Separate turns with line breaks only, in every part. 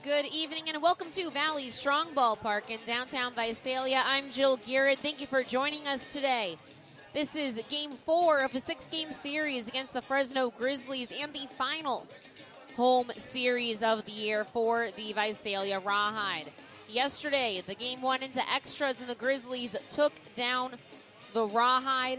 Good evening and welcome to Valley Strong Ballpark in downtown Visalia. I'm Jill Garrett. Thank you for joining us today. This is Game 4 of a 6-game series against the Fresno Grizzlies and the final home series of the year for the Visalia Rawhide. Yesterday, the game went into extras and the Grizzlies took down the Rawhide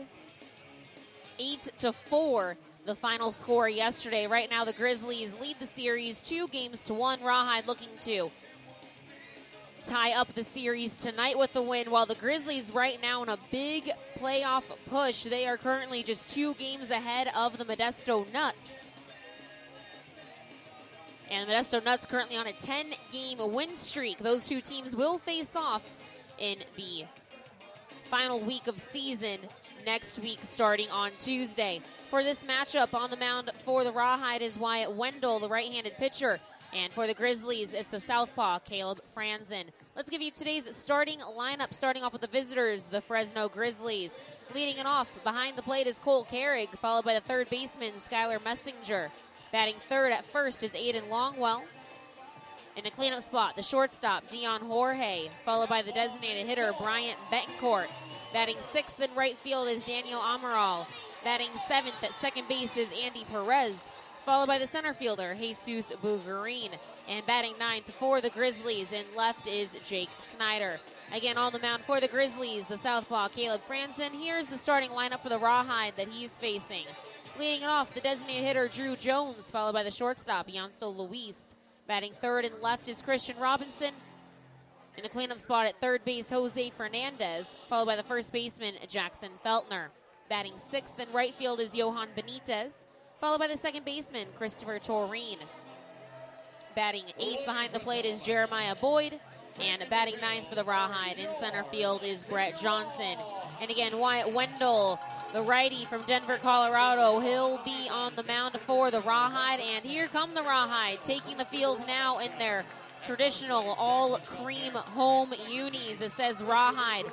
8-4. The final score yesterday. Right now, the Grizzlies lead the series 2-1. Rawhide looking to tie up the series tonight with the win, while the Grizzlies right now in a big playoff push. They are currently just 2 games ahead of the Modesto Nuts. And the Modesto Nuts currently on a 10-game win streak. Those two teams will face off in the final week of season next week starting on Tuesday. For this matchup, on the mound for the Rawhide is Wyatt Wendell, the right-handed pitcher. And for the Grizzlies, it's the southpaw, Caleb Franzen. Let's give you today's starting lineup, starting off with the visitors, the Fresno Grizzlies. Leading it off behind the plate is Cole Carrig, followed by the third baseman, Skylar Messinger. Batting third at first is Aiden Longwell. In the cleanup spot, the shortstop, Dion Jorge, followed by the designated hitter, Bryant Betancourt. Batting sixth in right field is Daniel Amaral. Batting seventh at second base is Andy Perez, followed by the center fielder, Jesus Bugarin. And batting ninth for the Grizzlies in left is Jake Snyder. Again, on the mound for the Grizzlies, the southpaw, Caleb Franzen. Here's the starting lineup for the Rawhide that he's facing. Leading it off, the designated hitter, Drew Jones, followed by the shortstop, Yanso Luis. Batting third and left is Christian Robinson. In the cleanup spot at third base, Jose Fernandez, followed by the first baseman, Jackson Feltner. Batting sixth in right field is Johan Benitez, followed by the second baseman, Christopher Toreen. Batting eighth behind the plate is Jeremiah Boyd, and batting ninth for the Rawhide in center field is Brett Johnson. And again, Wyatt Wendell, the righty from Denver, Colorado, he'll be on the mound for the Rawhide. And here come the Rawhide, taking the field now in their traditional all-cream home unis. It says Rawhide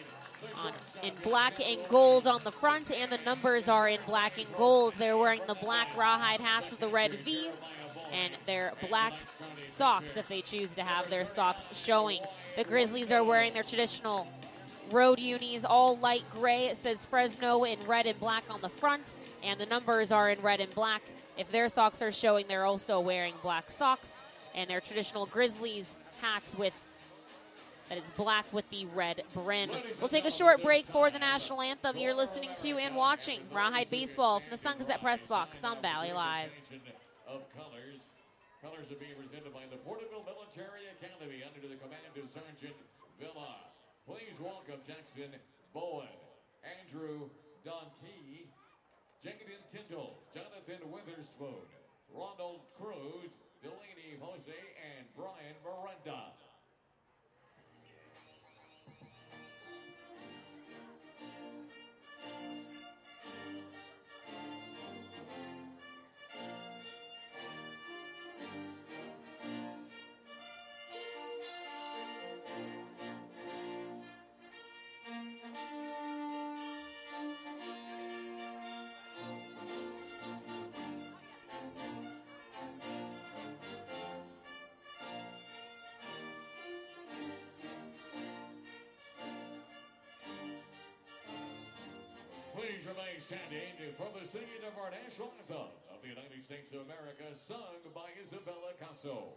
in black and gold on the front, and the numbers are in black and gold. They're wearing the black Rawhide hats with the red V, and their black socks if they choose to have their socks showing. The Grizzlies are wearing their traditional road unis, all light gray. It says Fresno in red and black on the front, and the numbers are in red and black. If their socks are showing, they're also wearing black socks, and their traditional Grizzlies hats with that is black with the red brim. We'll take a short break for the national anthem. You're listening to and watching Rawhide Baseball from the Sun Gazette Press Box on Valley Live.
Of colors are being presented by the Porterville Military Academy under the command of Sergeant Villa. Please welcome Jackson Bowen, Andrew Donkey, Jaden Tyndall, Jonathan Witherspoon, Ronald Cruz, Delaney Jose, and Brian Miranda. Please remain standing for the singing of our national anthem of the United States of America, sung by Isabella Casso.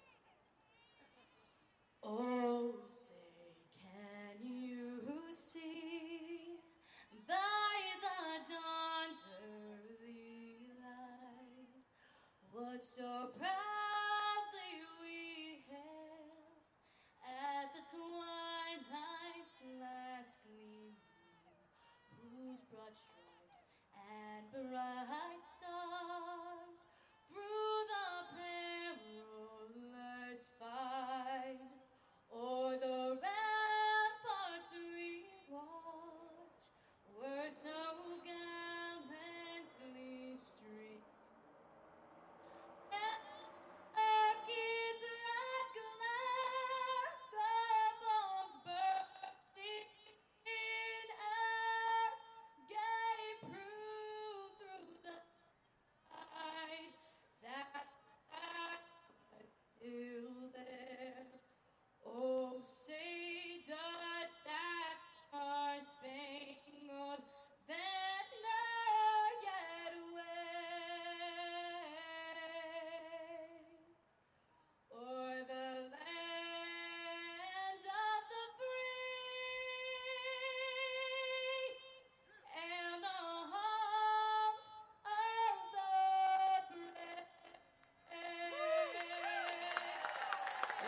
Oh, say, can you see by the dawn's early light what so proudly we hailed at the twilight's last gleam, whose broad stripes and bright stars through the perilous fight o'er the ramparts we watched were so gallantly streaked.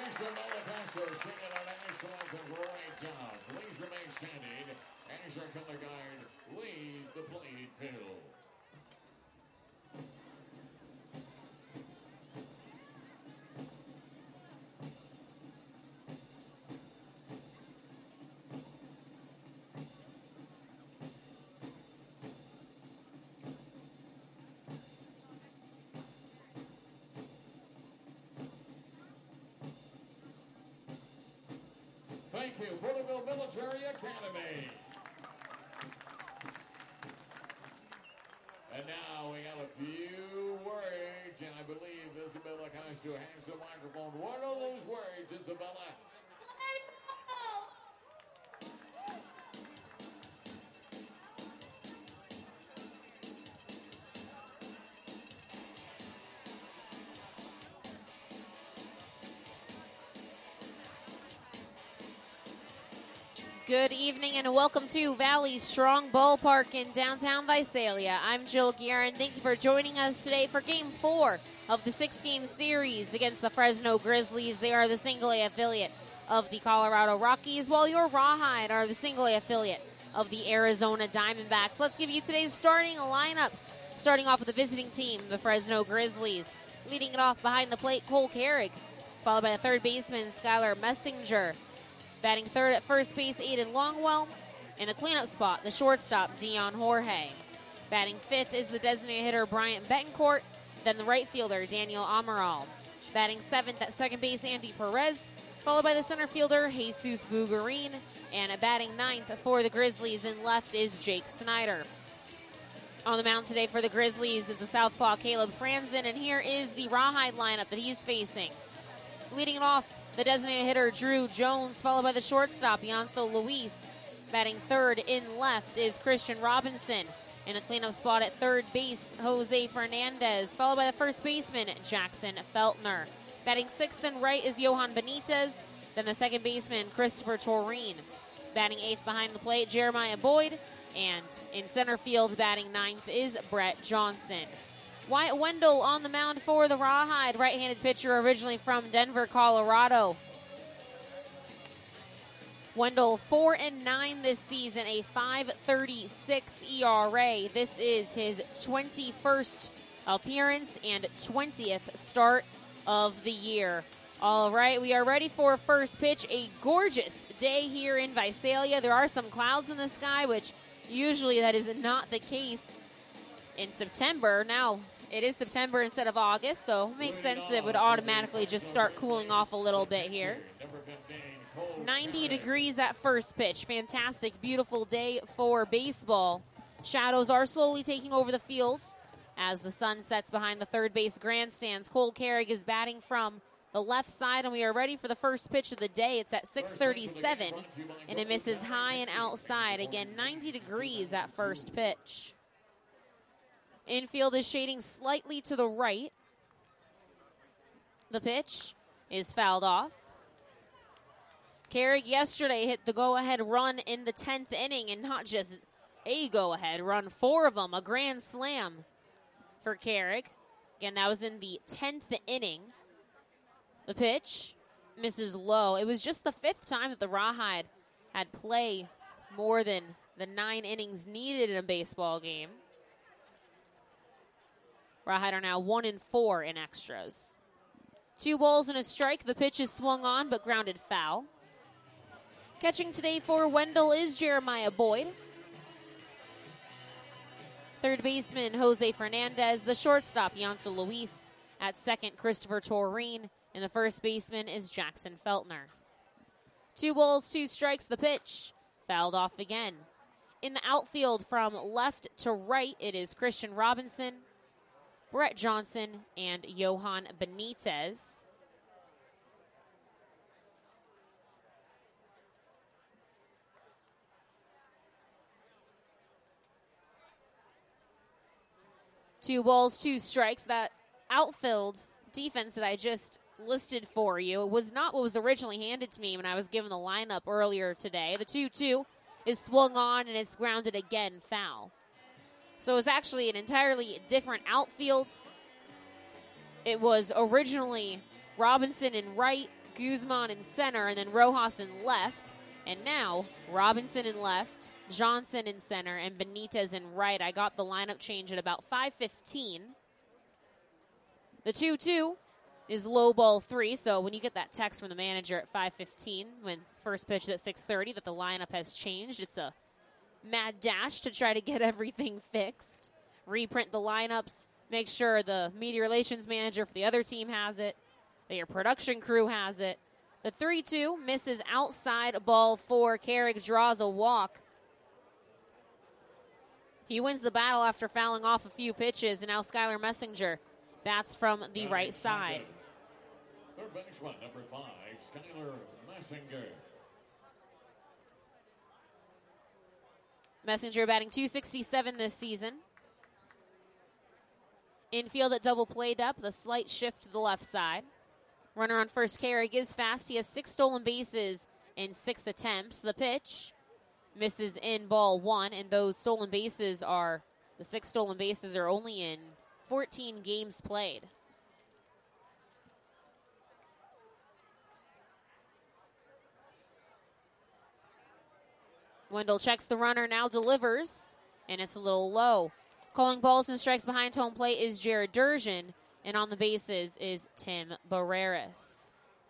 Angela Malacasso singing an excellent and great job. Please remain standing as your color guard leaves the playing field. Thank you, Porterville Military Academy. And now we got a few words, and I believe Isabella Castro has the microphone. What are those words, Isabella?
Good evening and welcome to Valley Strong Ballpark in downtown Visalia. I'm Jill Guerin. Thank you for joining us today for Game 4 of the 6-game series against the Fresno Grizzlies. They are the single-A affiliate of the Colorado Rockies, while your Rawhide are the single-A affiliate of the Arizona Diamondbacks. Let's give you today's starting lineups. Starting off with the visiting team, the Fresno Grizzlies. Leading it off behind the plate, Cole Carrig, followed by the third baseman, Skylar Messinger. Batting third at first base, Aiden Longwell. In a cleanup spot, the shortstop, Dion Jorge. Batting fifth is the designated hitter, Bryant Betancourt. Then the right fielder, Daniel Amaral. Batting seventh at second base, Andy Perez. Followed by the center fielder, Jesus Bugarin. And at batting ninth for the Grizzlies in left is Jake Snyder. On the mound today for the Grizzlies is the southpaw, Caleb Franzen. And here is the Rawhide lineup that he's facing. Leading it off, the designated hitter, Drew Jones, followed by the shortstop, Yanso Luis. Batting third in left is Christian Robinson. In a cleanup spot at third base, Jose Fernandez, followed by the first baseman, Jackson Feltner. Batting sixth and right is Johan Benitez. Then the second baseman, Christopher Toreen. Batting eighth behind the plate, Jeremiah Boyd. And in center field, batting ninth is Brett Johnson. Wyatt Wendell on the mound for the Rawhide, right-handed pitcher originally from Denver, Colorado. Wendell 4-9 this season, a .536 ERA. This is his 21st appearance and 20th start of the year. All right, we are ready for first pitch. A gorgeous day here in Visalia. There are some clouds in the sky, which usually that is not the case in September. Now, it is September instead of August, so it makes sense that it would automatically just start cooling off a little bit here. 90 degrees at first pitch. Fantastic, beautiful day for baseball. Shadows are slowly taking over the field as the sun sets behind the third base grandstands. Cole Carrig is batting from the left side, and we are ready for the first pitch of the day. It's at 6:37, and it misses high and outside. Again, 90 degrees at first pitch. Infield is shading slightly to the right. The pitch is fouled off. Carrig yesterday hit the go-ahead run in the 10th inning, and not just a go-ahead run, 4 of them, a grand slam for Carrig. Again, that was in the 10th inning. The pitch misses low. It was just the 5th time that the Rawhide had play more than the 9 innings needed in a baseball game. Rawhide are now 1-4 in extras. 2 balls and a strike. The pitch is swung on but grounded foul. Catching today for Wendell is Jeremiah Boyd. Third baseman Jose Fernandez. The shortstop Yanso Luis. At second, Christopher Toreen. And the first baseman is Jackson Feltner. 2 balls, 2 strikes. The pitch fouled off again. In the outfield from left to right, it is Christian Robinson, Brett Johnson, and Johan Benitez. Two balls, 2 strikes. That outfield defense that I just listed for you was not what was originally handed to me when I was given the lineup earlier today. The 2-2 is swung on and it's grounded again, foul. So it was actually an entirely different outfield. It was originally Robinson in right, Guzman in center, and then Rojas in left. And now Robinson in left, Johnson in center, and Benitez in right. I got the lineup change at about 5:15. The 2-2 is low ball 3, so when you get that text from the manager at 5:15, when first pitch is at 6:30, that the lineup has changed, it's a mad dash to try to get everything fixed. Reprint the lineups, make sure the media relations manager for the other team has it, that your production crew has it. The 3-2 misses outside ball 4. Carrick draws a walk. He wins the battle after fouling off a few pitches, and now Skylar Messenger bats from the right side.
Third baseman, number 5, Skylar Messenger.
Messenger batting .267 this season. Infield at double play depth, the slight shift to the left side. Runner on first, Carrick is fast. He has 6 stolen bases in 6 attempts. The pitch misses in ball 1, and those stolen bases are, the 6 stolen bases are only in 14 games played. Wendell checks the runner, now delivers, and it's a little low. Calling balls and strikes behind home plate is Jared Durjan, and on the bases is Tim Barreras.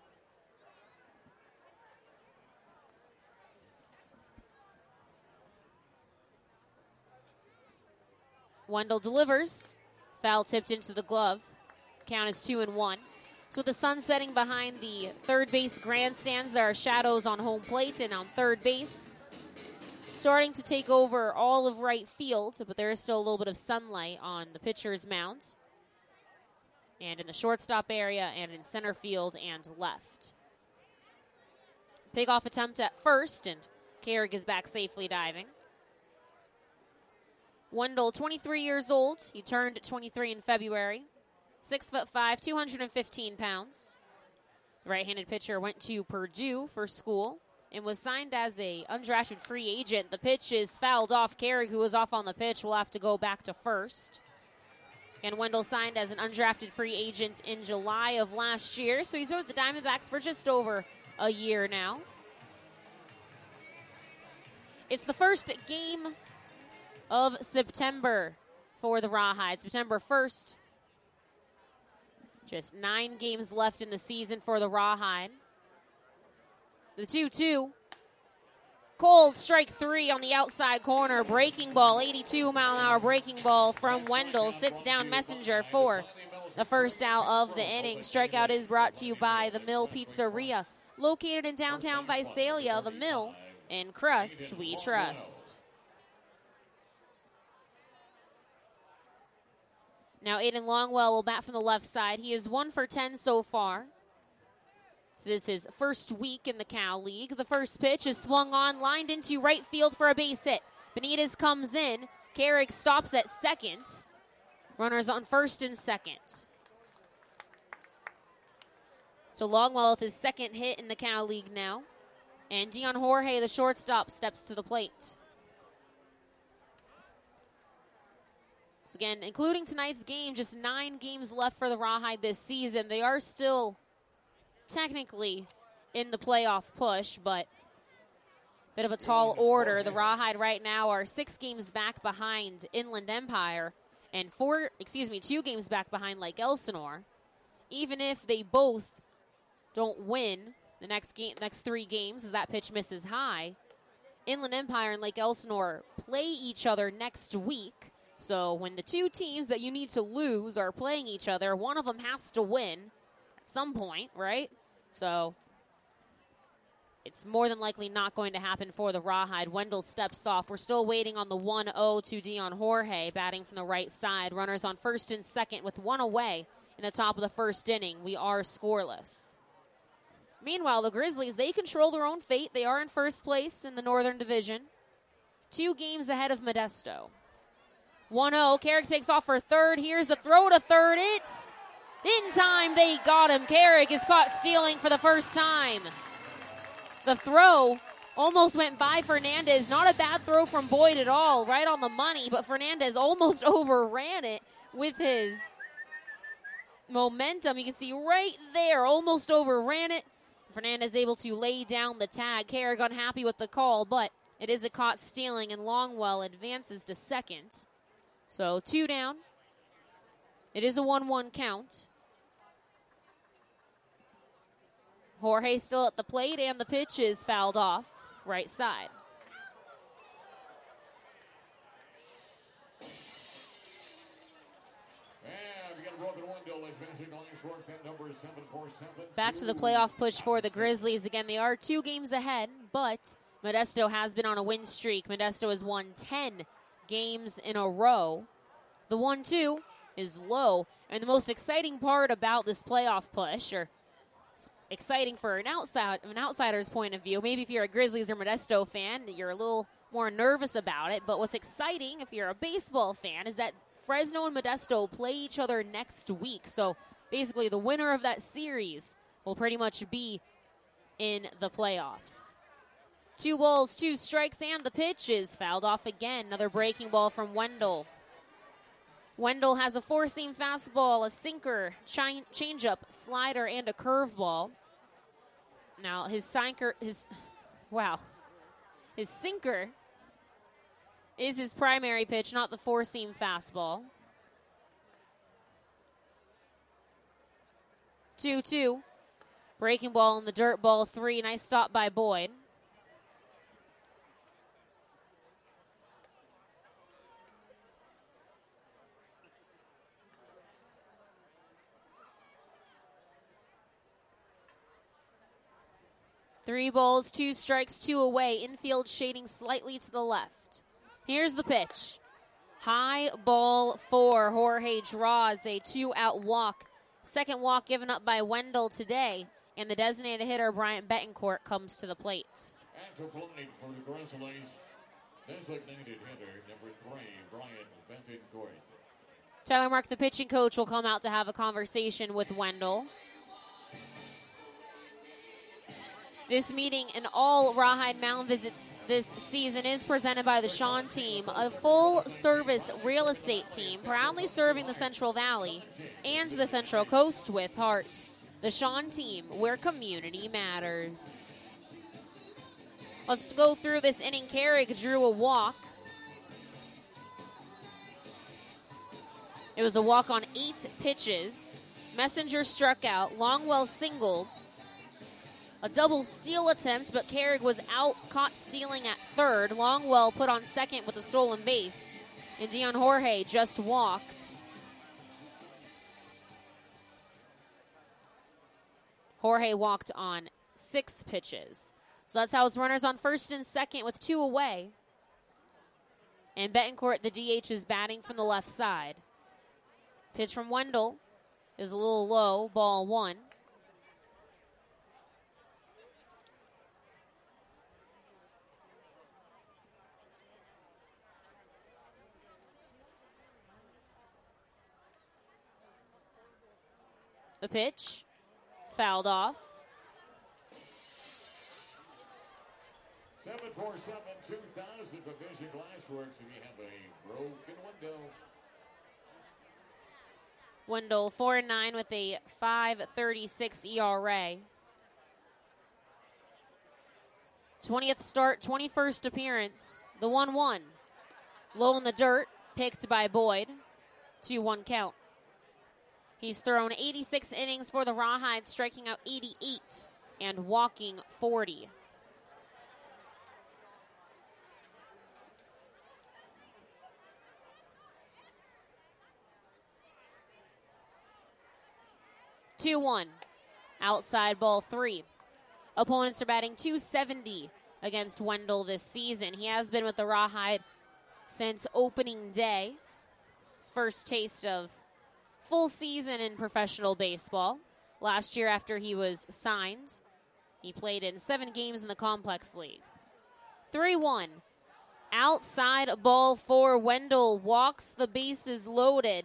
Wendell delivers. Foul tipped into the glove. Count is 2-1. So with the sun setting behind the third base grandstands, there are shadows on home plate and on third base. Starting to take over all of right field, but there is still a little bit of sunlight on the pitcher's mound, and in the shortstop area, and in center field and left. Pick-off attempt at first, and Carrick is back safely diving. Wendell, 23 years old. He turned 23 in February. 6'5", 215 pounds. The right-handed pitcher went to Purdue for school and was signed as a undrafted free agent. The pitch is fouled off. Carrick, who was off on the pitch, will have to go back to first. And Wendell signed as an undrafted free agent in July of last year, so he's been with the Diamondbacks for just over a year now. It's the first game of September for the Rawhide. September 1st. Just 9 games left in the season for the Rawhide. The 2-2. Cold strike 3 on the outside corner. Breaking ball, 82-mile-an-hour breaking ball from Wendell. Sits down Messenger for the first out of the inning. Strikeout is brought to you by the Mill Pizzeria. Located in downtown Visalia, the Mill, in Crust we trust. Now Aiden Longwell will bat from the left side. He is 1 for 10 so far. This is his first week in the Cal League. The first pitch is swung on, lined into right field for a base hit. Benitez comes in. Carrick stops at second. Runners on first and second. So Longwell with his second hit in the Cal League now. And Dion Jorge, the shortstop, steps to the plate. So again, including tonight's game, just 9 games left for the Rawhide this season. They are still technically in the playoff push, but a bit of a tall order. The Rawhide right now are 6 games back behind Inland Empire and 2 games back behind Lake Elsinore. Even if they both don't win the next 3 games, as that pitch misses high, Inland Empire and Lake Elsinore play each other next week. So when the 2 teams that you need to lose are playing each other, one of them has to win at some point, right? So it's more than likely not going to happen for the Rawhide. Wendell steps off. We're still waiting on the 1-0 to Dion Jorge, batting from the right side. Runners on first and second with 1 away in the top of the first inning. We are scoreless. Meanwhile, the Grizzlies, they control their own fate. They are in first place in the Northern Division. 2 games ahead of Modesto. 1-0. Carrick takes off for third. Here's the throw to third. It's in time. They got him. Carrick is caught stealing for the first time. The throw almost went by Fernandez. Not a bad throw from Boyd at all. Right on the money, but Fernandez almost overran it with his momentum. You can see right there, almost overran it. Fernandez able to lay down the tag. Carrick unhappy with the call, but it is a caught stealing, and Longwell advances to second. So 2 down. It is a 1-1 count. Jorge still at the plate, and the pitch is fouled off right side. Back to the playoff push for the Grizzlies. Again, they are 2 games ahead, but Modesto has been on a win streak. Modesto has won 10 games in a row. The 1-2 is low, and the most exciting part about this playoff push, or exciting for an outsider's point of view, maybe if you're a Grizzlies or Modesto fan, you're a little more nervous about it, but what's exciting if you're a baseball fan is that Fresno and Modesto play each other next week. So basically the winner of that series will pretty much be in the playoffs. 2 balls, 2 strikes, and the pitch is fouled off again. Another breaking ball from Wendell. Wendell has a 4-seam fastball, a sinker, changeup, slider, and a curveball. Now his sinker is his primary pitch, not the 4-seam fastball. 2-2. Breaking ball in the dirt, ball 3. Nice stop by Boyd. Three balls, 2 strikes, 2 away. Infield shading slightly to the left. Here's the pitch. High ball 4. Jorge draws a 2-out walk. Second walk given up by Wendell today. And the designated hitter, Bryant Betancourt, comes to the plate.
And to play for the Grizzlies, designated hitter, number 3, Bryant Betancourt.
Tyler Mark, the pitching coach, will come out to have a conversation with Wendell. This meeting and all Rawhide Mound visits this season is presented by the Sean Team, a full-service real estate team proudly serving the Central Valley and the Central Coast with heart. The Sean Team, where community matters. Let's go through this inning. Carrick drew a walk. It was a walk on 8 pitches. Messenger struck out. Longwell singled. A double steal attempt, but Carrick was out, caught stealing at third. Longwell put on second with a stolen base. And Dion Jorge just walked. Jorge walked on 6 pitches. So that's how it's runners on first and second with 2 away. And Betancourt, the DH, is batting from the left side. Pitch from Wendell is a little low, ball 1. The pitch, fouled off.
747-2000 Division Glassworks, and you have a broken window.
Wendell 4-9 with a 5.36 ERA. 20th start, 21st appearance. The 1-1. Low in the dirt, picked by Boyd. 2-1 count. He's thrown 86 innings for the Rawhide, striking out 88 and walking 40. Two-one. Outside ball 3. Opponents are batting .270 against Wendell this season. He has been with the Rawhide since opening day. His first taste of full season in professional baseball. Last year after he was signed, he played in 7 games in the Complex League. 3-1. Outside ball 4. Wendell walks, the bases loaded.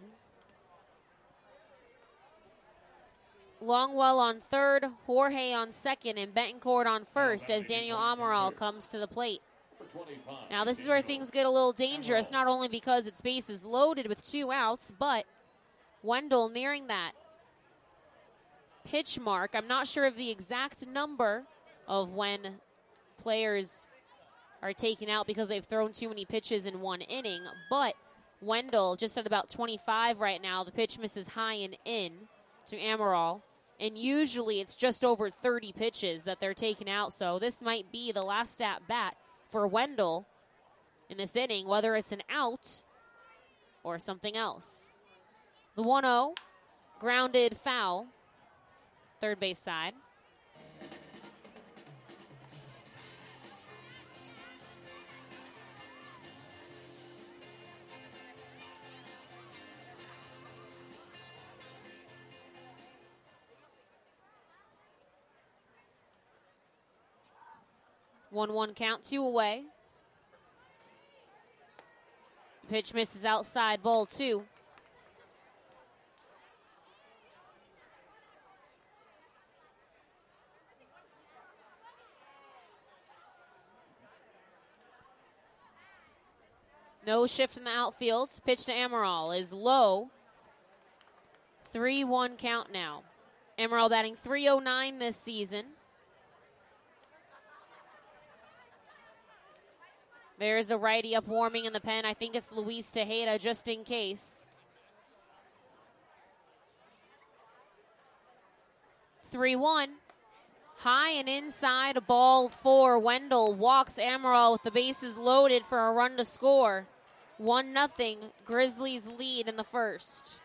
Longwell on third, Jorge on second, and Betancourt on first as Daniel Amaral comes to the plate. Now this is where things get a little dangerous, not only because its bases loaded with 2 outs, but Wendell nearing that pitch mark. I'm not sure of the exact number of when players are taken out because they've thrown too many pitches in one inning, but Wendell just at about 25 right now. The pitch misses high and in to Amaral, and usually it's just over 30 pitches that they're taken out, so this might be the last at bat for Wendell in this inning, whether it's an out or something else. The 1-0, grounded foul, third base side. One count, 2 away. Pitch misses outside, ball 2. No shift in the outfield. Pitch to Amaral is low. 3-1 count now. Amaral batting .309 this season. There's a righty up warming in the pen. I think it's Luis Tejeda just in case. 3-1. High and inside, ball 4. Wendell walks Amaral with the bases loaded for a run to score. 1-0, Grizzlies lead in the first.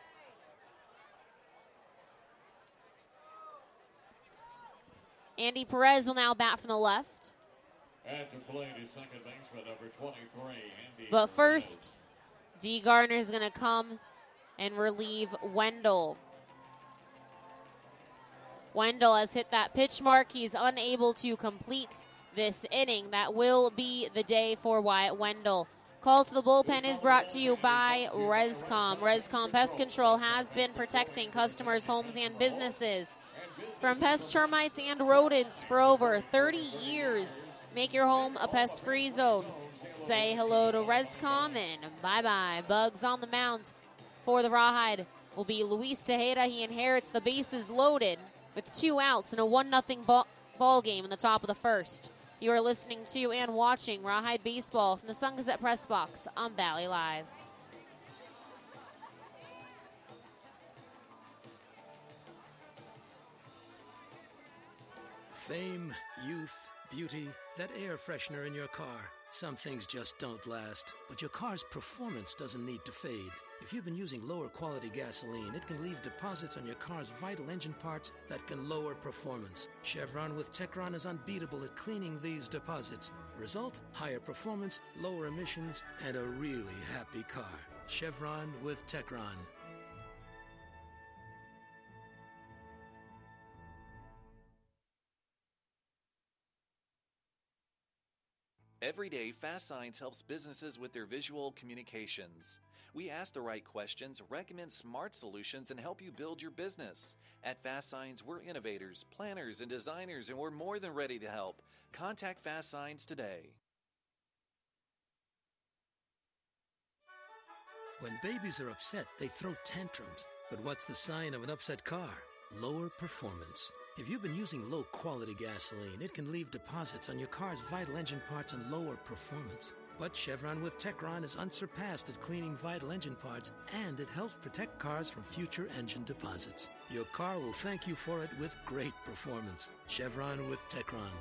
Andy Perez will now bat from the left.
At the plate is second baseman number 23, Andy.
But first, D. Gardner is going to come and relieve Wendell. Wendell has hit that pitch mark. He's unable to complete this inning. That will be the day for Wyatt Wendell. Call to the bullpen is brought to you by Rescom. Rescom Pest Control has been protecting customers' homes and businesses from pests, termites, and rodents for over 30 years. Make your home a pest-free zone. Say hello to Rescom and bye-bye. Bugs on the mound for the Rawhide will be Luis Tejeda. He inherits the bases loaded with 2 outs in a 1-0 ball game in the top of the first. You are listening to and watching Rawhide Baseball from the Sun Gazette Press Box on Valley Live.
Fame, youth, beauty, that air freshener in your car. Some things just don't last, but your car's performance doesn't need to fade. If you've been using lower quality gasoline, it can leave deposits on your car's vital engine parts that can lower performance. Chevron with Techron is unbeatable at cleaning these deposits. Result, higher performance, lower emissions, and a really happy car. Chevron with Techron.
Every day, Fast Signs helps businesses with their visual communications. We ask the right questions, recommend smart solutions, and help you build your business. At Fast Signs, we're innovators, planners, and designers, and we're more than ready to help. Contact Fast Signs today.
When babies are upset, they throw tantrums. But what's the sign of an upset car? Lower performance. If you've been using low-quality gasoline, it can leave deposits on your car's vital engine parts and lower performance. But Chevron with Techron is unsurpassed at cleaning vital engine parts, and it helps protect cars from future engine deposits. Your car will thank you for it with great performance. Chevron with Techron.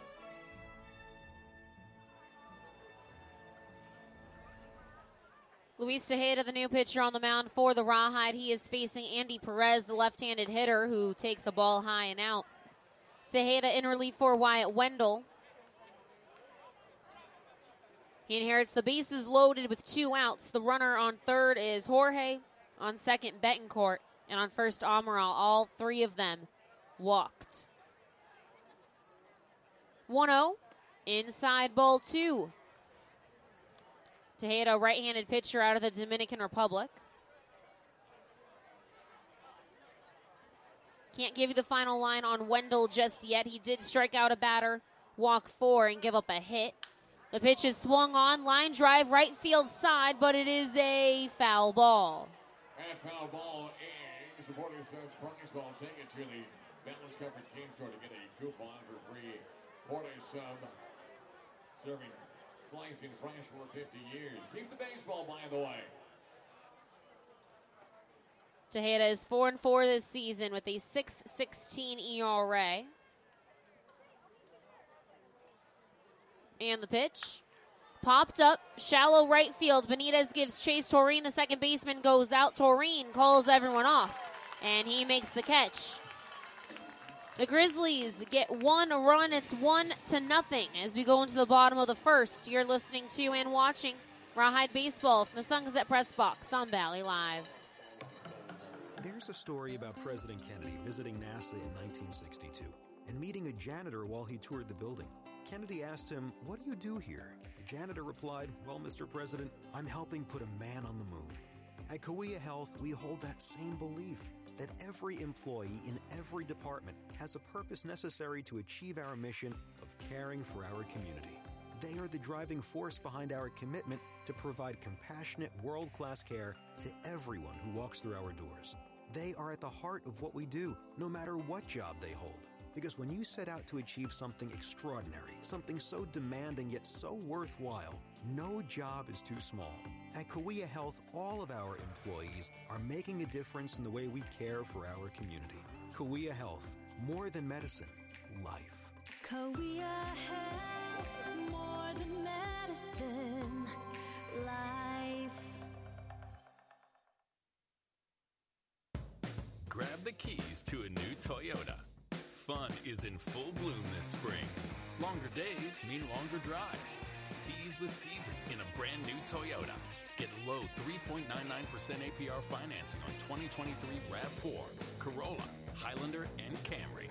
Luis Tejeda, the new pitcher on the mound for the Rawhide. He is facing Andy Perez, the left-handed hitter, who takes a ball high and out. Tejeda in relief for Wyatt Wendell. He inherits the bases loaded with 2 outs. The runner on third is Jorge, on second Betancourt, and on first Amaral. All 3 of them walked. 1-0, inside ball 2. Tejeda, right-handed pitcher out of the Dominican Republic. Can't give you the final line on Wendell just yet. He did strike out a batter, walk 4, and give up a hit. The pitch is swung on, line drive, right field side, but it is a foul ball.
And foul ball is supporter search prize ball. Take it to the Balance Coverage Team Store to get a coupon for free Porte sub. Serving slicing fresh for 50 years. Keep the baseball, by the way.
Tejeda is 4-4 this season with a 6.16 ERA. And the pitch. Popped up, shallow right field. Benitez gives chase. Toreen, the second baseman, goes out. Toreen calls everyone off, and he makes the catch. The Grizzlies get one run. It's 1-0 as we go into the bottom of the first. You're listening to and watching Rawhide Baseball from the Sun Gazette Press Box on Valley Live.
There's a story about President Kennedy visiting NASA in 1962 and meeting a janitor while he toured the building. Kennedy asked him, "What do you do here?" The janitor replied, "Well, Mr. President, I'm helping put a man on the moon." At Cahuilla Health, we hold that same belief, that every employee in every department has a purpose necessary to achieve our mission of caring for our community. They are the driving force behind our commitment to provide compassionate, world-class care to everyone who walks through our doors. They are at the heart of what we do, no matter what job they hold. Because when you set out to achieve something extraordinary, something so demanding yet so worthwhile, no job is too small. At Cahuilla Health, all of our employees are making a difference in the way we care for our community. Cahuilla Health, more than medicine, life.
Cahuilla Health, more than medicine, life.
Grab the keys to a new Toyota. Fun is in full bloom this spring. Longer days mean longer drives. Seize the season in a brand new Toyota. Get low 3.99% APR financing on 2023 RAV4, Corolla, Highlander, and Camry.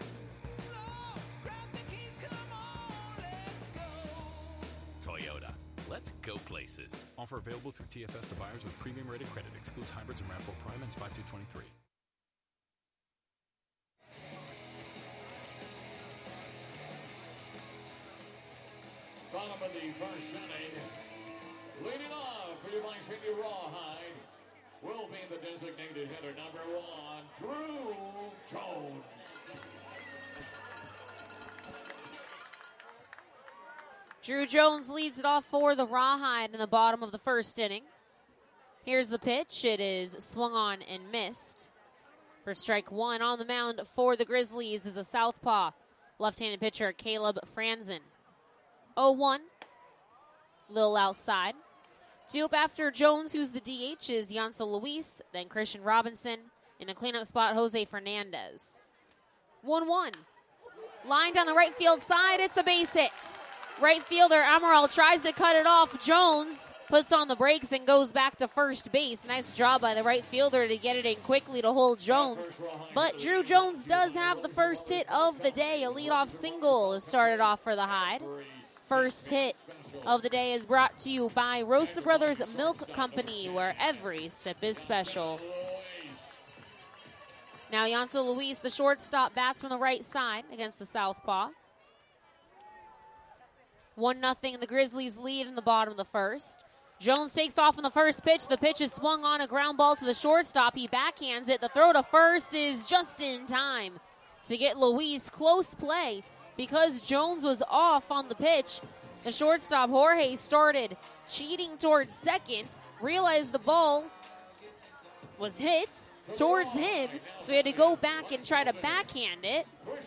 Toyota. Let's go places. Offer available through TFS to buyers with premium rated credit. Excludes hybrids and RAV4 Prime. Ends 5/2/23.
Bottom of the first inning. Leading off for your Vicente Rawhide will be the designated hitter, number 1, Drew Jones.
Drew Jones leads it off for the Rawhide in the bottom of the first inning. Here's the pitch. It is swung on and missed. For strike one on the mound for the Grizzlies is a southpaw left-handed pitcher, Caleb Franzen. 0-1, little outside. Due up after Jones, who's the DH, is Yancel Luis, then Christian Robinson. In a cleanup spot, Jose Fernandez. 1-1. Line down the right field side, it's a base hit. Right fielder Amaral tries to cut it off. Jones puts on the brakes and goes back to first base. Nice job by the right fielder to get it in quickly to hold Jones. But Drew Jones does have the first hit of the day. A leadoff single is started off for the Hide. First hit of the day is brought to you by Rosa Brothers Milk Company, where every sip is special. Now Yancel Luis, the shortstop, bats from the right side against the southpaw. 1-0, the Grizzlies lead in the bottom of the first. Jones takes off on the first pitch. The pitch is swung on, a ground ball to the shortstop. He backhands it. The throw to first is just in time to get Luis close play. Because Jones was off on the pitch, the shortstop, Jorge, started cheating towards second, realized the ball was hit towards him, so he had to go back and try to backhand it.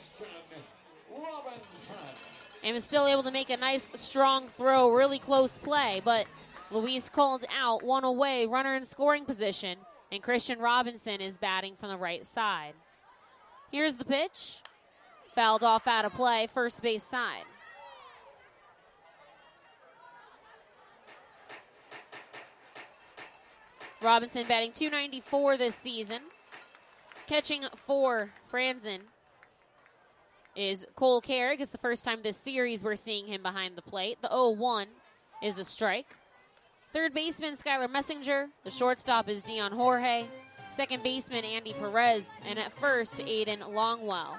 And was still able to make a nice, strong throw, really close play. But Luis called out, one away, runner in scoring position, and Christian Robinson is batting from the right side. Here's the pitch. Fouled off out of play, first base side. Robinson batting .294 this season. Catching for Franzen is Cole Carrick. It's the first time this series we're seeing him behind the plate. The 0-1 is a strike. Third baseman, Skylar Messenger. The shortstop is Dion Jorge. Second baseman, Andy Perez. And at first, Aiden Longwell.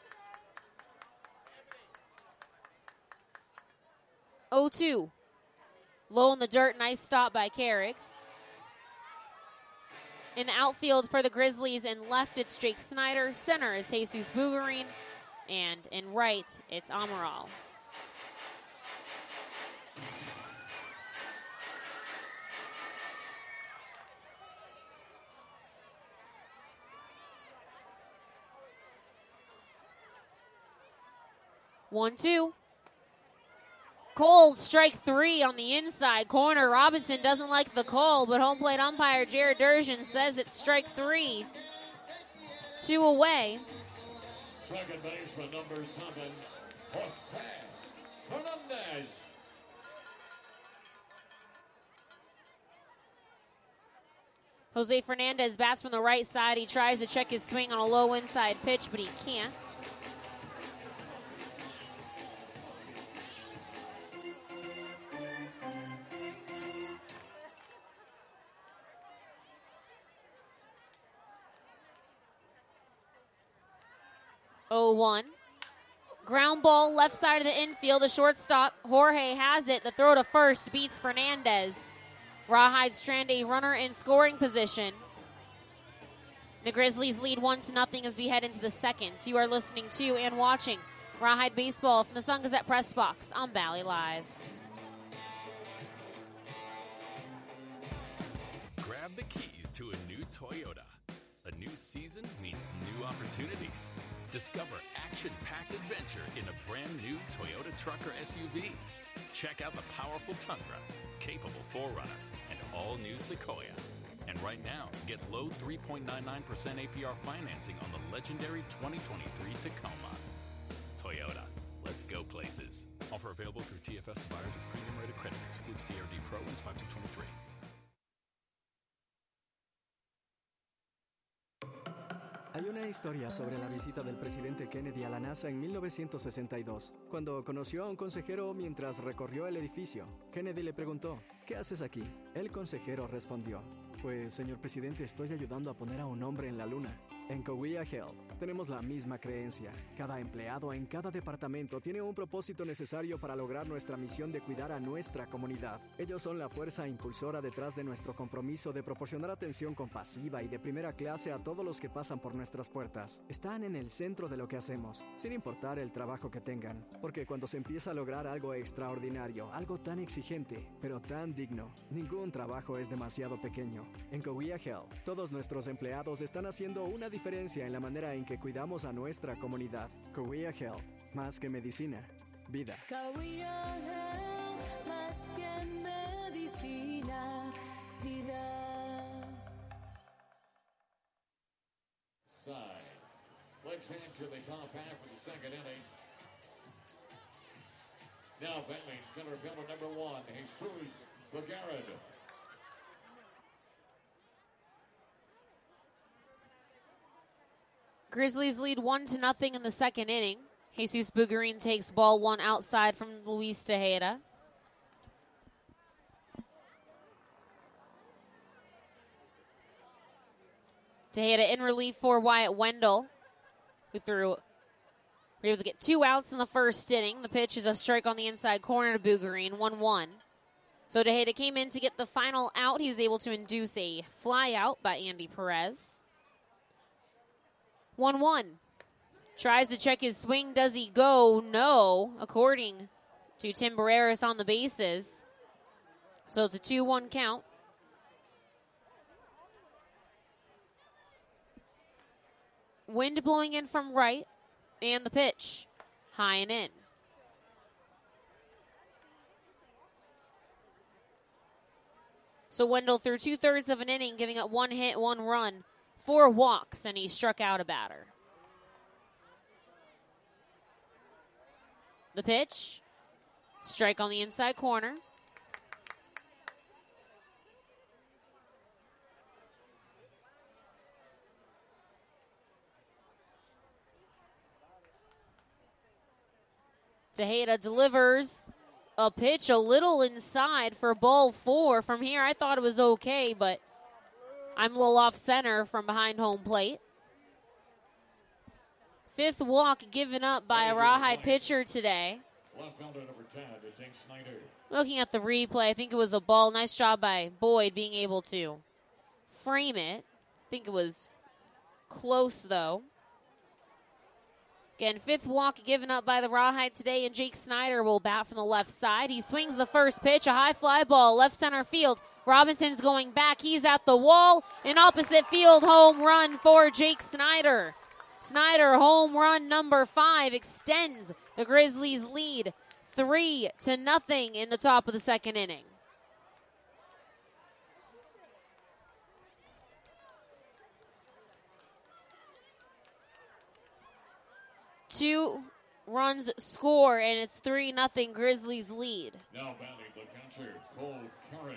0-2. Low in the dirt, nice stop by Carrick. In the outfield for the Grizzlies, in left it's Jake Snyder, center is Jesus Bougarine, and in right it's Amaral. One, two. Cole, strike three on the inside corner. Robinson doesn't like the call, but home plate umpire Jared Durjan says it's strike three. 2 away.
Second baseman, number 7, Jose Fernandez.
Jose Fernandez bats from the right side. He tries to check his swing on a low inside pitch, but he can't. Oh, 1. Ground ball left side of the infield. The shortstop, Jorge, has it. The throw to first beats Fernandez. Rawhide strand a runner in scoring position. The Grizzlies lead 1-0 as we head into the second. You are listening to and watching Rawhide Baseball from the Sun Gazette Press Box on Valley Live.
Grab the keys to a new Toyota. A new season means new opportunities. Discover action-packed adventure in a brand new Toyota truck or SUV. Check out the powerful Tundra, capable 4Runner, and all-new Sequoia. And right now, get low 3.99% APR financing on the legendary 2023 Tacoma. Toyota, let's go places. Offer available through TFS to buyers with premium rated credit. Excludes TRD Pro. Wins 5-23.
Hay una historia sobre la visita del presidente Kennedy a la NASA en 1962. Cuando conoció a un consejero mientras recorrió el edificio, Kennedy le preguntó, ¿qué haces aquí? El consejero respondió, pues, señor presidente, estoy ayudando a poner a un hombre en la luna. En Coahuila Health tenemos la misma creencia. Cada empleado en cada departamento tiene un propósito necesario para lograr nuestra misión de cuidar a nuestra comunidad. Ellos son la fuerza impulsora detrás de nuestro compromiso de proporcionar atención compasiva y de primera clase a todos los que pasan por nuestras puertas. Están en el centro de lo que hacemos, sin importar el trabajo que tengan. Porque cuando se empieza a lograr algo extraordinario, algo tan exigente, pero tan digno, ningún trabajo es demasiado pequeño. En Coahuila Health, todos nuestros empleados están haciendo una diferencia en la manera en que cuidamos a nuestra comunidad. Coahuila Health, más que medicina, vida.
Coahuila Health, más que medicina, vida.
Side. Let's head to the top half of the second inning. Now batting center fielder number 1, Jesus Bougarine.
Grizzlies lead 1-0 in the second inning. Jesus Bougarine takes ball 1 outside from Luis Tejeda. Tejeda in relief for Wyatt Wendell, who were able to get 2 outs in the first inning. The pitch is a strike on the inside corner to Bougarine, 1-1. So Tejeda came in to get the final out. He was able to induce a fly out by Andy Perez. 1-1. Tries to check his swing. Does he go? No, according to Tim Barreras on the bases. So it's a 2-1 count. Wind blowing in from right, and the pitch high and in. So Wendell threw 2/3 of an inning, giving up 1 hit, 1 run, 4 walks, and he struck out a batter. The pitch, strike on the inside corner. Tejeda delivers a pitch a little inside for ball 4. From here, I thought it was okay, but I'm a little off center from behind home plate. 5th walk given up by a Rawhide pitcher today.
Left fielder number 10, it takes Snyder.
Looking at the replay, I think it was a ball. Nice job by Boyd being able to frame it. think it was close, though. Again, 5th walk given up by the Rawhide today, and Jake Snyder will bat from the left side. He swings the first pitch, a high fly ball, left center field. Robinson's going back. He's at the wall. An opposite field home run for Jake Snyder. Snyder, home run number 5, extends the Grizzlies' lead 3-0 in the top of the 2nd inning. Two runs score, and it's 3-0 Grizzlies lead.
Now batting the catcher, Cole Carrig.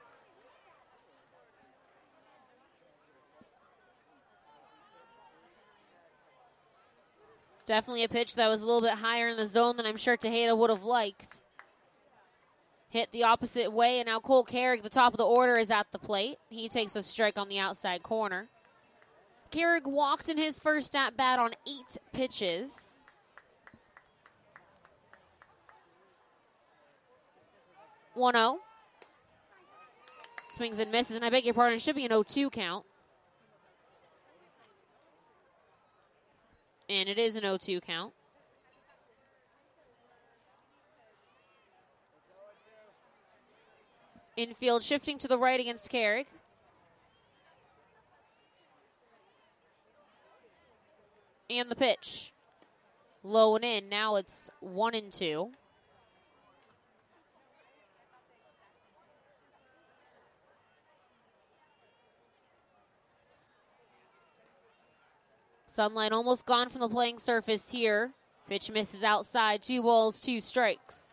Definitely a pitch that was a little bit higher in the zone than I'm sure Tejeda would have liked. Hit the opposite way, and now Cole Carrig, the top of the order, is at the plate. He takes a strike on the outside corner. Carrig walked in his first at-bat on 8 pitches. One-0. Swings and misses, and I beg your pardon, it should be an 0-2 count. And it is an 0-2 count. Infield shifting to the right against Carrig. And the pitch. Low and in. Now it's 1-2. Sunlight almost gone from the playing surface here. Pitch misses outside. 2 balls, 2 strikes.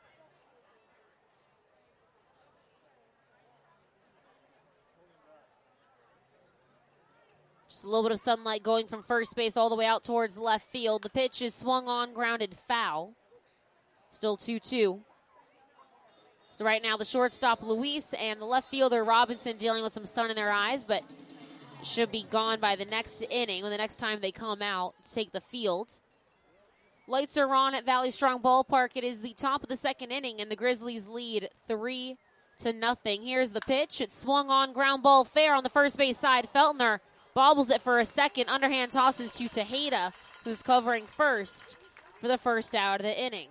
Just a little bit of sunlight going from first base all the way out towards left field. The pitch is swung on, grounded foul. Still 2-2. So right now the shortstop Luis and the left fielder Robinson dealing with some sun in their eyes, but should be gone by the next inning, when the next time they come out to take the field. Lights are on at Valley Strong Ballpark. It is the top of the 2nd inning, and the Grizzlies lead 3-0. Here's the pitch. It's swung on, ground ball fair on the first base side. Feltner bobbles it for a second. Underhand tosses to Tejeda, who's covering first for the first out of the inning.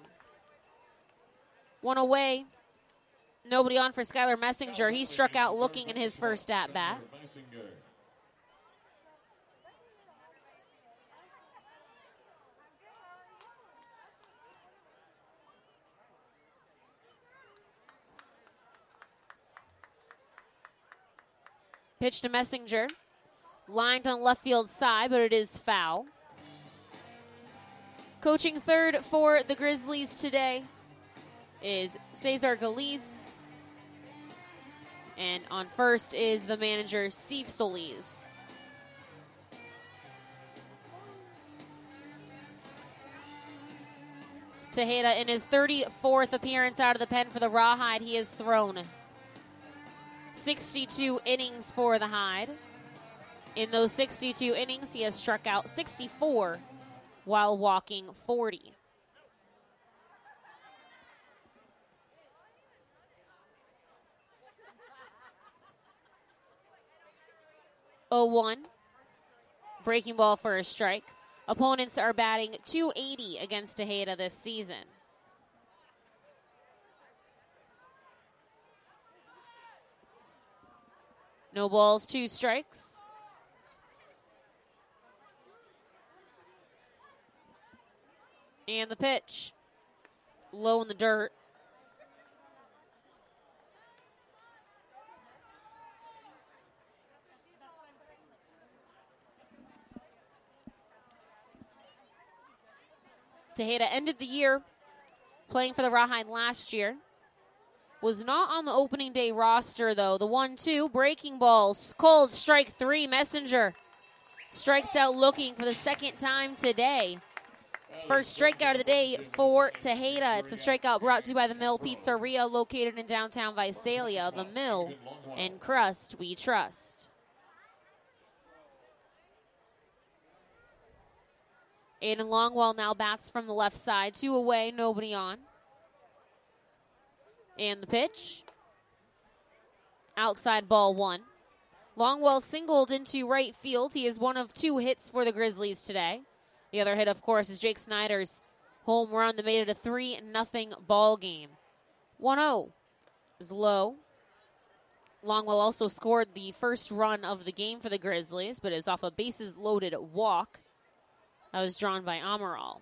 1 away. Nobody on for Skylar Messenger. He struck out looking in his first at-bat. Pitch to Messenger. Lined on left field side, but it is foul. Coaching third for the Grizzlies today is Cesar Galiz. And on first is the manager, Steve Solis. Tejeda in his 34th appearance out of the pen for the Rawhide. He has thrown 62 innings for the Hide. In those 62 innings, he has struck out 64 while walking 40. (0-1). Breaking ball for a strike. Opponents are batting .280 against Tejeda this season. No balls, 2 strikes. And the pitch. Low in the dirt. Tejeda ended the year playing for the Rawhide last year. Was not on the opening day roster, though. The 1-2, breaking balls. Cold, strike 3. Messenger strikes out looking for the second time today. First strikeout of the day for Tejeda. It's a strikeout brought to you by the Mill Pizzeria, located in downtown Visalia. The Mill and crust we trust. Aiden Longwell now bats from the left side. 2 away, nobody on. And the pitch. Outside ball 1. Longwell singled into right field. He is one of 2 hits for the Grizzlies today. The other hit, of course, is Jake Snyder's home run that made it a 3-0 ball game. 1-0 is low. Longwell also scored the first run of the game for the Grizzlies, but it was off a bases-loaded walk. That was drawn by Amaral.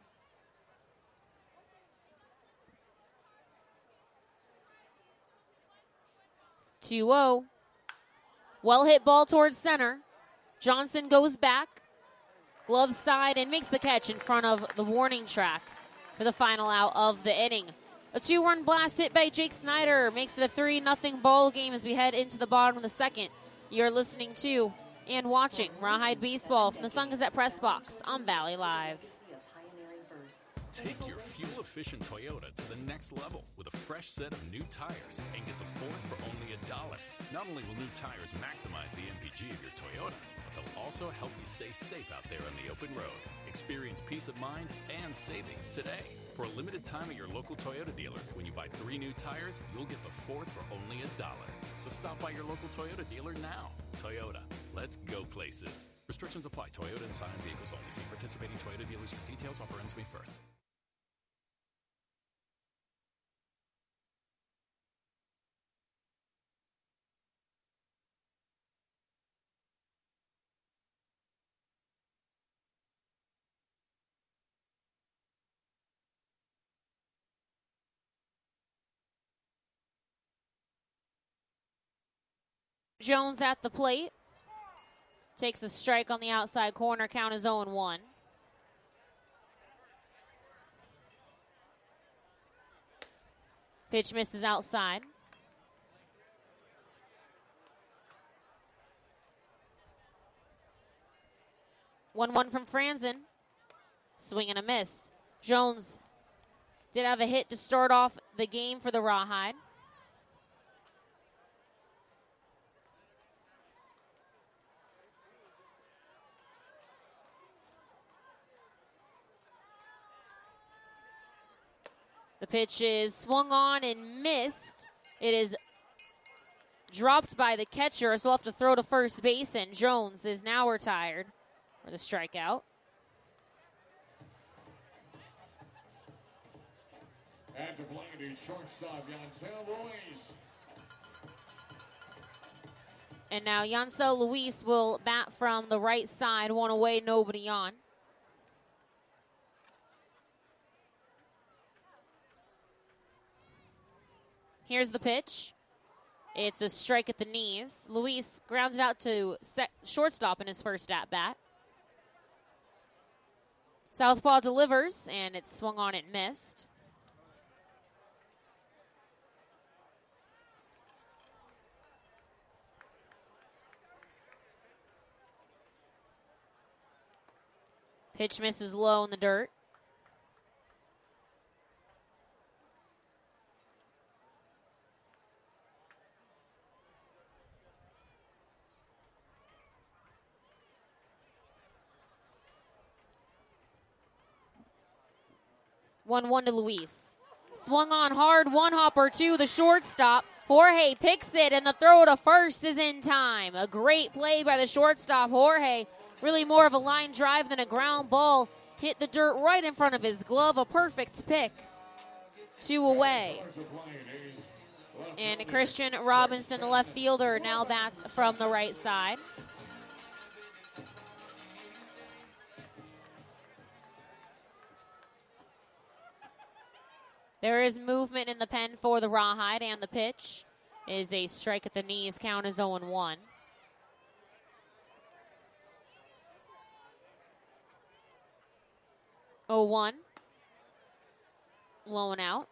2-0. Well hit ball towards center. Johnson goes back. Glove side and makes the catch in front of the warning track for the final out of the inning. A 2-run blast hit by Jake Snyder makes it a 3-0 ball game as we head into the bottom of the second. You're listening to and watching Rawhide Baseball from the Sun Gazette Press Box on Valley Live.
Take your fuel-efficient Toyota to the next level with a fresh set of new tires and get the fourth for only $1. Not only will new tires maximize the MPG of your Toyota, but they'll also help you stay safe out there on the open road. Experience peace of mind and savings today. For a limited time at your local Toyota dealer, when you buy 3 new tires, you'll get the fourth for only $1. So stop by your local Toyota dealer now. Toyota, let's go places. Restrictions apply. Toyota and Scion vehicles only. See participating Toyota dealers for details. Offer ends May 1st.
Jones at the plate. Takes a strike on the outside corner. Count is 0-1. Pitch misses outside. One from Franzen. Swing and a miss. Jones did have a hit to start off the game for the Rawhide. The pitch is swung on and missed. It is dropped by the catcher, so we'll have to throw to first base, and Jones is now retired for the strikeout.
At the plate is shortstop Yancel Ruiz.
And now Yancel Luis will bat from the right side, 1 away, nobody on. Here's the pitch. It's a strike at the knees. Luis grounds it out to shortstop in his first at-bat. Southpaw delivers, and it's swung on and missed. Pitch misses low in the dirt. One to Luis. Swung on hard, one hopper to the shortstop. Jorge picks it, and the throw to first is in time. A great play by the shortstop, Jorge. Really more of a line drive than a ground ball. Hit the dirt right in front of his glove. A perfect pick. 2 away. And Christian Robinson, the left fielder, now bats from the right side. There is movement in the pen for the Rawhide, and the pitch is a strike at the knees. Count is 0-1. Low and out.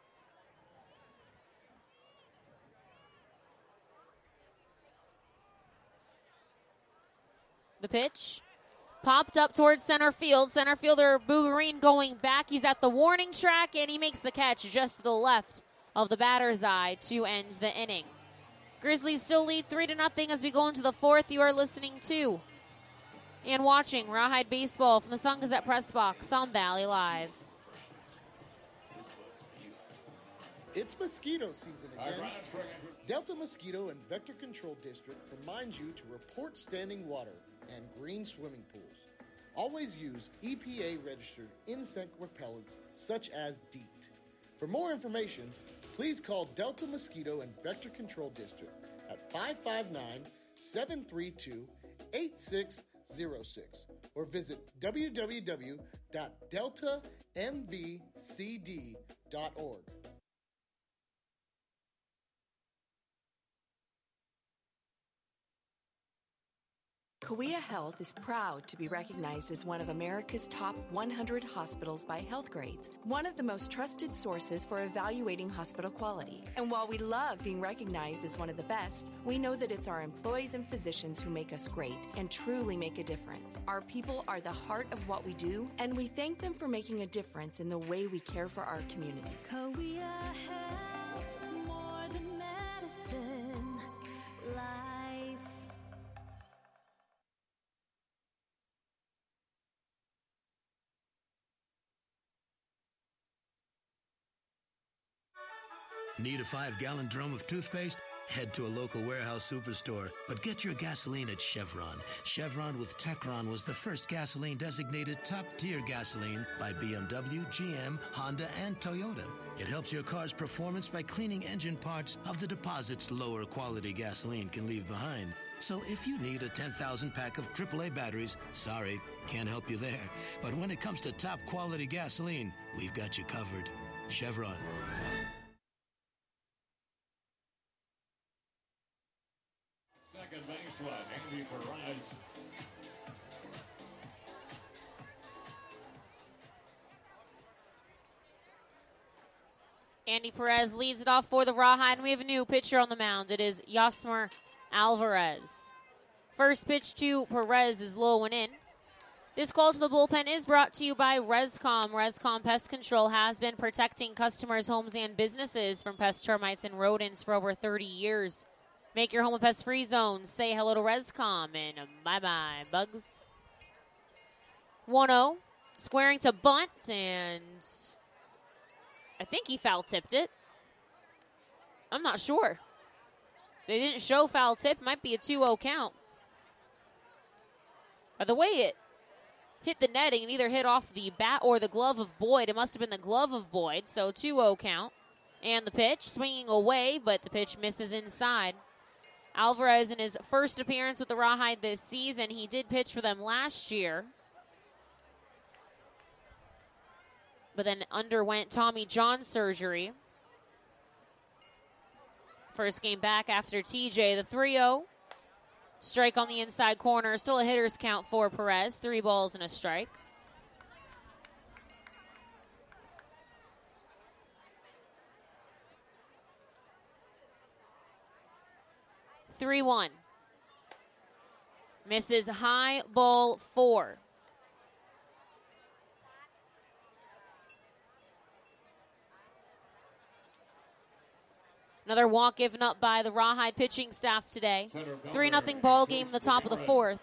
The pitch popped up towards center field. Center fielder Bougarine going back. He's at the warning track, and he makes the catch just to the left of the batter's eye to end the inning. Grizzlies still lead 3-0 as we go into the fourth. You are listening to and watching Rawhide Baseball from the Sun Gazette Press Box on Valley Live.
It's mosquito season again. Delta Mosquito and Vector Control District reminds you to report standing water and green swimming pools. Always use EPA-registered insect repellents such as DEET. For more information, please call Delta Mosquito and Vector Control District at 559-732-8606 or visit www.deltamvcd.org.
Kauai Health is proud to be recognized as one of America's top 100 hospitals by Healthgrades, one of the most trusted sources for evaluating hospital quality. And while we love being recognized as one of the best, we know that it's our employees and physicians who make us great and truly make a difference. Our people are the heart of what we do, and we thank them for making a difference in the way we care for our community.
Kauai Health, more than medicine, life.
Need a 5-gallon drum of toothpaste? Head to a local warehouse superstore, but get your gasoline at Chevron. Chevron with Techron was the first gasoline designated top-tier gasoline by BMW, GM, Honda, and Toyota. It helps your car's performance by cleaning engine parts of the deposits lower quality gasoline can leave behind. So if you need a 10,000 pack of AAA batteries, sorry, can't help you there. But when it comes to top quality gasoline, we've got you covered. Chevron.
Second baseline, Andy Perez.
Andy Perez leads it off for the Rawhide, and we have a new pitcher on the mound. It is Yasmer Alvarez. First pitch to Perez is low and in. This call to the bullpen is brought to you by Rescom. Rescom Pest Control has been protecting customers' homes and businesses from pest, termites, and rodents for over 30 years. Make your home a pest-free zone. Say hello to Rescom, and bye-bye, bugs. 1-0, squaring to bunt, and I think he foul-tipped it. I'm not sure. They didn't show foul tip. Might be a 2-0 count. By the way it hit the netting and either hit off the bat or the glove of Boyd. It must have been the glove of Boyd, so 2-0 count. And the pitch, swinging away, but the pitch misses inside. Alvarez, in his first appearance with the Rawhide this season, he did pitch for them last year, but then underwent Tommy John surgery. First game back after TJ. The 3-0. Strike on the inside corner. Still a hitter's count for Perez. 3 balls and a strike. Misses high, ball 4. Another walk given up by the Rawhide pitching staff today. 3-0 ball game in the top of the 4th.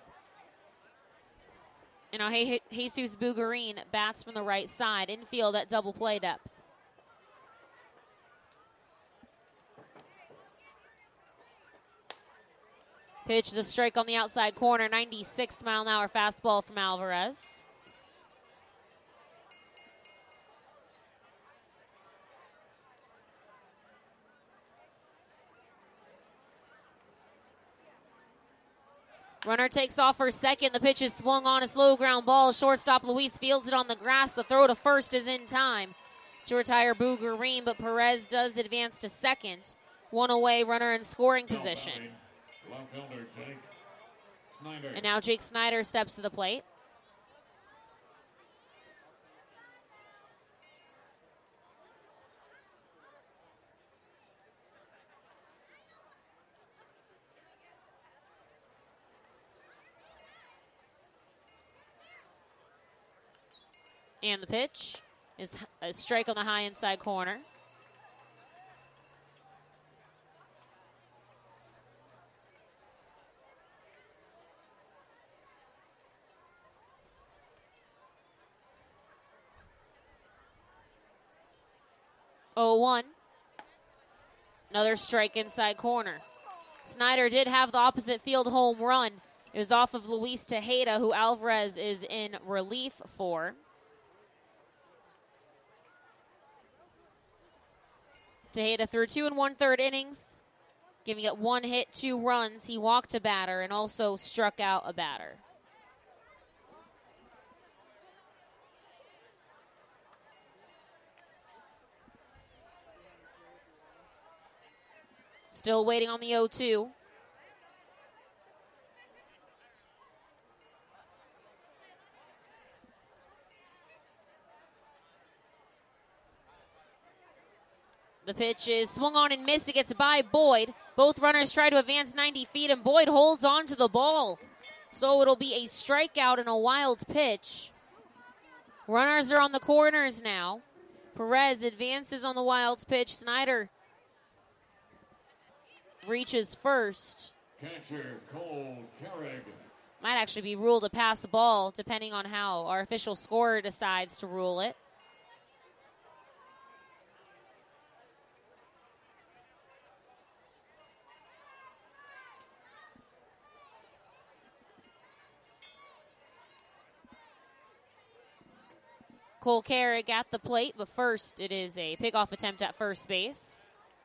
And now Jesus Bugarin bats from the right side. Infield at double play depth. Pitch is a strike on the outside corner. 96-mile-an-hour fastball from Alvarez. Runner takes off for second. The pitch is swung on, a slow ground ball. Shortstop Luis fields it on the grass. The throw to first is in time to retire Bugarin, but Perez does advance to second. One away, runner in scoring position.
Left fielder Jake Snyder.
And now Jake Snyder steps to the plate. And the pitch is a strike on the high inside corner. Oh, 1. Another strike inside corner. Snyder did have the opposite field home run. It was off of Luis Tejeda, who Alvarez is in relief for. Tejeda threw 2 1/3 innings, giving it 1 hit, 2 runs. He walked a batter and also struck out a batter. Still waiting on the 0-2. The pitch is swung on and missed. It gets by Boyd. Both runners try to advance 90 feet, and Boyd holds on to the ball. So it'll be a strikeout and a wild pitch. Runners are on the corners now. Perez advances on the wild pitch. Snyder reaches first.
Catcher Cole Carrig.
Might actually be ruled a pass ball, depending on how our official scorer decides to rule it. Cole Carrick at the plate, but first it is a pickoff attempt at first base.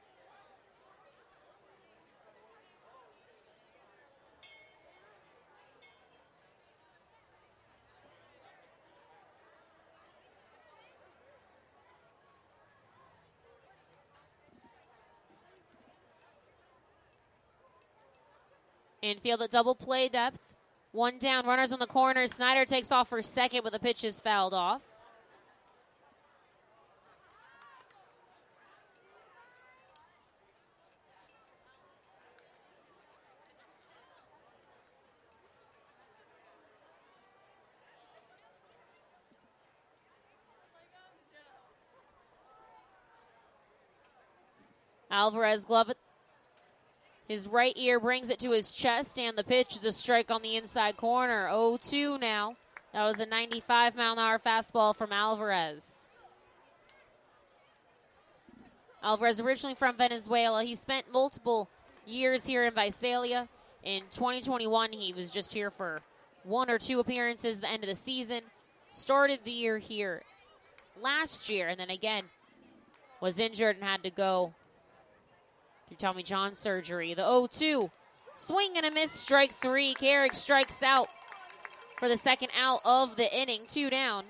Infield at double play depth. 1 down, runners on the corner. Snyder takes off for second, but the pitch is fouled off. Alvarez glove it. His right ear brings it to his chest, and the pitch is a strike on the inside corner. 0-2 now. That was a 95-mile-an-hour fastball from Alvarez. Alvarez originally from Venezuela. He spent multiple years here in Visalia. In 2021, he was just here for 1 or 2 appearances at the end of the season. Started the year here last year, and then again was injured and had to go through Tommy John surgery. The 0-2. Swing and a miss, strike 3. Carrick strikes out for the second out of the inning. 2 down.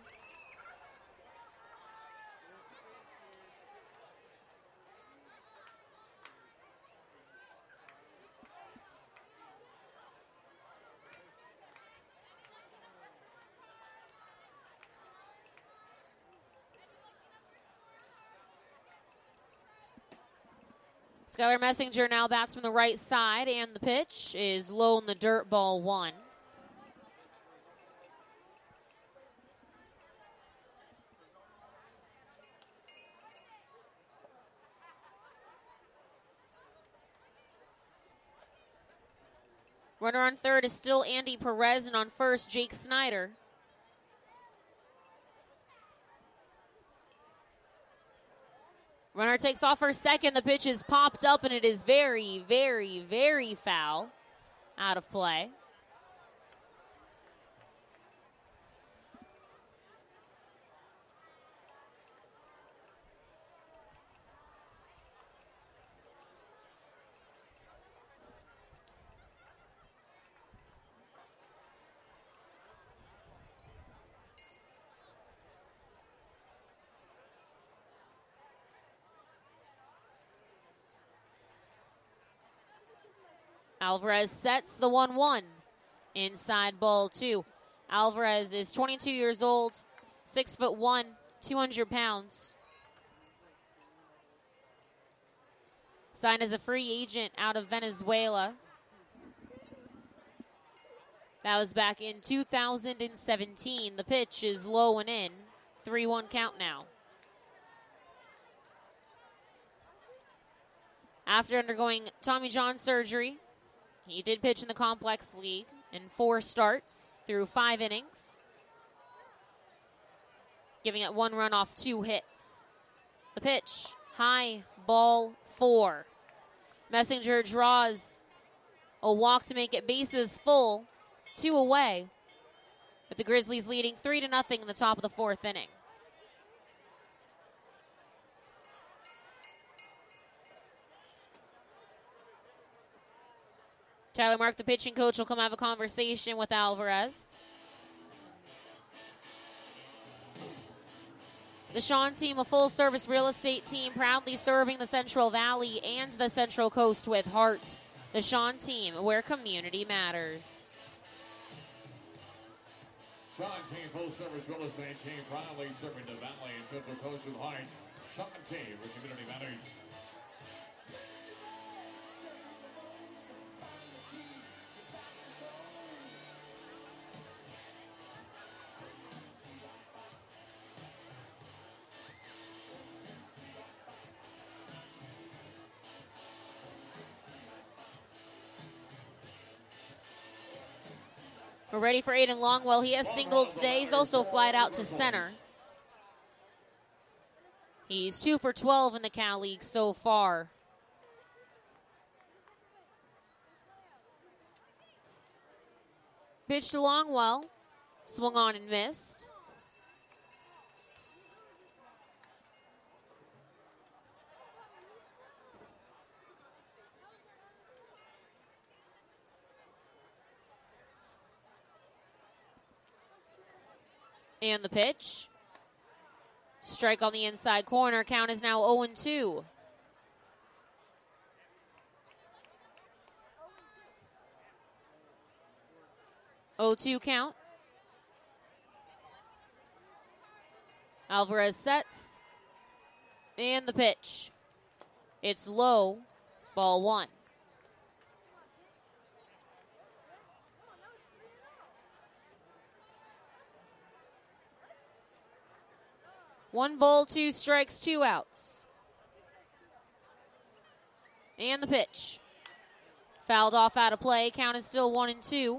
Skylar Messinger now bats from the right side, and the pitch is low in the dirt, ball 1. Runner on third is still Andy Perez, and on first, Jake Snyder. Runner takes off for second. The pitch is popped up, and it is very, very, very foul. Out of play. Alvarez sets the 1-1. Inside ball 2. Alvarez is 22 years old, 6'1", 200 pounds. Signed as a free agent out of Venezuela. That was back in 2017. The pitch is low and in. 3-1 count now. After undergoing Tommy John surgery, he did pitch in the Complex League in 4 starts through 5 innings, giving it 1 run off 2 hits. The pitch, high, ball 4. Messenger draws a walk to make it bases full, 2 away. With the Grizzlies leading 3-0 in the top of the 4th inning. Tyler Mark, the pitching coach, will come have a conversation with Alvarez. The Sean team, a full-service real estate team, proudly serving the Central Valley and the Central Coast with heart. The Sean team, where community matters.
Sean team, full-service real estate team, proudly serving the Valley and Central Coast with heart. Sean team, where community matters.
We're ready for Aiden Longwell. He has singled today. He's also flied out to center. He's 2 for 12 in the Cal League so far. Pitch to Longwell. Swung on and missed. And the pitch. Strike on the inside corner. Count is now 0-2. Count. Alvarez sets. And the pitch. It's low. Ball 1. One ball, 2 strikes, 2 outs. And the pitch. Fouled off out of play. Count is still 1-2.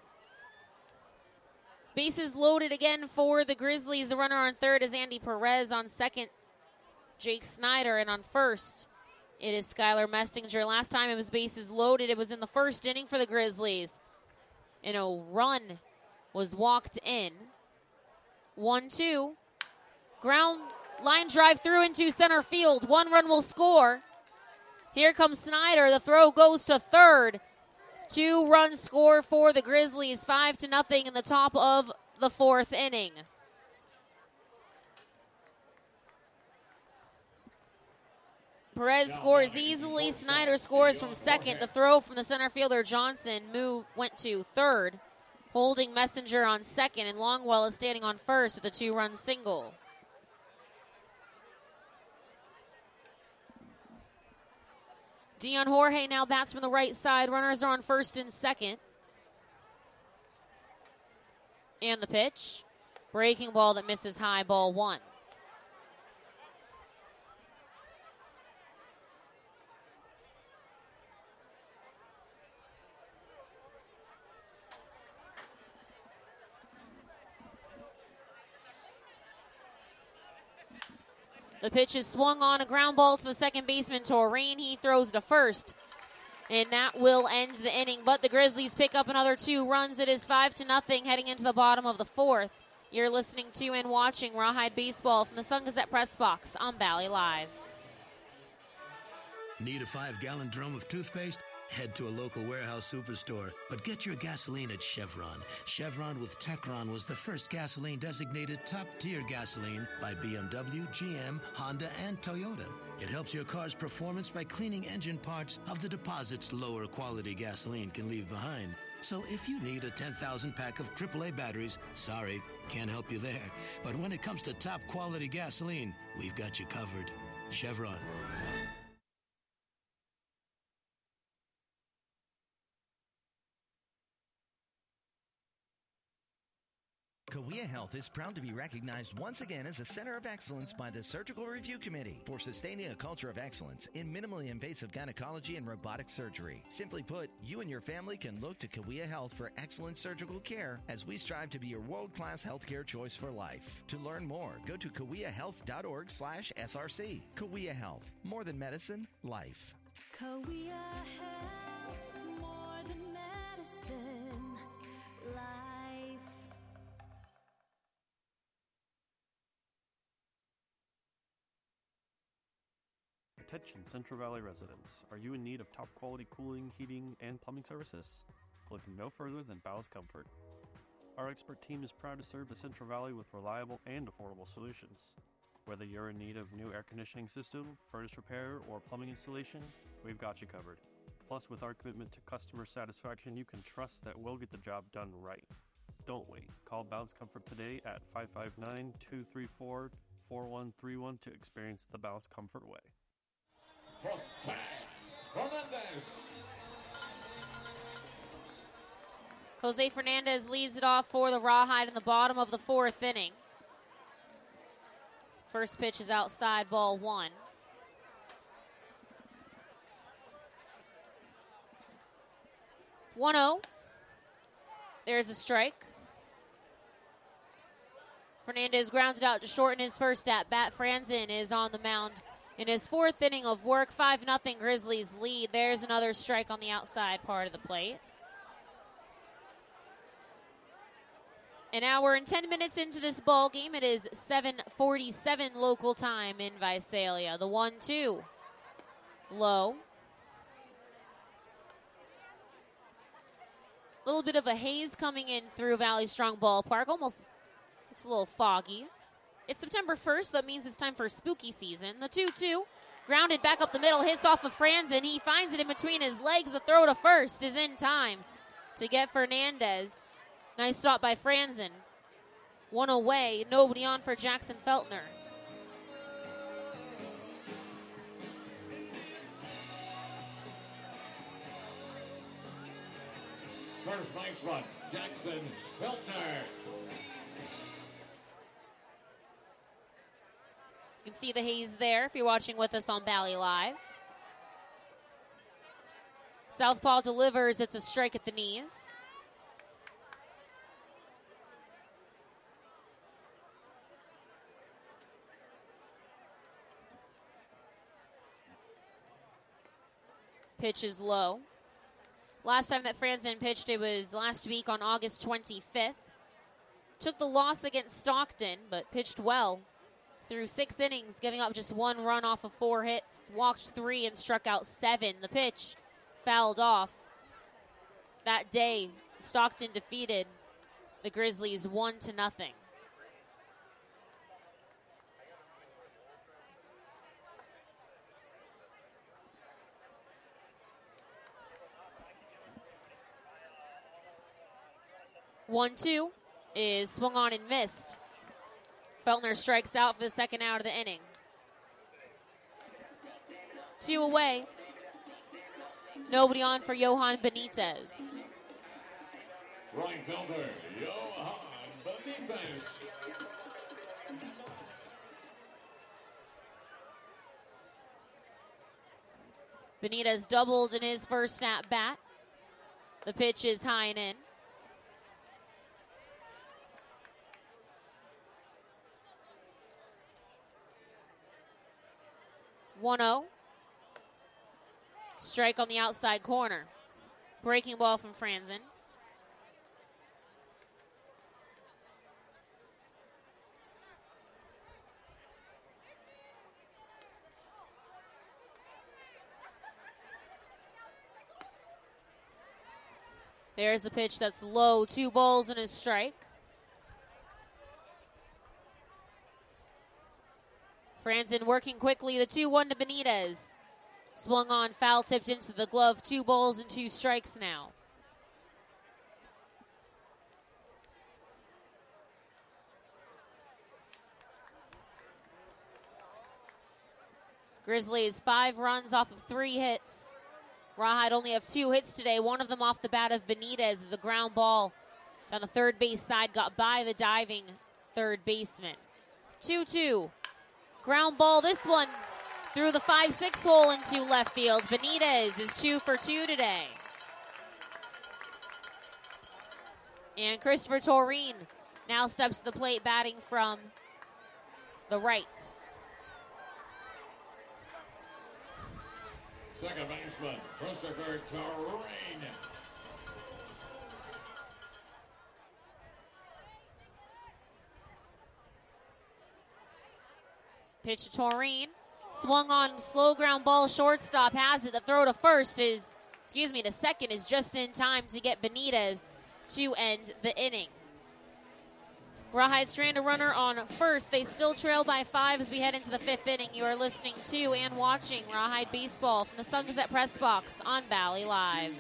Bases loaded again for the Grizzlies. The runner on third is Andy Perez. On second, Jake Snyder. And on first, it is Skylar Messenger. Last time it was bases loaded, it was in the first inning for the Grizzlies. And a run was walked in. 1-2. Ground line drive through into center field. 1 run will score. Here comes Snyder. The throw goes to third. 2-run score for the Grizzlies. 5-0 in the top of the 4th inning. Perez scores easily. Snyder scores from second. The throw from the center fielder Johnson went to third, holding Messenger on second, and Longwell is standing on first with a 2-run single. Dion Jorge now bats from the right side. Runners are on first and second. And the pitch. Breaking ball that misses high, ball 1. The pitch is swung on, a ground ball to the second baseman, Torrain. He throws to first, and that will end the inning. But the Grizzlies pick up another 2 runs. It is 5-0 heading into the bottom of the 4th. You're listening to and watching Rawhide Baseball from the Sun Gazette Press Box on Valley Live.
Need a 5-gallon drum of toothpaste? Head to a local warehouse superstore, but get your gasoline at Chevron. Chevron with Techron was the first gasoline designated top-tier gasoline by BMW, GM, Honda, and Toyota. It helps your car's performance by cleaning engine parts of the deposits lower quality gasoline can leave behind. So if you need a 10,000 pack of AAA batteries, sorry, can't help you there. But when it comes to top quality gasoline, we've got you covered. Chevron.
Cahuilla Health is proud to be recognized once again as a center of excellence by the Surgical Review Committee for sustaining a culture of excellence in minimally invasive gynecology and robotic surgery. Simply put, you and your family can look to Cahuilla Health for excellent surgical care as we strive to be your world-class healthcare choice for life. To learn more, go to cahuillahealth.org/SRC. Cahuilla Health. More than medicine, life.
Kauea Health, more than medicine, life.
Attention Central Valley residents. Are you in need of top quality cooling, heating, and plumbing services? Look no further than Bowes Comfort. Our expert team is proud to serve the Central Valley with reliable and affordable solutions. Whether you're in need of new air conditioning system, furnace repair, or plumbing installation, we've got you covered. Plus, with our commitment to customer satisfaction, you can trust that we'll get the job done right. Don't wait. Call Bowes Comfort today at 559-234-4131 to experience the Bowes Comfort way.
Jose Fernandez.
Jose Fernandez leads it off for the Rawhide in the bottom of the fourth inning. First pitch is outside, ball one. One-0. There's a strike. Fernandez grounds it out to short in his first at-bat. Franzen is on the mound in his fourth inning of work. 5-0 Grizzlies lead. There's another strike on the outside part of the plate. An hour and 10 minutes into this ball game. It is 7:47 local time in Visalia. The 1-2. Low. A little bit of a haze coming in through Valley Strong Ballpark. Almost looks a little foggy. It's September 1st. That means it's time for spooky season. The 2-2. Grounded back up the middle. Hits off of Franzen. He finds it in between his legs. The throw to first is in time to get Fernandez. Nice stop by Franzen. One away, nobody on for Jackson Feltner.
First base run, Jackson Feltner.
You can see the haze there if you're watching with us on Valley Live. Southpaw delivers. It's a strike at the knees. Pitch is low. Last time that Franzen pitched, it was last week on August 25th. Took the loss against Stockton, but pitched well through 6 innings, giving up just 1 run off of 4 hits, walked 3 and struck out 7. The pitch fouled off. That day, Stockton defeated the Grizzlies 1-0. One-two is swung on and missed. Feltner strikes out for the second out of the inning. 2 away. Nobody on for Johan Benitez.
Right fielder, Johan Benitez.
Benitez doubled in his first at-bat. The pitch is high and in. One-0. Strike on the outside corner. Breaking ball from Franzen. There's a pitch that's low. 2 balls and a strike. Franzen working quickly. The 2-1 to Benitez. Swung on, foul tipped into the glove. 2 balls and 2 strikes now. Grizzlies 5 runs off of 3 hits. Rawhide only have 2 hits today. One of them off the bat of Benitez is a ground ball down the third base side. Got by the diving third baseman. 2-2. Ground ball, this one through the 5-6 hole into left field. Benitez is 2 for 2 today. And Christopher Toreen now steps to the plate, batting from the right.
Second baseman, Christopher Terrain.
Pitch to Taurine. Swung on, slow ground ball, shortstop has it. The throw to to second is just in time to get Benitez to end the inning. Rawhide stranded a runner on first. They still trail by 5 as we head into the 5th inning. You are listening to and watching Rawhide Baseball from the Sun Gazette Press Box on Valley Live.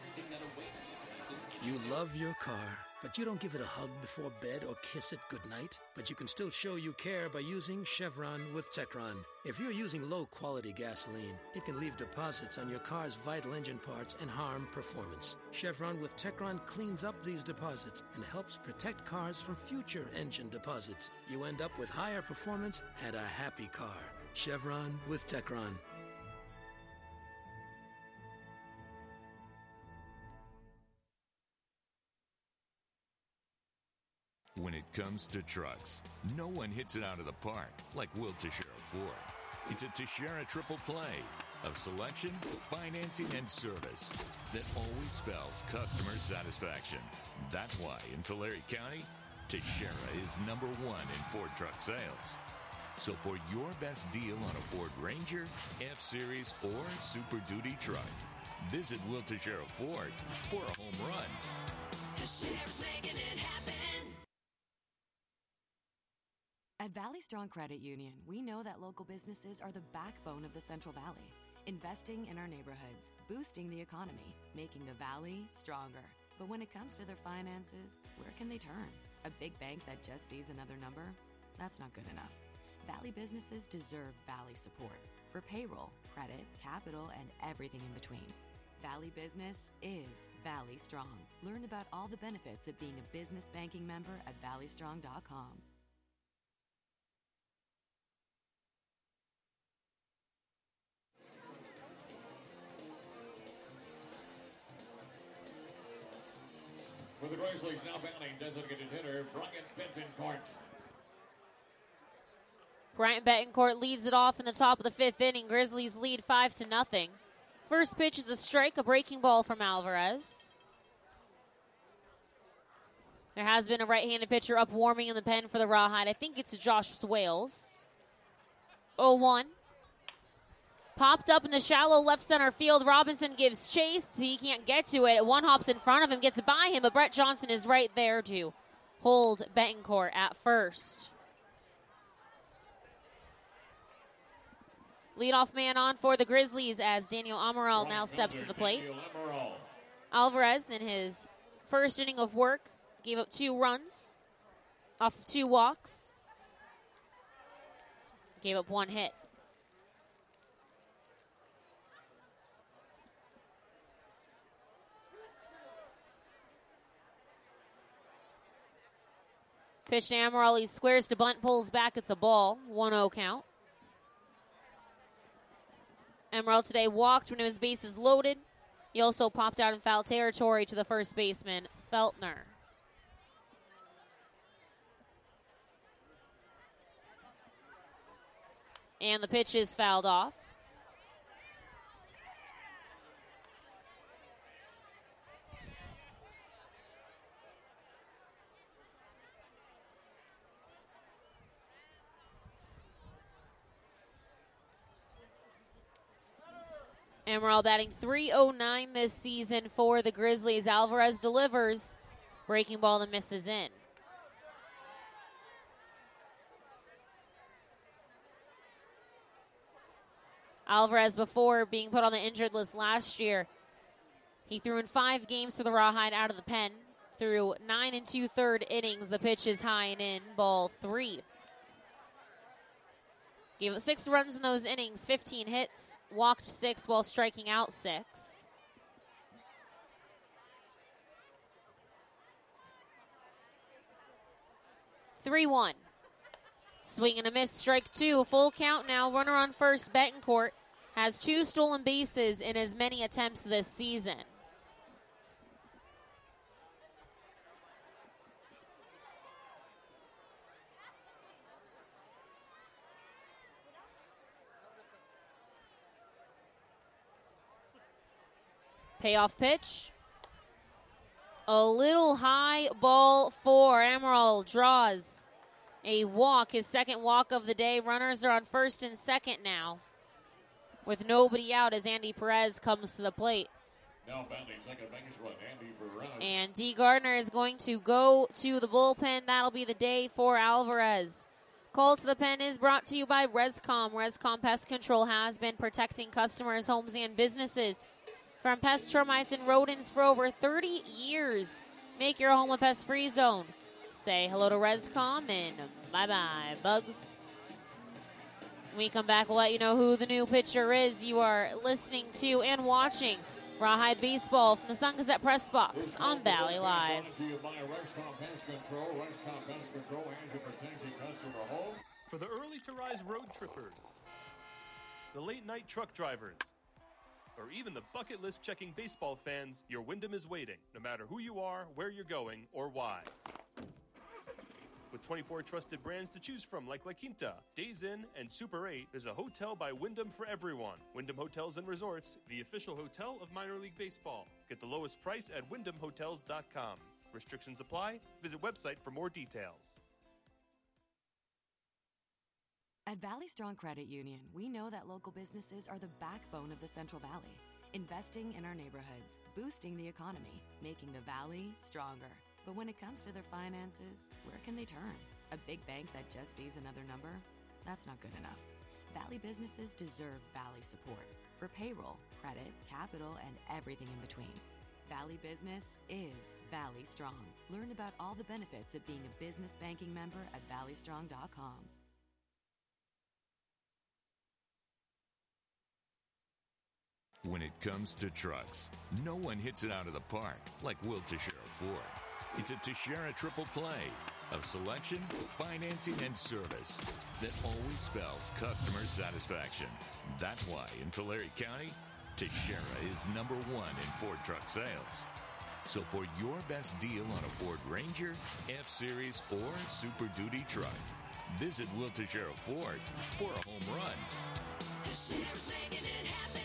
You love your car, but you don't give it a hug before bed or kiss it goodnight. But you can still show you care by using Chevron with Techron. If you're using low-quality gasoline, it can leave deposits on your car's vital engine parts and harm performance. Chevron with Techron cleans up these deposits and helps protect cars from future engine deposits. You end up with higher performance and a happy car. Chevron with Techron.
When it comes to trucks, no one hits it out of the park like Will Teixeira Ford. It's a Teixeira triple play of selection, financing, and service that always spells customer satisfaction. That's why in Tulare County, Teixeira is #1 in Ford truck sales. So for your best deal on a Ford Ranger, F-Series, or Super Duty truck, visit Will Teixeira Ford for a home run.
Teixeira's making it happen.
At Valley Strong Credit Union, we know that local businesses are the backbone of the Central Valley, investing in our neighborhoods, boosting the economy, making the Valley stronger. But when it comes to their finances, where can they turn? A big bank that just sees another number? That's not good enough. Valley businesses deserve Valley support for payroll, credit, capital, and everything in between. Valley Business is Valley Strong. Learn about all the benefits of being a business banking member at valleystrong.com.
For the Grizzlies now batting, designated hitter Bryant Betancourt.
Bryant Betancourt leads it off in the top of the 5th inning. Grizzlies lead 5-0. First pitch is a strike, a breaking ball from Alvarez. There has been a right-handed pitcher up warming in the pen for the Rawhide. I think it's Josh Swales. 0-1. Popped up in the shallow left center field. Robinson gives chase. He can't get to it. One hops in front of him, gets by him, but Brett Johnson is right there to hold Betancourt at first. Leadoff man on for the Grizzlies as Daniel Amaral now steps to the plate. Alvarez, in his first inning of work, gave up 2 runs off of 2 walks. Gave up 1 hit. Pitch to Amaral, he squares to bunt, pulls back, it's a ball. 1-0 count. Amaral today walked when his bases loaded. He also popped out in foul territory to the first baseman, Feltner. And the pitch is fouled off. Amaral batting .309 this season for the Grizzlies. Alvarez delivers. Breaking ball that misses in. Alvarez, before being put on the injured list last year, he threw in 5 games for the Rawhide out of the pen. Through 9 2/3 innings. The pitch is high and in, ball 3. Gave up 6 runs in those innings, 15 hits, walked 6 while striking out 6. (3-1). Swing and a miss, strike 2. Full count now. Runner on first. Betancourt has 2 stolen bases in as many attempts this season. Payoff pitch. A little high ball for Emerald. Draws a walk, his second walk of the day. Runners are on first and second now, with nobody out as Andy Perez comes to the plate.
Now batting second base run, Andy Perez.
And D. Gardner is going to go to the bullpen. That'll be the day for Alvarez. Call to the pen is brought to you by Rescom. Rescom Pest Control has been protecting customers, homes, and businesses from pests, termites, and rodents for over 30 years. Make your home a pest-free zone. Say hello to Rescom and bye-bye, bugs. When we come back, we'll let you know who the new pitcher is. You are listening to and watching Rawhide Baseball from the Sun Gazette Press Box on Valley Live.
For the early to rise road trippers, the late night truck drivers, or even the bucket list checking baseball fans, your Wyndham is waiting, no matter who you are, where you're going, or why. With 24 trusted brands to choose from like La Quinta, Days Inn, and Super 8, there's a hotel by Wyndham for everyone. Wyndham Hotels and Resorts, the official hotel of minor league baseball. Get the lowest price at wyndhamhotels.com. Restrictions apply. Visit website for more details.
At Valley Strong Credit Union, we know that local businesses are the backbone of the Central Valley, investing in our neighborhoods, boosting the economy, making the Valley stronger. But when it comes to their finances, where can they turn? A big bank that just sees another number? That's not good enough. Valley businesses deserve Valley support for payroll, credit, capital, and everything in between. Valley Business is Valley Strong. Learn about all the benefits of being a business banking member at valleystrong.com.
When it comes to trucks, no one hits it out of the park like Will Teixeira Ford. It's a Teixeira triple play of selection, financing, and service that always spells customer satisfaction. That's why in Tulare County, Teixeira is #1 in Ford truck sales. So for your best deal on a Ford Ranger, F-Series, or Super Duty truck, visit Will Teixeira Ford for a home run.
Teixeira's making it happen.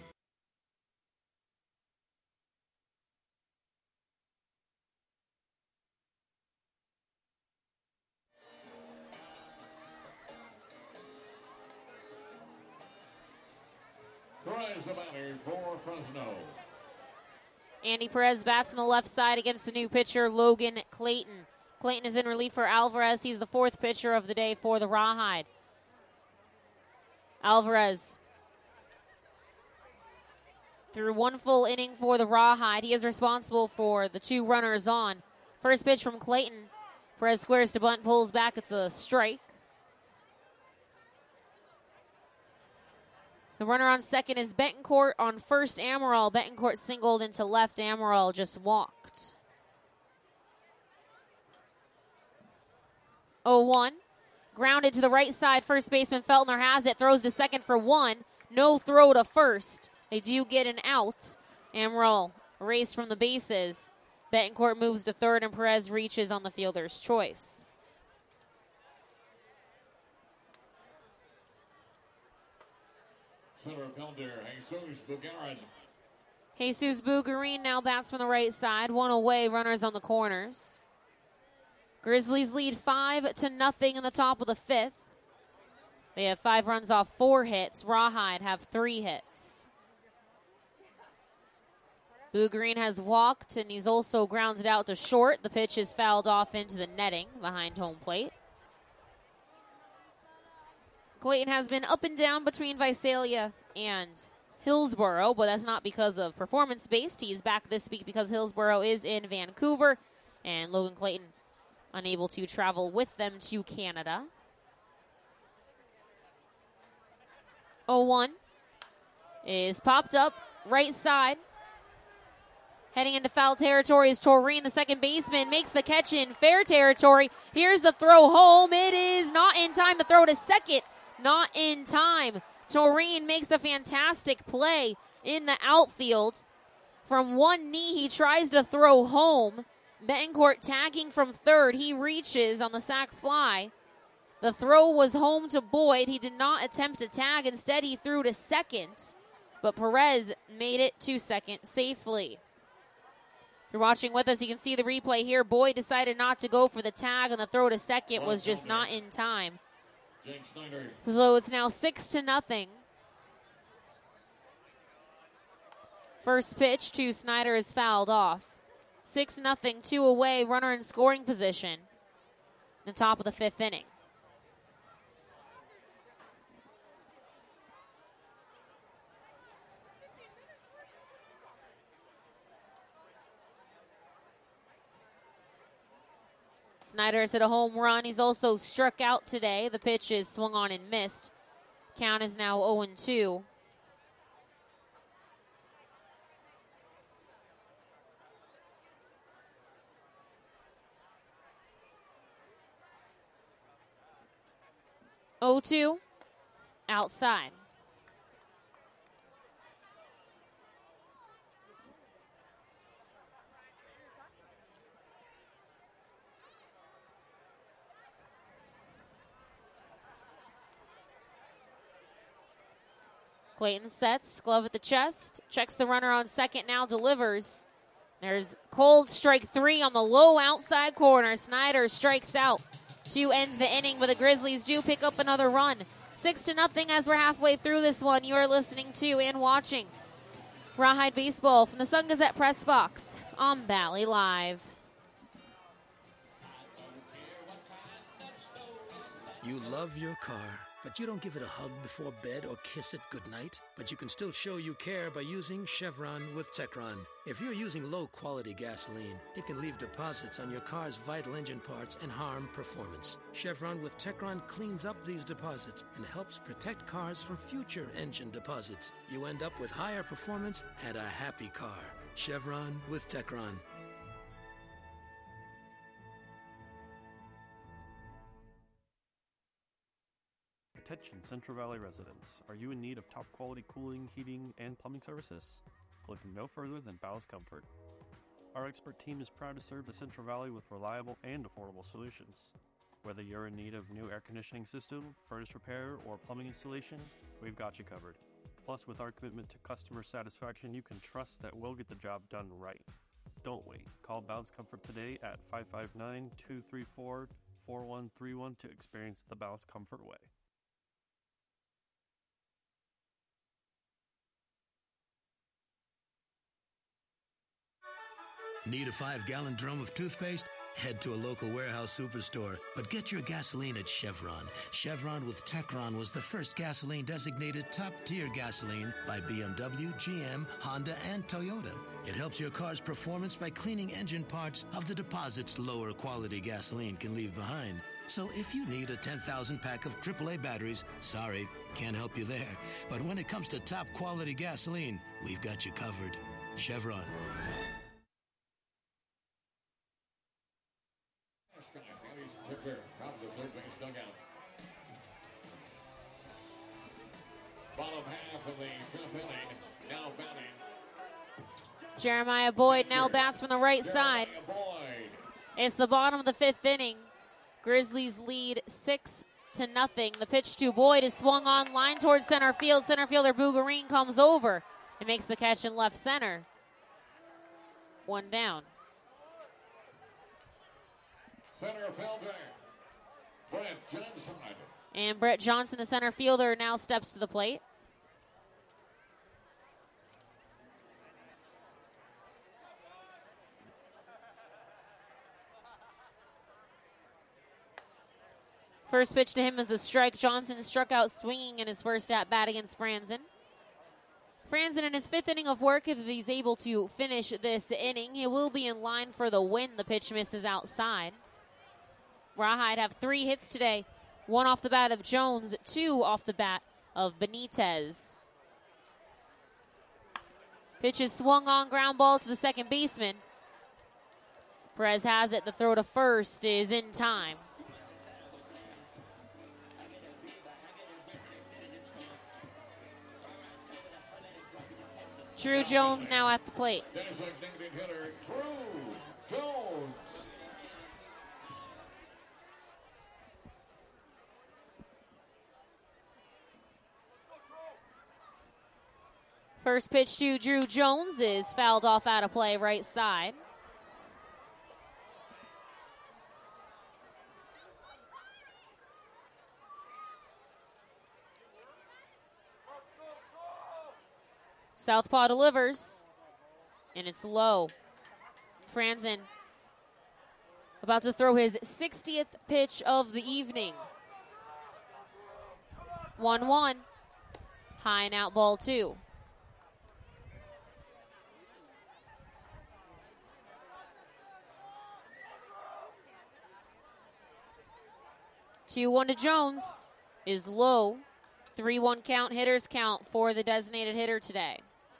Perez the batter for Fresno.
Andy Perez bats on the left side against the new pitcher, Logan Clayton. Clayton is in relief for Alvarez. He's the fourth pitcher of the day for the Rawhide. Alvarez through one full inning for the Rawhide. He is responsible for the two runners on. First pitch from Clayton. Perez squares to bunt, pulls back. It's a strike. The runner on second is Betancourt. On first, Amaral. Betancourt singled into left. Amaral just walked. 0-1. Grounded to the right side. First baseman Feltner has it. Throws to second for one. No throw to first. They do get an out. Amaral erased from the bases. Betancourt moves to third, and Perez reaches on the fielder's choice.
Center fielder, Jesus Bugarin.
Jesus Bugarin now bats from the right side. One away, runners on the corners. Grizzlies lead 5-0 in the top of the fifth. They have 5 runs off 4 hits. Rawhide have 3 hits. Bugarin has walked, and he's also grounded out to short. The pitch is fouled off into the netting behind home plate. Clayton has been up and down between Visalia and Hillsboro, but that's not because of performance-based. He's back this week because Hillsboro is in Vancouver, and Logan Clayton unable to travel with them to Canada. 0-1 is popped up right side. Heading into foul territory is Toreen, the second baseman, makes the catch in fair territory. Here's the throw home. It is not in time to throw to second. Not in time. Toreen makes a fantastic play in the outfield. From one knee, he tries to throw home. Betancourt tagging from third. He reaches on the sac fly. The throw was home to Boyd. He did not attempt to tag. Instead, he threw to second. but Perez made it to second safely. If you're watching with us, you can see the replay here. Boyd decided not to go for the tag, and the throw to second was just not in time. So it's now 6-0. First pitch to Snyder is fouled off. 6-0, 2 away, runner in scoring position. The top of the 5th inning. Snyder has hit a home run. He's also struck out today. The pitch is swung on and missed. Count is now 0-2. Outside. Clayton sets, glove at the chest, checks the runner on second, now delivers. There's cold strike 3 on the low outside corner. Snyder strikes out to end the inning, but the Grizzlies do pick up another run. 6-0 as we're halfway through this one. You are listening to and watching Rawhide Baseball from the Sun Gazette Press Box on Valley Live.
You love your car, but you don't give it a hug before bed or kiss it goodnight. But you can still show you care by using Chevron with Techron. If you're using low-quality gasoline, it can leave deposits on your car's vital engine parts and harm performance. Chevron with Techron cleans up these deposits and helps protect cars from future engine deposits. You end up with higher performance and a happy car. Chevron with Techron.
Attention Central Valley residents. Are you in need of top quality cooling, heating, and plumbing services? Look no further than Bowes Comfort. Our expert team is proud to serve the Central Valley with reliable and affordable solutions. Whether you're in need of new air conditioning system, furnace repair, or plumbing installation, we've got you covered. Plus, with our commitment to customer satisfaction, you can trust that we'll get the job done right. Don't wait. Call Bowes Comfort today at 559-234-4131 to experience the Bowes Comfort way.
Need a 5-gallon drum of toothpaste? Head to a local warehouse superstore, but get your gasoline at Chevron. Chevron with Techron was the first gasoline designated top-tier gasoline by BMW, GM, Honda, and Toyota. It helps your car's performance by cleaning engine parts of the deposits lower quality gasoline can leave behind. So if you need a 10,000 pack of AAA batteries, sorry, can't help you there. But when it comes to top quality gasoline, we've got you covered. Chevron.
Tipper comes to third base dugout. Bottom half of the 5th inning. Now batting.
Jeremiah Boyd now bats from the right side. It's the bottom of the 5th inning. Grizzlies lead 6-0. The pitch to Boyd is swung on, line towards center field. Center fielder Bougarine comes over and makes the catch in left center. 1 down.
Center fielder, Brett Johnson.
And Brett Johnson, the center fielder, now steps to the plate. First pitch to him is a strike. Johnson struck out swinging in his first at-bat against Franzen. Franzen in his 5th inning of work, if he's able to finish this inning, he will be in line for the win. The pitch misses outside. Rawhide have 3 hits today. 1 off the bat of Jones, 2 off the bat of Benitez. Pitch is swung on, ground ball to the second baseman. Perez has it. The throw to first is in time. Drew Jones now at the plate.
Designated hitter, Drew Jones.
First pitch to Drew Jones is fouled off out of play right side. Southpaw delivers, and it's low. Franzen about to throw his 60th pitch of the evening. 1-1. High and out, ball 2. Two 1 to Jones is low. 3-1 count, hitters count for the designated hitter today.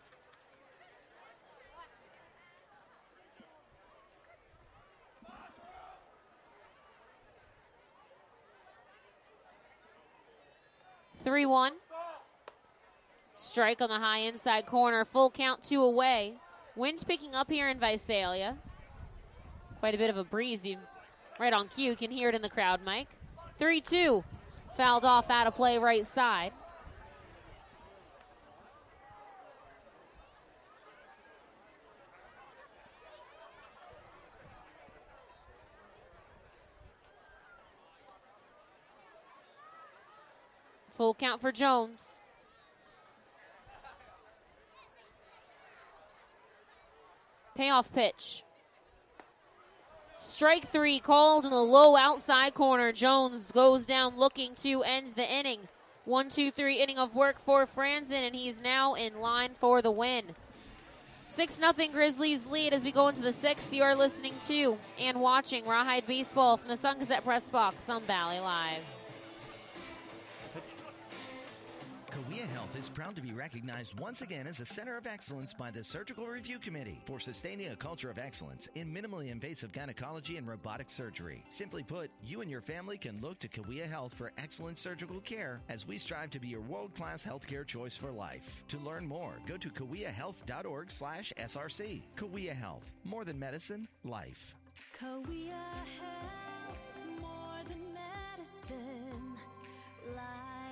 Strike on the high inside corner. Full count, 2 away. Wind's picking up here in Visalia. Quite a bit of a breeze. You right on cue. You can hear it in the crowd, Mike. 3-2. Fouled off out of play right side. Full count for Jones. Payoff pitch. Strike 3 called in the low outside corner. Jones goes down looking to end the inning. 1-2-3 inning of work for Franzen, and he's now in line for the win. 6-0 Grizzlies lead as we go into the 6th. You are listening to and watching Rawhide Baseball from the Sun Gazette Press Box on Valley Live.
Cahuilla Health is proud to be recognized once again as a center of excellence by the Surgical Review Committee for sustaining a culture of excellence in minimally invasive gynecology and robotic surgery. Simply put, you and your family can look to Cahuilla Health for excellent surgical care as we strive to be your world-class healthcare choice for life. To learn more, go to cahuillahealth.org/SRC. Cahuilla Health, more than medicine, life.
Cahuilla Health, more than medicine, life.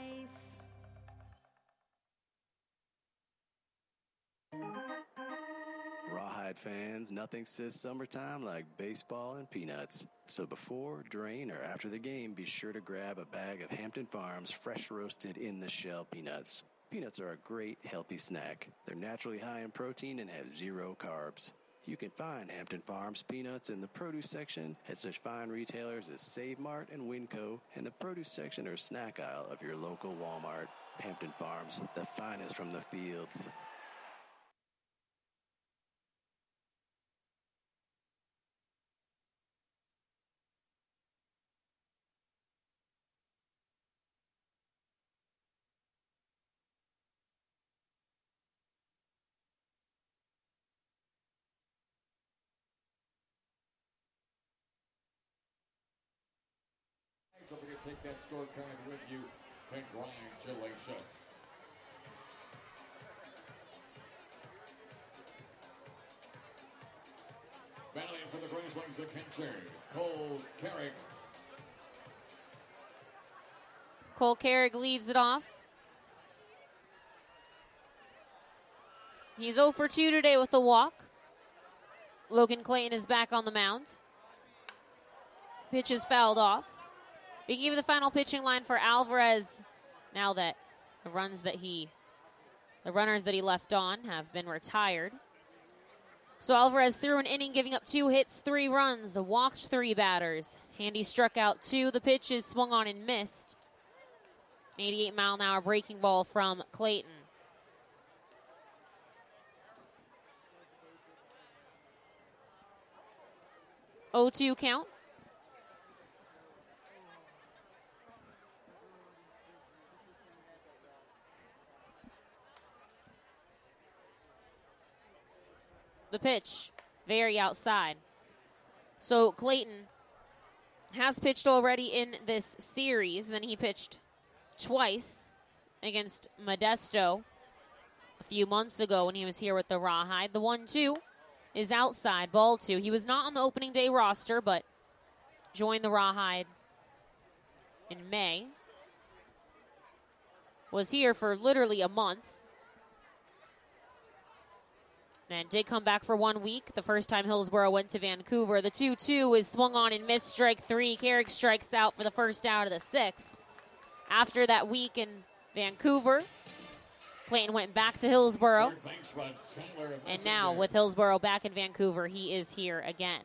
Rawhide fans, nothing says summertime like baseball and peanuts. So before, during, or after the game, be sure to grab a bag of Hampton Farms fresh roasted in the shell peanuts. Peanuts are a great healthy snack. They're naturally high in protein and have 0 carbs. You can find Hampton Farms peanuts in the produce section at such fine retailers as Save Mart and Winco, and the produce section or snack aisle of your local Walmart. Hampton Farms, the finest from the fields.
Don't forget to take that scorecard with you. Congratulations. Battling for the Grizzlies, the catcher, Cole Carrick.
Cole Carrick leads it off. He's 0 for 2 today with a walk. Logan Clayton is back on the mound. Pitch is fouled off. We give the final pitching line for Alvarez now that the runners that he left on have been retired. So Alvarez threw an inning, giving up 2 hits, 3 runs, walked 3 batters. Handy struck out 2. The pitch is swung on and missed. 88-mile-an-hour breaking ball from Clayton. (0-2) count. The pitch, very outside. So Clayton has pitched already in this series. Then he pitched twice against Modesto a few months ago when he was here with the Rawhide. The 1-2 is outside, ball 2. He was not on the opening day roster, but joined the Rawhide in May. Was here for literally a month. And did come back for 1 week. The first time Hillsborough went to Vancouver. The 2-2 is swung on and missed, strike 3. Carrick strikes out for the first out of the 6th. After that week in Vancouver, Clayton went back to Hillsborough. And now with Hillsborough back in Vancouver, he is here again.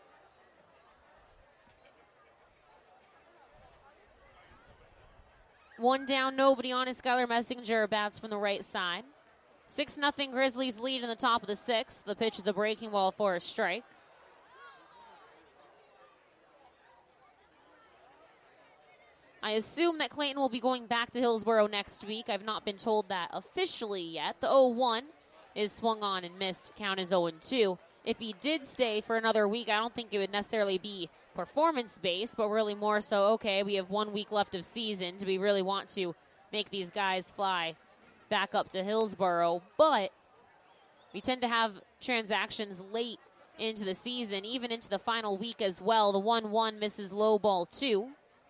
One down, nobody on is Skylar Messinger, bats from the right side. 6-0 Grizzlies lead in the top of the 6th. The pitch is a breaking ball for a strike. I assume that Clayton will be going back to Hillsborough next week. I've not been told that officially yet. The 0-1 is swung on and missed. Count is 0-2. If he did stay for another week, I don't think it would necessarily be performance-based, but really more so, okay, we have 1 week left of season. Do we really want to make these guys fly back up to Hillsborough? But we tend to have transactions late into the season, even into the final week as well. The 1-1 misses low ball 2.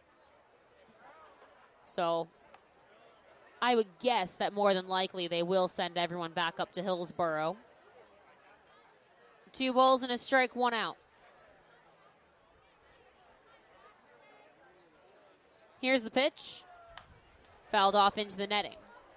So I would guess that more than likely they will send everyone back up to Hillsborough. 2 balls and a strike, 1 out. Here's the pitch. Fouled off into the netting.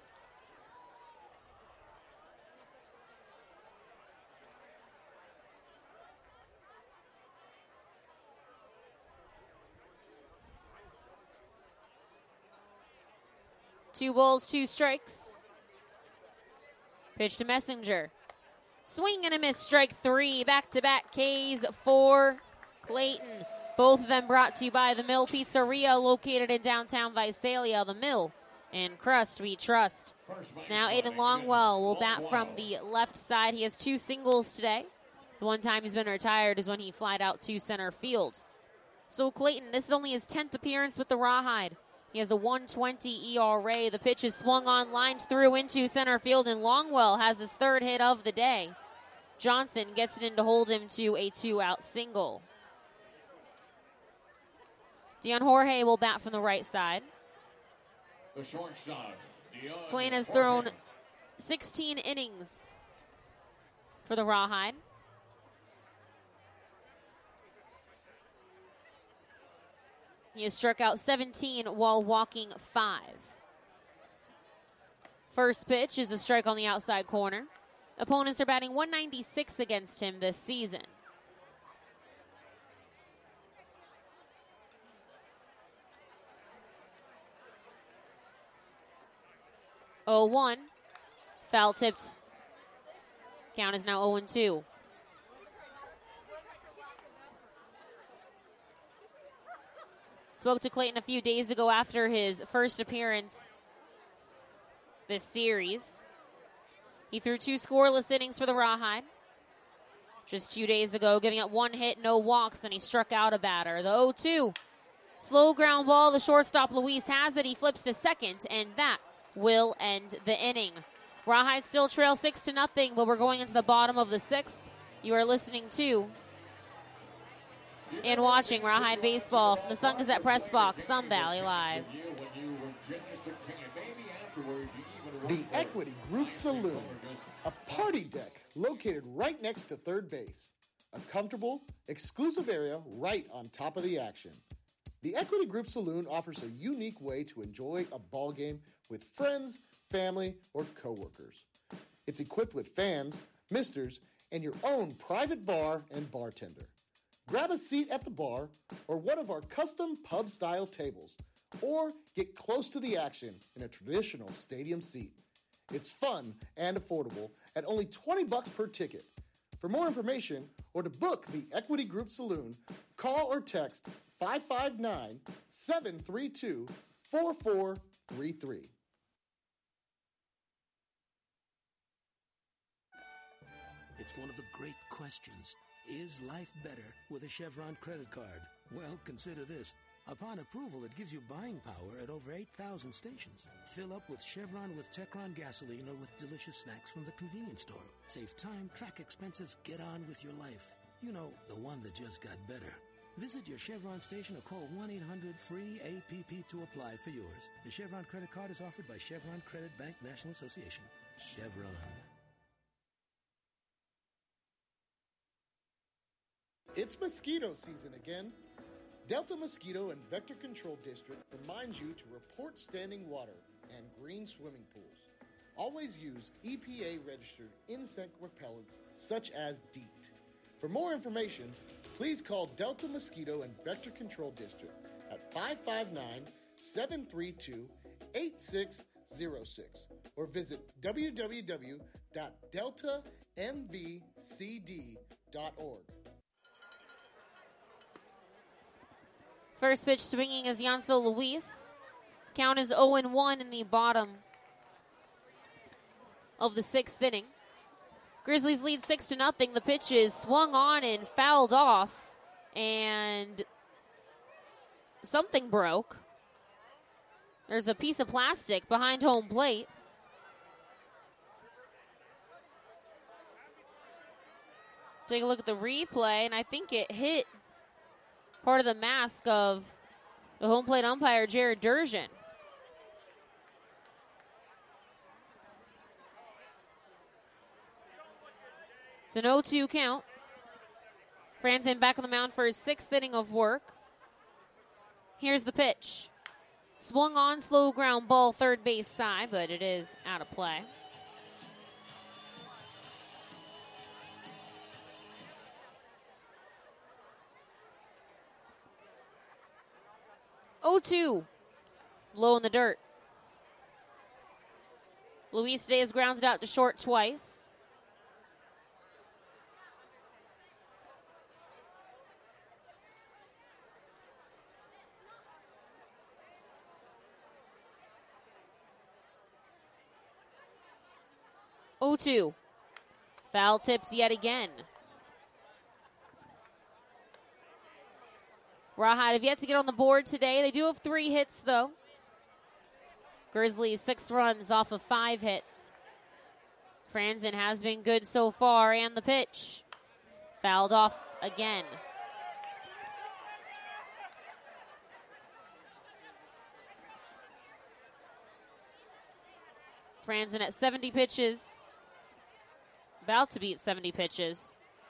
Two balls, 2 strikes. Pitch to Messinger. Swing and a miss, strike 3. Back-to-back Ks for Clayton. Both of them brought to you by The Mill Pizzeria, located in downtown Visalia. The Mill and crust we trust. Now Aiden Longwell will bat from the left side. He has 2 singles today. The one time he's been retired is when he flied out to center field. So Clayton, this is only his 10th appearance with the Rawhide. He has a 1.20 ERA. The pitch is swung on, lined through into center field, and Longwell has his 3rd hit of the day. Johnson gets it in to hold him to a 2-out single. Dion Jorge will bat from the right side.
The shortstop,
Clayton has thrown 16 innings for the Rawhide. He has struck out 17 while walking 5. First pitch is a strike on the outside corner. Opponents are batting 196 against him this season. Oh, 1. Foul tipped. Count is now 0-2. Spoke to Clayton a few days ago after his first appearance this series. He threw 2 scoreless innings for the Rawhide just 2 days ago, giving up 1 hit, no walks, and he struck out a batter. The 0-2. Slow ground ball. The shortstop, Luis, has it. He flips to second, and that will end the inning. Rawhide still trail 6-0, but we're going into the bottom of the 6th. You are listening to and watching Rawhide Baseball from the Sun Gazette Press Box, Sun Valley Live.
The Equity Group Saloon, a party deck located right next to third base. A comfortable, exclusive area right on top of the action. The Equity Group Saloon offers a unique way to enjoy a ball game with friends, family, or coworkers. It's equipped with fans, misters, and your own private bar and bartender. Grab a seat at the bar or one of our custom pub-style tables, or get close to the action in a traditional stadium seat. It's fun and affordable at only $20 per ticket. For more information or to book the Equity Group Saloon, call or text 559-732-4433.
It's one of the great questions. Is life better with a Chevron credit card? Well, consider this. Upon approval, it gives you buying power at over 8,000 stations. Fill up with Chevron with Techron gasoline or with delicious snacks from the convenience store. Save time, track expenses, get on with your life. You know, the one that just got better. Visit your Chevron station or call 1-800-FREE-APP to apply for yours. The Chevron credit card is offered by Chevron Credit Bank National Association. Chevron.
It's mosquito season again. Delta Mosquito and Vector Control District reminds you to report standing water and green swimming pools. Always use EPA-registered insect repellents such as DEET. For more information, please call Delta Mosquito and Vector Control District at 559-732-8606 or visit www.deltamvcd.org.
First pitch swinging is Yanso Luis. Count is 0-1 in the bottom of the 6th inning. Grizzlies lead 6-0. The pitch is swung on and fouled off, and something broke. There's a piece of plastic behind home plate. Take a look at the replay, and I think it hit part of the mask of the home plate umpire, Jared Durjan. It's an 0-2 count. Franzen back on the mound for his 6th inning of work. Here's the pitch. Swung on, slow ground ball, third base side, but it is out of play. Oh-2, low in the dirt. Luis Day is grounded out to short twice. Oh-2, foul tips yet again. Rawhide have yet to get on the board today. They do have 3 hits, though. Grizzlies 6 runs off of 5 hits. Franzen has been good so far, and the pitch fouled off again. Franzen at 70 pitches. About to be at 70 pitches.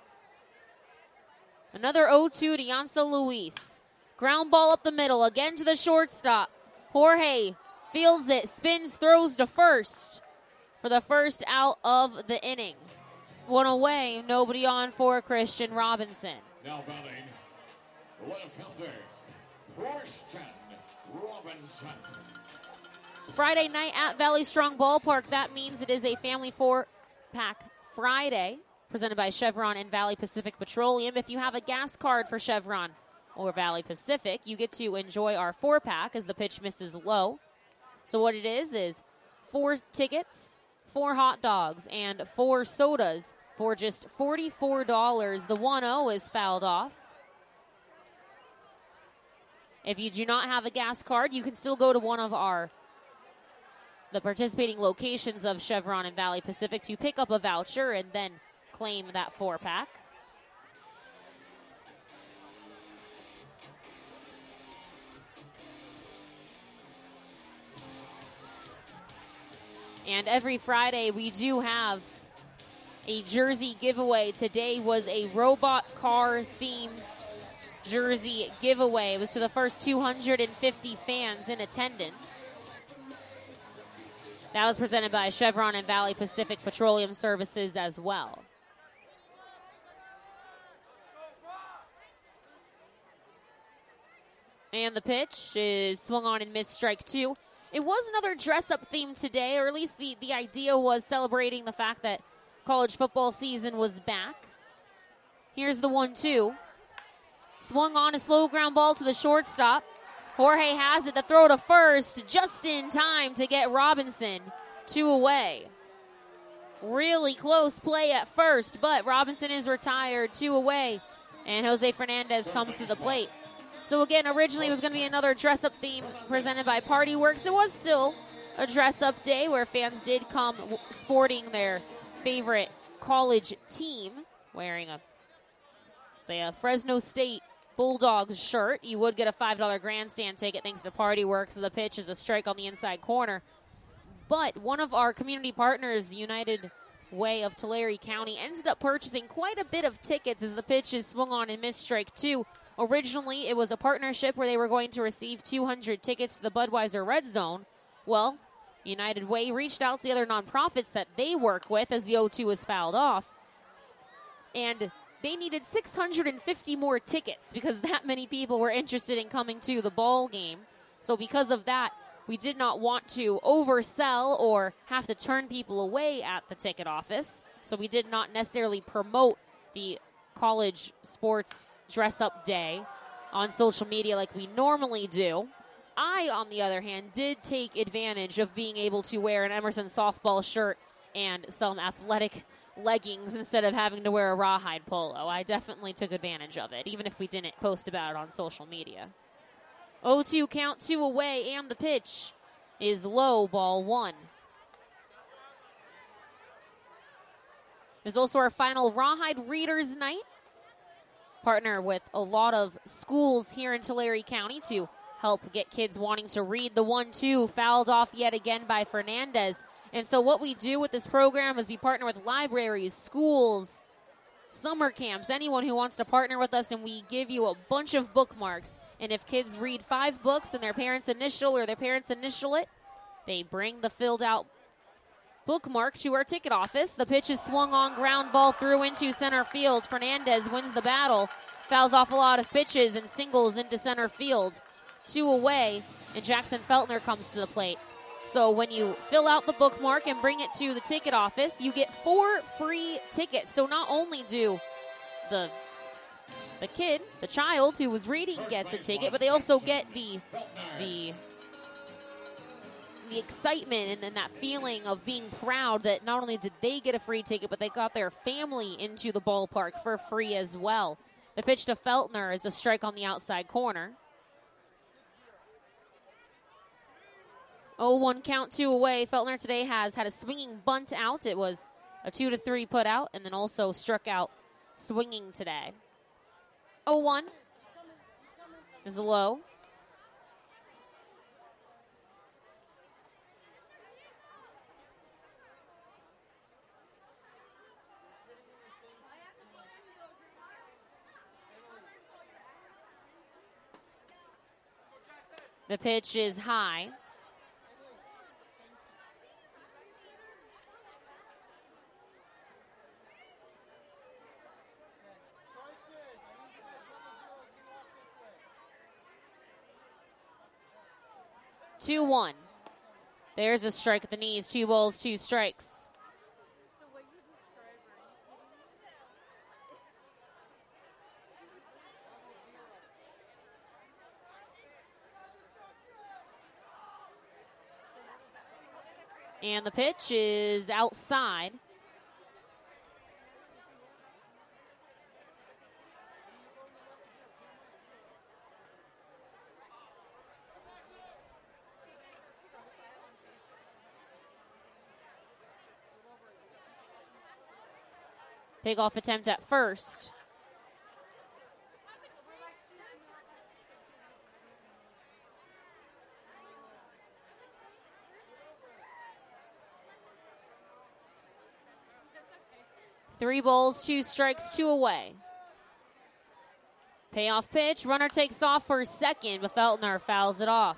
Another 0-2 to Yanso Luis. Ground ball up the middle, again to the shortstop. Jorge fields it, spins, throws to first for the first out of the inning. One away, nobody on for Christian Robinson.
Now batting, the left fielder, Christian Robinson.
Friday night at Valley Strong Ballpark. That means it is a family 4-pack Friday, presented by Chevron and Valley Pacific Petroleum. If you have a gas card for Chevron or Valley Pacific, you get to enjoy our 4-pack as the pitch misses low. So what it is 4 tickets, 4 hot dogs, and 4 sodas for just $44. The 1-0 is fouled off. If you do not have a gas card, you can still go to one of the participating locations of Chevron and Valley Pacific to pick up a voucher and then claim that 4-pack. And every Friday we do have a jersey giveaway. Today was a robot car themed jersey giveaway. It was to the first 250 fans in attendance. That was presented by Chevron and Valley Pacific Petroleum Services as well. And the pitch is swung on and missed, strike 2. It was another dress-up theme today, or at least the idea was celebrating the fact that college football season was back. Here's the 1-2. Swung on a slow ground ball to the shortstop. Jorge has it to throw to first, just in time to get Robinson 2 away. Really close play at first, but Robinson is retired, 2 away, and Jose Fernandez comes to the plate. So again, originally it was going to be another dress-up theme presented by Party Works. It was still a dress-up day where fans did come sporting their favorite college team, wearing a Fresno State Bulldogs shirt. You would get a $5 grandstand ticket thanks to Party Works. The pitch is a strike on the inside corner. But one of our community partners, United Way of Tulare County ended up purchasing quite a bit of tickets as the pitch is swung on and missed strike 2. Originally, it was a partnership where they were going to receive 200 tickets to the Budweiser Red Zone. Well, United Way reached out to the other nonprofits that they work with as the 0-2 was fouled off. And they needed 650 more tickets because that many people were interested in coming to the ball game. So because of that, we did not want to oversell or have to turn people away at the ticket office. So we did not necessarily promote the college sports dress-up day on social media like we normally do. I, on the other hand, did take advantage of being able to wear an Emerson softball shirt and some athletic leggings instead of having to wear a rawhide polo. I definitely took advantage of it, even if we didn't post about it on social media. 0-2 count, 2 away, and the pitch is low, ball 1. There's also our final Rawhide Readers Night. Partner with a lot of schools here in Tulare County to help get kids wanting to read. The 1-2 fouled off yet again by Fernandez. And so what we do with this program is we partner with libraries, schools, summer camps, anyone who wants to partner with us, and we give you a bunch of bookmarks. And if kids read 5 books and their parents initial it, they bring the filled out bookmark to our ticket office. The pitch is swung on, ground ball through into center field. Fernandez wins the battle, fouls off a lot of pitches and singles into center field. 2 away, and Jackson Feltner comes to the plate. So when you fill out the bookmark and bring it to the ticket office, you get 4 free tickets. So not only do the kid, the child who was reading gets a ticket, but they also get the excitement and then that feeling of being proud that not only did they get a free ticket, but they got their family into the ballpark for free as well. The pitch to Feltner is a strike on the outside corner. 0-1 count, 2 away. Feltner today has had a swinging bunt out. It was a 2-3 put out, and then also struck out swinging today. 0-1 is low. The pitch is high. Two, 2-1. There's a strike at the knees. 2 balls, 2 strikes. And the pitch is outside. Pickoff attempt at first. Three balls, 2 strikes, 2 away. Payoff pitch. Runner takes off for second, but Feltner fouls it off.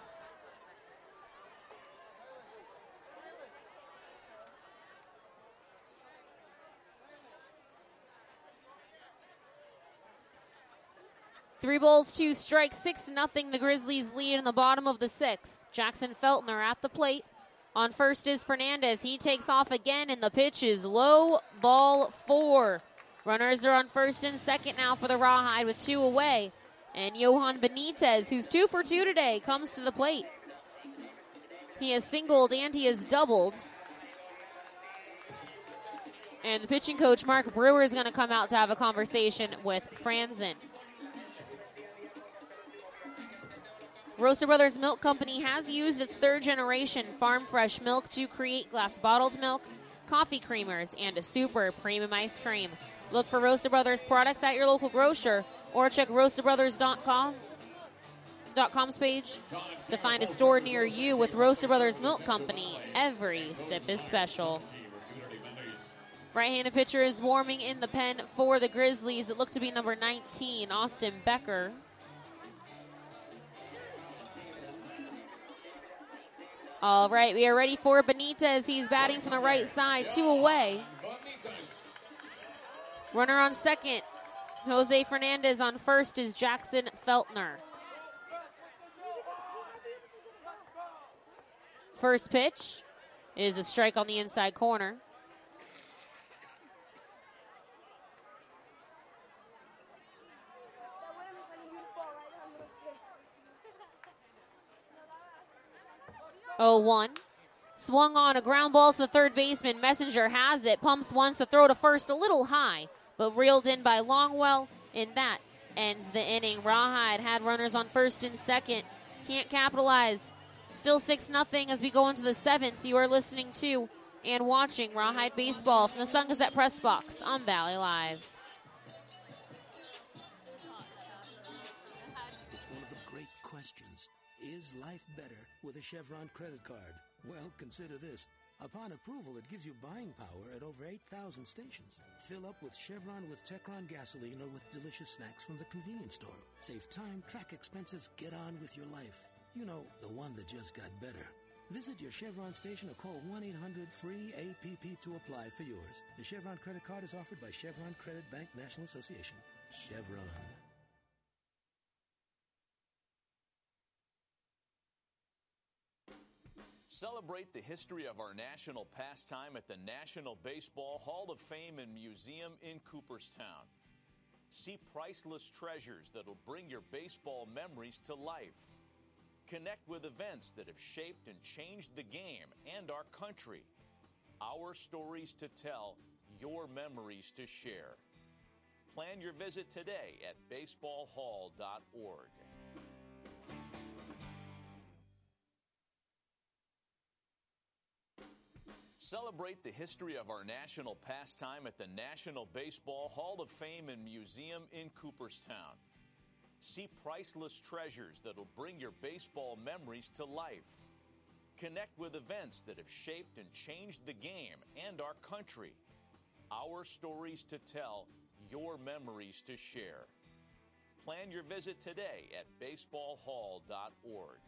Three balls, 2 strikes, 6-0. The Grizzlies lead in the bottom of the 6th. Jackson Feltner at the plate. On first is Fernandez. He takes off again, and the pitch is low, ball 4. Runners are on first and second now for the Rawhide with 2 away. And Johan Benitez, who's 2 for 2 today, comes to the plate. He has singled and he has doubled. And the pitching coach, Mark Brewer, is going to come out to have a conversation with Franzen. Rosa Brothers Milk Company has used its 3rd generation farm fresh milk to create glass bottled milk, coffee creamers, and a super premium ice cream. Look for Rosa Brothers products at your local grocer or check rosabrothers.com's page to find a store near you. With Rosa Brothers Milk Company, every sip is special. Right-handed pitcher is warming in the pen for the Grizzlies. It looked to be number 19, Austin Becker. All right, we are ready for Benitez. He's batting from the right side, 2 away. Runner on second, Jose Fernandez. On first is Jackson Feltner. First pitch is a strike on the inside corner. Oh, 1. Swung on a ground ball to the third baseman. Messenger has it. Pumps once to throw to first, a little high, but reeled in by Longwell, and that ends the inning. Rawhide had runners on first and second. Can't capitalize. Still 6-0 as we go into the 7th. You are listening to and watching Rawhide Baseball from the Sun Gazette Press Box on Valley Live.
It's one of the great questions. Is life better with a Chevron credit card? Well, consider this. Upon approval, it gives you buying power at over 8,000 stations. Fill up with Chevron with Techron gasoline or with delicious snacks from the convenience store. Save time, track expenses, get on with your life. You know, the one that just got better. Visit your Chevron station or call 1-800-FREE-APP to apply for yours. The Chevron credit card is offered by Chevron Credit Bank National Association. Chevron.
Celebrate the history of our national pastime at the National Baseball Hall of Fame and Museum in Cooperstown. See priceless treasures that'll bring your baseball memories to life. Connect with events that have shaped and changed the game and our country. Our stories to tell, your memories to share. Plan your visit today at baseballhall.org. Celebrate the history of our national pastime at the National Baseball Hall of Fame and Museum in Cooperstown. See priceless treasures that'll bring your baseball memories to life. Connect with events that have shaped and changed the game and our country. Our stories to tell, your memories to share. Plan your visit today at baseballhall.org.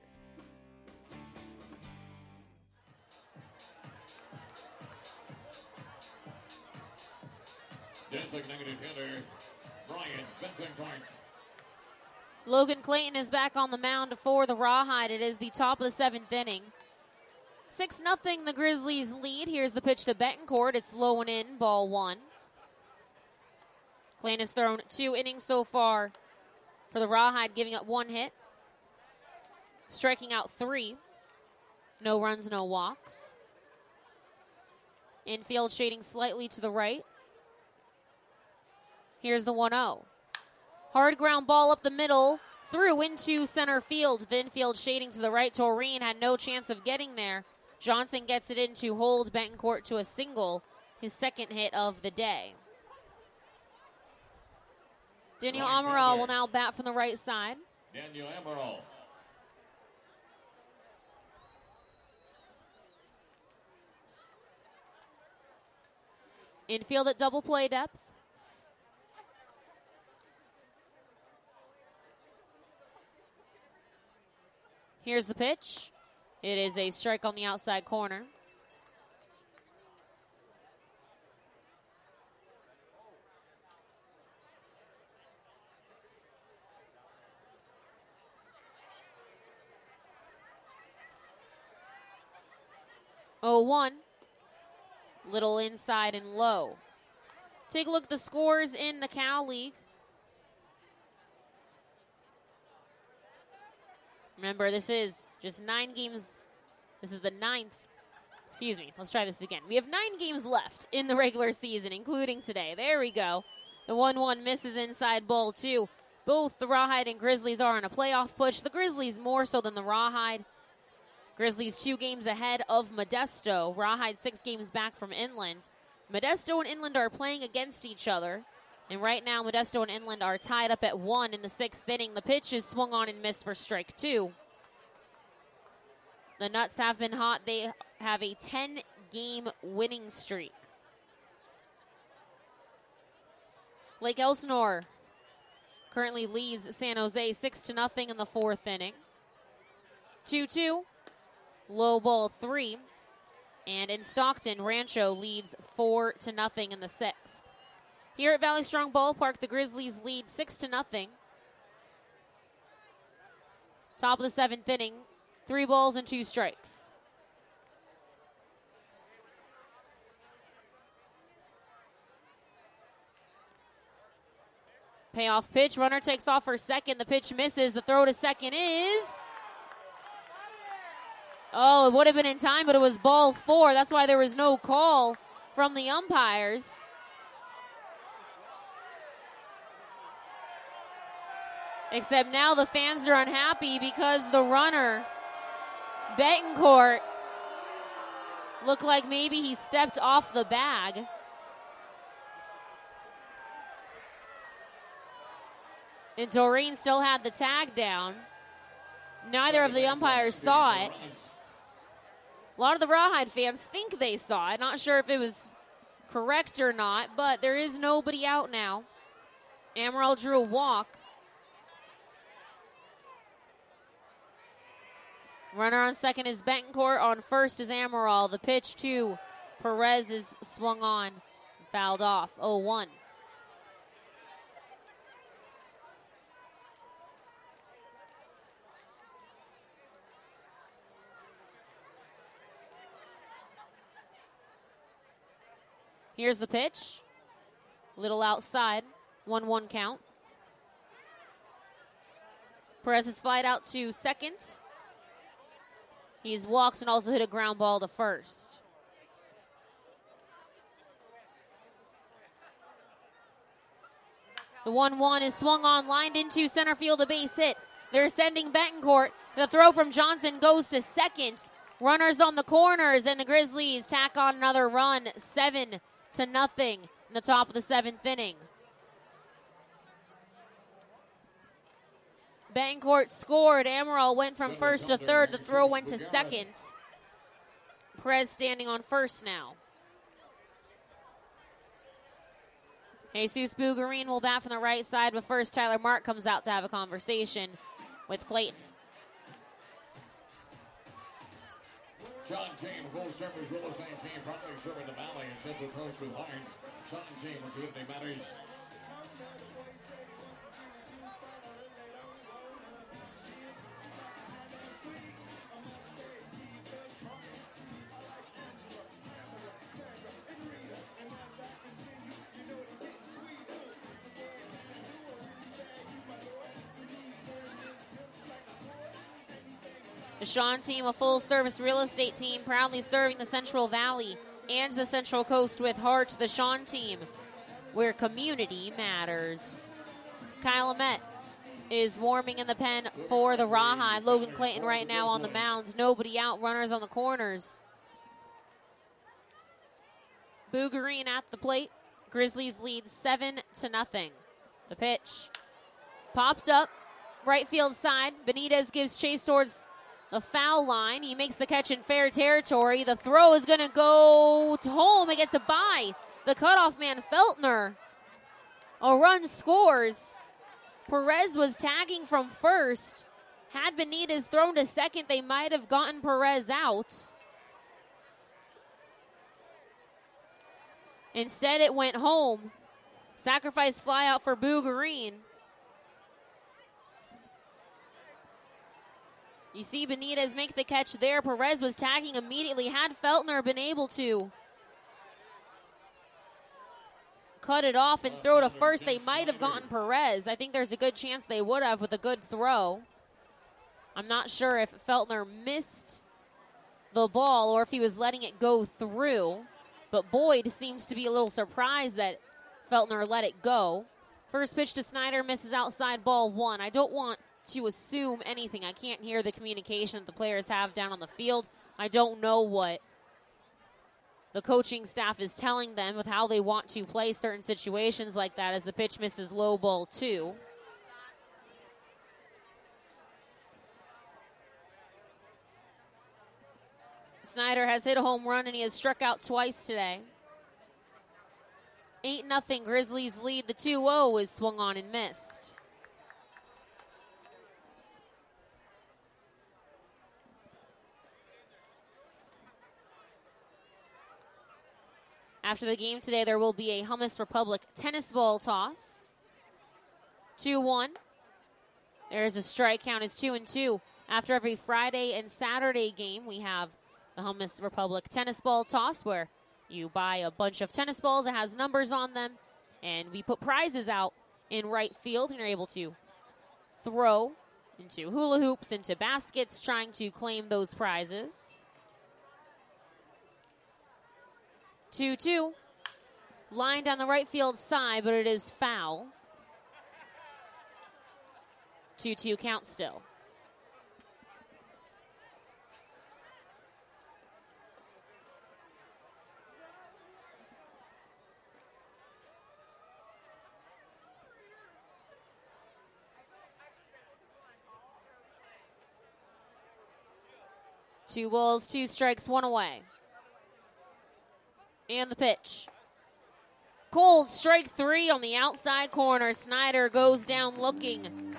Designated hitter, Brian Betancourt.
Logan Clayton is back on the mound for the Rawhide. It is the top of the 7th inning. 6-0 the Grizzlies lead. Here's the pitch to Betancourt. It's low and in, ball 1. Clayton has thrown 2 innings so far for the Rawhide, giving up 1 hit. Striking out 3. No runs, no walks. Infield shading slightly to the right. Here's the 1-0. Hard ground ball up the middle, through into center field. The infield shading to the right. Toreen had no chance of getting there. Johnson gets it in to hold Betancourt to a single, his 2nd hit of the day. Daniel Amaral will now bat from the right side.
Daniel Amaral.
Infield at double play depth. Here's the pitch. It is a strike on the outside corner. Oh, 1. Little inside and low. Take a look at the scores in the Cal League. Remember, this is just 9 games. This is the 9th. Excuse me. Let's try this again. We have 9 games left in the regular season, including today. There we go. The 1-1 misses inside ball 2. Both the Rawhide and Grizzlies are on a playoff push. The Grizzlies more so than the Rawhide. Grizzlies 2 games ahead of Modesto. Rawhide 6 games back from Inland. Modesto and Inland are playing against each other. And right now, Modesto and Inland are tied up at 1 in the 6th inning. The pitch is swung on and missed for strike 2. The Nuts have been hot. They have a 10-game winning streak. Lake Elsinore currently leads San Jose 6-0 in the fourth inning. 2-2, low ball 3. And in Stockton, Rancho leads 4-0 in the sixth. Here at Valley Strong Ballpark, the Grizzlies lead 6-0. Top of the seventh inning, 3 balls and 2 strikes. Payoff pitch, runner takes off for second. The pitch misses. The throw to second is... Oh, it would have been in time, but it was ball 4. That's why there was no call from the umpires. Except now the fans are unhappy because the runner, Betancourt, looked like maybe he stepped off the bag. And Doreen still had the tag down. Neither of the umpires saw it. A lot of the Rawhide fans think they saw it. Not sure if it was correct or not, but there is nobody out now. Amaral drew a walk. Runner on second is Betancourt. On first is Amaral. The pitch to Perez is swung on, fouled off. 0-1. Here's the pitch. Little outside. 1-1 count. Perez is flied out to second. He's walked and also hit a ground ball to first. The 1-1 is swung on, lined into center field, a base hit. They're sending Betancourt. The throw from Johnson goes to second. Runners on the corners, and the Grizzlies tack on another run, 7-0 in the top of the seventh inning. Betancourt scored. Amaral went from first to third. The throw went to second. Perez standing on first now. Jesus Bougarine will bat from the right side, but first Tyler Mark comes out to have a conversation with Clayton.
Sean Team, full service real estate team, proudly serving the Valley and Central Coast with heart. Sean Team, with the evening matters.
The Sean Team, a full-service real estate team, proudly serving the Central Valley and the Central Coast with heart. The Sean Team, where community matters. Kyle Amet is warming in the pen for the Rawhide. Logan Clayton right now on the mound. Nobody out. Runners on the corners. Bougarine at the plate. Grizzlies lead 7-0. The pitch popped up. Right field side. Benitez gives chase towards the foul line. He makes the catch in fair territory. The throw is going to go to home. It gets a bye. The cutoff man, Feltner. A run scores. Perez was tagging from first. Had Benitez thrown to second, they might have gotten Perez out. Instead, it went home. Sacrifice fly out for Bougarine. You see Benitez make the catch there. Perez was tagging immediately. Had Feltner been able to cut it off and throw to first, they might have gotten Perez. I think there's a good chance they would have with a good throw. I'm not sure if Feltner missed the ball or if he was letting it go through. But Boyd seems to be a little surprised that Feltner let it go. First pitch to Snyder, misses outside, ball 1. I don't want to assume anything. I can't hear the communication that the players have down on the field. I don't know what the coaching staff is telling them with how they want to play certain situations like that as the pitch misses, low, ball 2. Snyder has hit a home run and he has struck out twice today. 8-0 Grizzlies lead. The 2-0 is swung on and missed. After the game today, there will be a Hummus Republic tennis ball toss. 2-1. There's a strike count is 2-2. After every Friday and Saturday game, we have the Hummus Republic tennis ball toss where you buy a bunch of tennis balls. It has numbers on them, and we put prizes out in right field, and you're able to throw into hula hoops, into baskets, trying to claim those prizes. 2-2. Lined on the right field side, but it is foul. 2-2 count still. Two balls, 2 strikes, 1 away. And the pitch. Cold, strike 3 on the outside corner. Snyder goes down looking.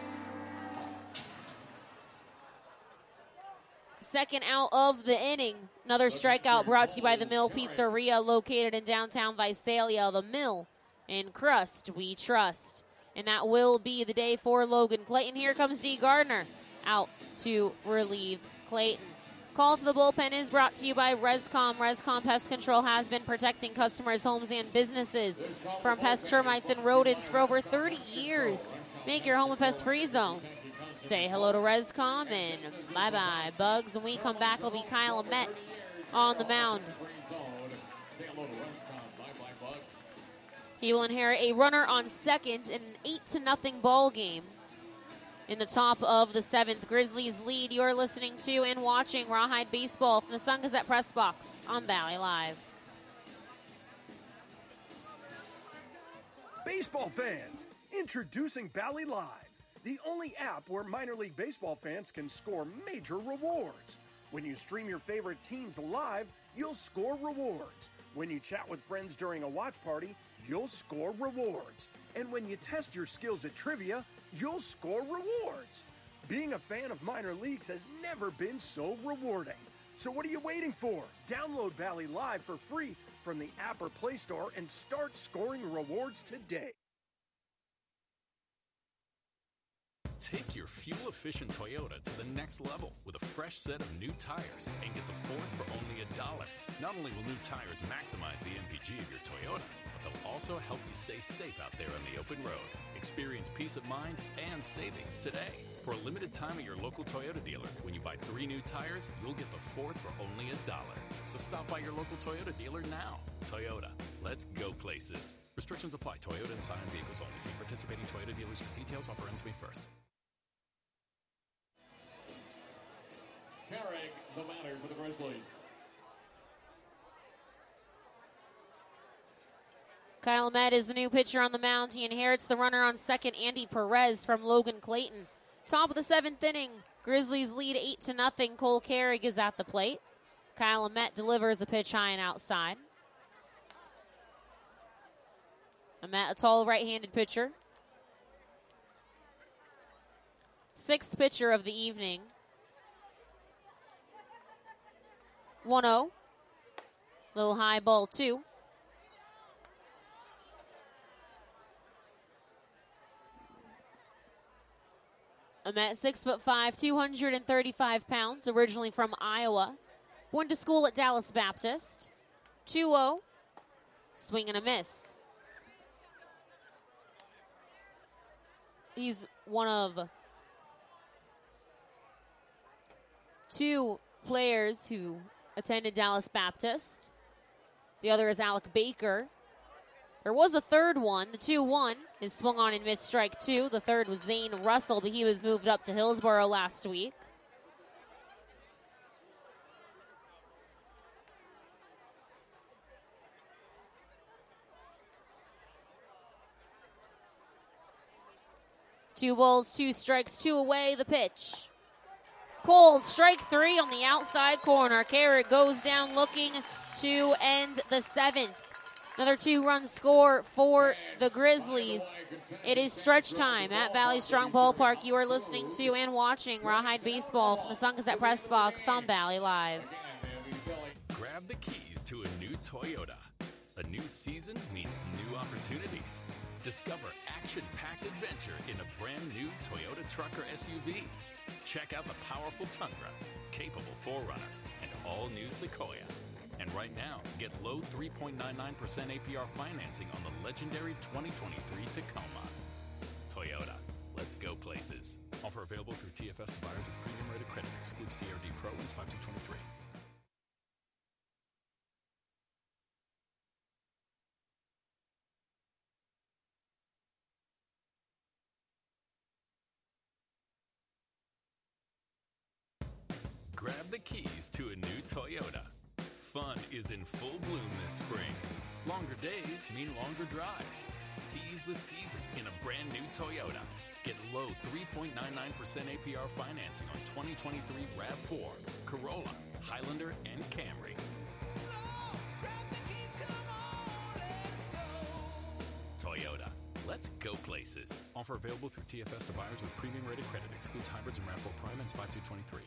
Second out of the inning. Another strikeout brought to you by the Mill Pizzeria, located in downtown Visalia. The Mill in Crust, we trust. And that will be the day for Logan Clayton. Here comes D. Gardner out to relieve Clayton. Call to the bullpen is brought to you by Rescom. Rescom Pest Control has been protecting customers' homes and businesses from pest, termites, and rodents for over 30 years. Make your home a pest-free zone. Say hello to Rescom and bye-bye, bugs. When we come back, it'll be Kyle Ahmet on the mound. He will inherit a runner on second in an 8-0 ball game. In the top of the 7th, Grizzlies lead. You're listening to and watching Rawhide Baseball from the Sun Gazette Press Box on Valley Live.
Baseball fans, introducing Valley Live, the only app where minor league baseball fans can score major rewards. When you stream your favorite teams live, you'll score rewards. When you chat with friends during a watch party, you'll score rewards. And when you test your skills at trivia, you'll score rewards. Being a fan of minor leagues has never been so rewarding. So what are you waiting for? Download Valley Live for free from the app or Play Store and start scoring rewards today.
Take your fuel-efficient Toyota to the next level with a fresh set of new tires and get the fourth for only $1. Not only will new tires maximize the MPG of your Toyota, but they'll also help you stay safe out there on the open road. Experience peace of mind and savings today. For a limited time at your local Toyota dealer, when you buy 3 new tires, you'll get the fourth for only $1. So stop by your local Toyota dealer now. Toyota, let's go places. Restrictions apply. Toyota and Scion vehicles only. See participating Toyota dealers for details. Offer ends May 1st.
Carrick, the batter for the Grizzlies.
Kyle Ahmet is the new pitcher on the mound. He inherits the runner on second, Andy Perez, from Logan Clayton. Top of the 7th inning, Grizzlies lead 8-0. Cole Carrick is at the plate. Kyle Ahmet delivers a pitch high and outside. Ahmet, a tall right-handed pitcher. 6th pitcher of the evening. 1-0. Little high ball 2. Ahmet, 6'5", 235 pounds, originally from Iowa. Went to school at Dallas Baptist. 2-0. Swing and a miss. He's one of 2 players who attended Dallas Baptist. The other is Alec Baker. There was a third one. The 2-1 is swung on and missed, strike 2. The third was Zane Russell, but he was moved up to Hillsborough last week. Two balls, 2 strikes, 2 away. The pitch. Cold, strike 3 on the outside corner. Carrick goes down looking to end the 7th. Another 2-run score for the Grizzlies. It is stretch time at Valley Strong Ballpark. You are listening to and watching Rawhide Baseball from the Sun Gazette Press Box on Valley Live.
Grab the keys to a new Toyota. A new season means new opportunities. Discover action-packed adventure in a brand new Toyota truck or SUV. Check out the powerful Tundra, capable 4Runner, and all-new Sequoia. And right now, get low 3.99% APR financing on the legendary 2023 Tacoma. Toyota, let's go places. Offer available through TFS to buyers with premium rated credit. Excludes TRD Pro. Wins 5223. Grab the keys to a new Toyota. Fun is in full bloom this spring. Longer days mean longer drives. Seize the season in a brand new Toyota. Get low 3.99% APR financing on 2023 RAV4, Corolla, Highlander, and Camry. Toyota, let's go places. Offer available through TFS to buyers with premium rated credit. Excludes hybrids and RAV4 Prime. Ends 5223.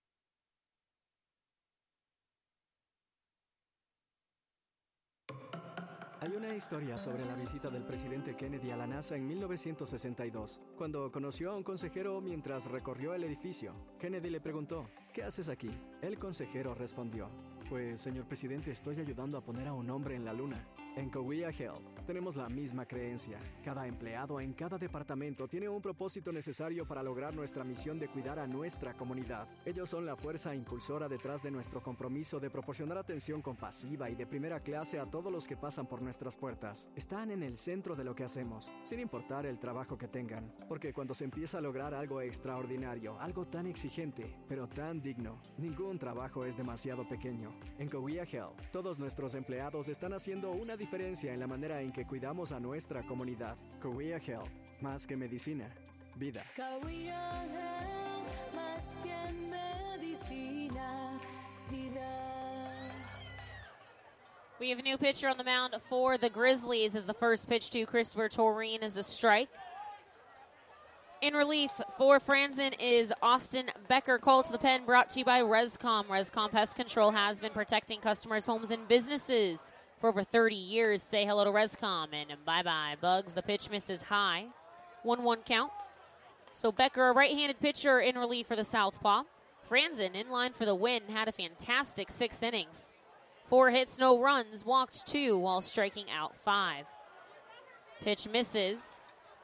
Hay una historia sobre la visita del presidente Kennedy a la NASA en 1962. Cuando conoció a un consejero mientras recorrió el edificio, Kennedy le preguntó, ¿qué haces aquí? El consejero respondió, pues, señor presidente, estoy ayudando a poner a un hombre en la luna. En Cahuilla Health tenemos la misma creencia. Cada empleado en cada departamento tiene un propósito necesario para lograr nuestra misión de cuidar a nuestra comunidad. Ellos son la fuerza impulsora detrás de nuestro compromiso de proporcionar atención compasiva y de primera clase a todos los que pasan por nuestras puertas. Están en el centro de lo que hacemos, sin importar el trabajo que tengan. Porque cuando se empieza a lograr algo extraordinario, algo tan exigente, pero tan digno, ningún trabajo es demasiado pequeño. En Cahuilla Health, todos nuestros empleados están haciendo una diferencia en la manera en que cuidamos a nuestra comunidad. Cahuilla Health, más que medicina, vida.
Cahuilla Health, más que medicina, vida.
We have a new pitcher on the mound for the Grizzlies as the first pitch to Christopher Toreen is a strike. In relief for Franzen is Austin Becker. Call to the pen brought to you by Rescom. Rescom Pest Control has been protecting customers' homes and businesses for over 30 years. Say hello to Rescom and bye-bye. Bugs, the pitch misses high. 1-1 count. So Becker, a right-handed pitcher in relief for the Southpaw. Franzen in line for the win, had a fantastic 6 innings. 4 hits, no runs, walked 2 while striking out 5. Pitch misses.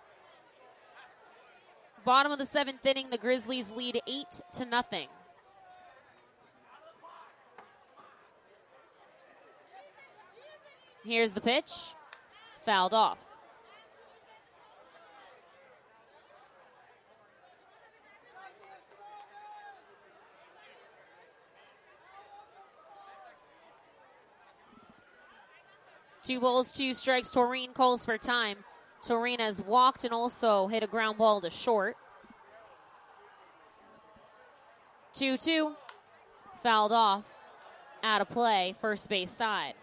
Bottom of the 7th inning, the Grizzlies lead 8-0. Here's the pitch. Fouled off. Two balls, 2 strikes. Toreen calls for time. Toreen has walked and also hit a ground ball to short. 2-2. Fouled off. Out of play, first base side.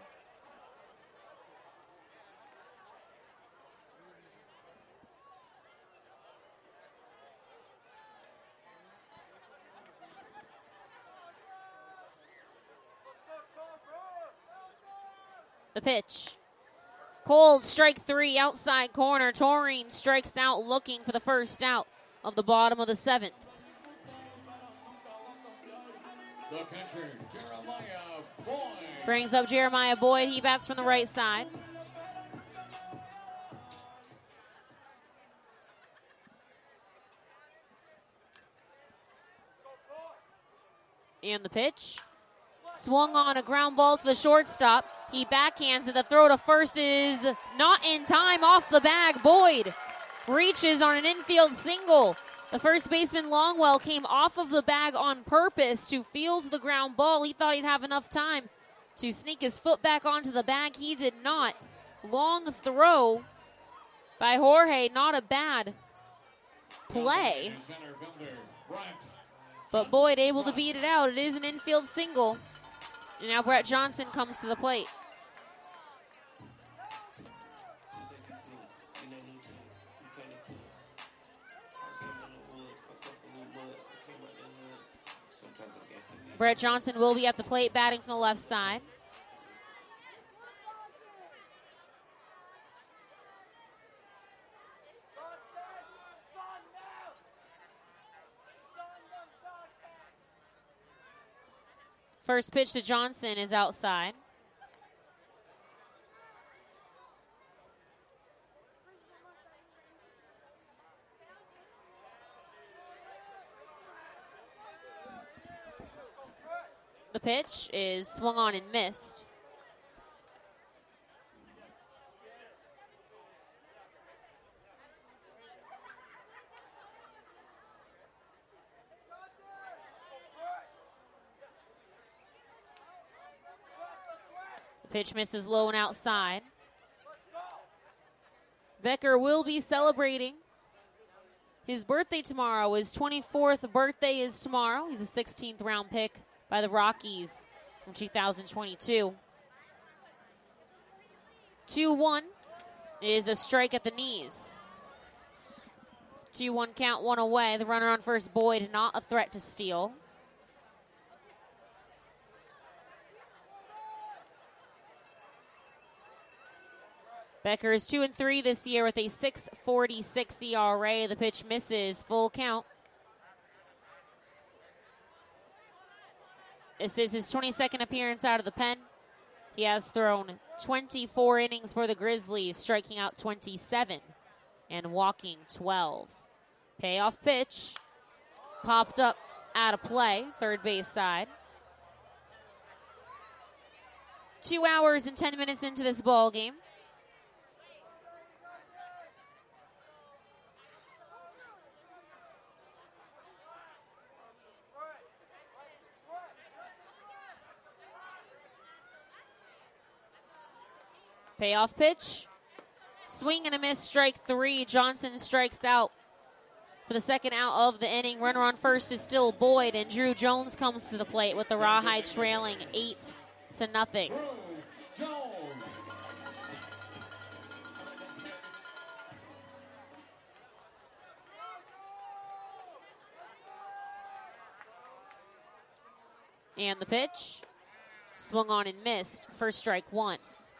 The pitch. Cold, strike 3, outside corner. Toreen strikes out looking for the first out of the bottom of the 7th.
The pitcher, Jeremiah Boyd.
Brings up Jeremiah Boyd. He bats from the right side. And the pitch. Swung on a ground ball to the shortstop. He backhands it. The throw to first is not in time, off the bag. Boyd reaches on an infield single. The first baseman Longwell came off of the bag on purpose to field the ground ball. He thought he'd have enough time to sneak his foot back onto the bag. He did not. Long throw by Jorge. Not a bad play. But Boyd able to beat it out. It is an infield single. And now Brett Johnson comes to the plate. Brett Johnson will be at the plate batting from the left side. First pitch to Johnson is outside. The pitch is swung on and missed. The pitch misses low and outside. Becker will be celebrating his birthday tomorrow. His 24th birthday is tomorrow. He's a 16th round pick by the Rockies from 2022. 2-1 is a strike at the knees. 2-1 count, one away. The runner on first, Boyd, not a threat to steal. Becker is 2-3 this year with a 6.46 ERA. The pitch misses, full count. This is his 22nd appearance out of the pen. He has thrown 24 innings for the Grizzlies, striking out 27 and walking 12. Payoff pitch popped up out of play, third base side. 2 hours and 10 minutes into this ball game. Payoff pitch. Swing and a miss, strike 3. Johnson strikes out for the second out of the inning. Runner on first is still Boyd, and Drew Jones comes to the plate with the Rawhide trailing 8-0. And the pitch. Swung on and missed. First strike 1.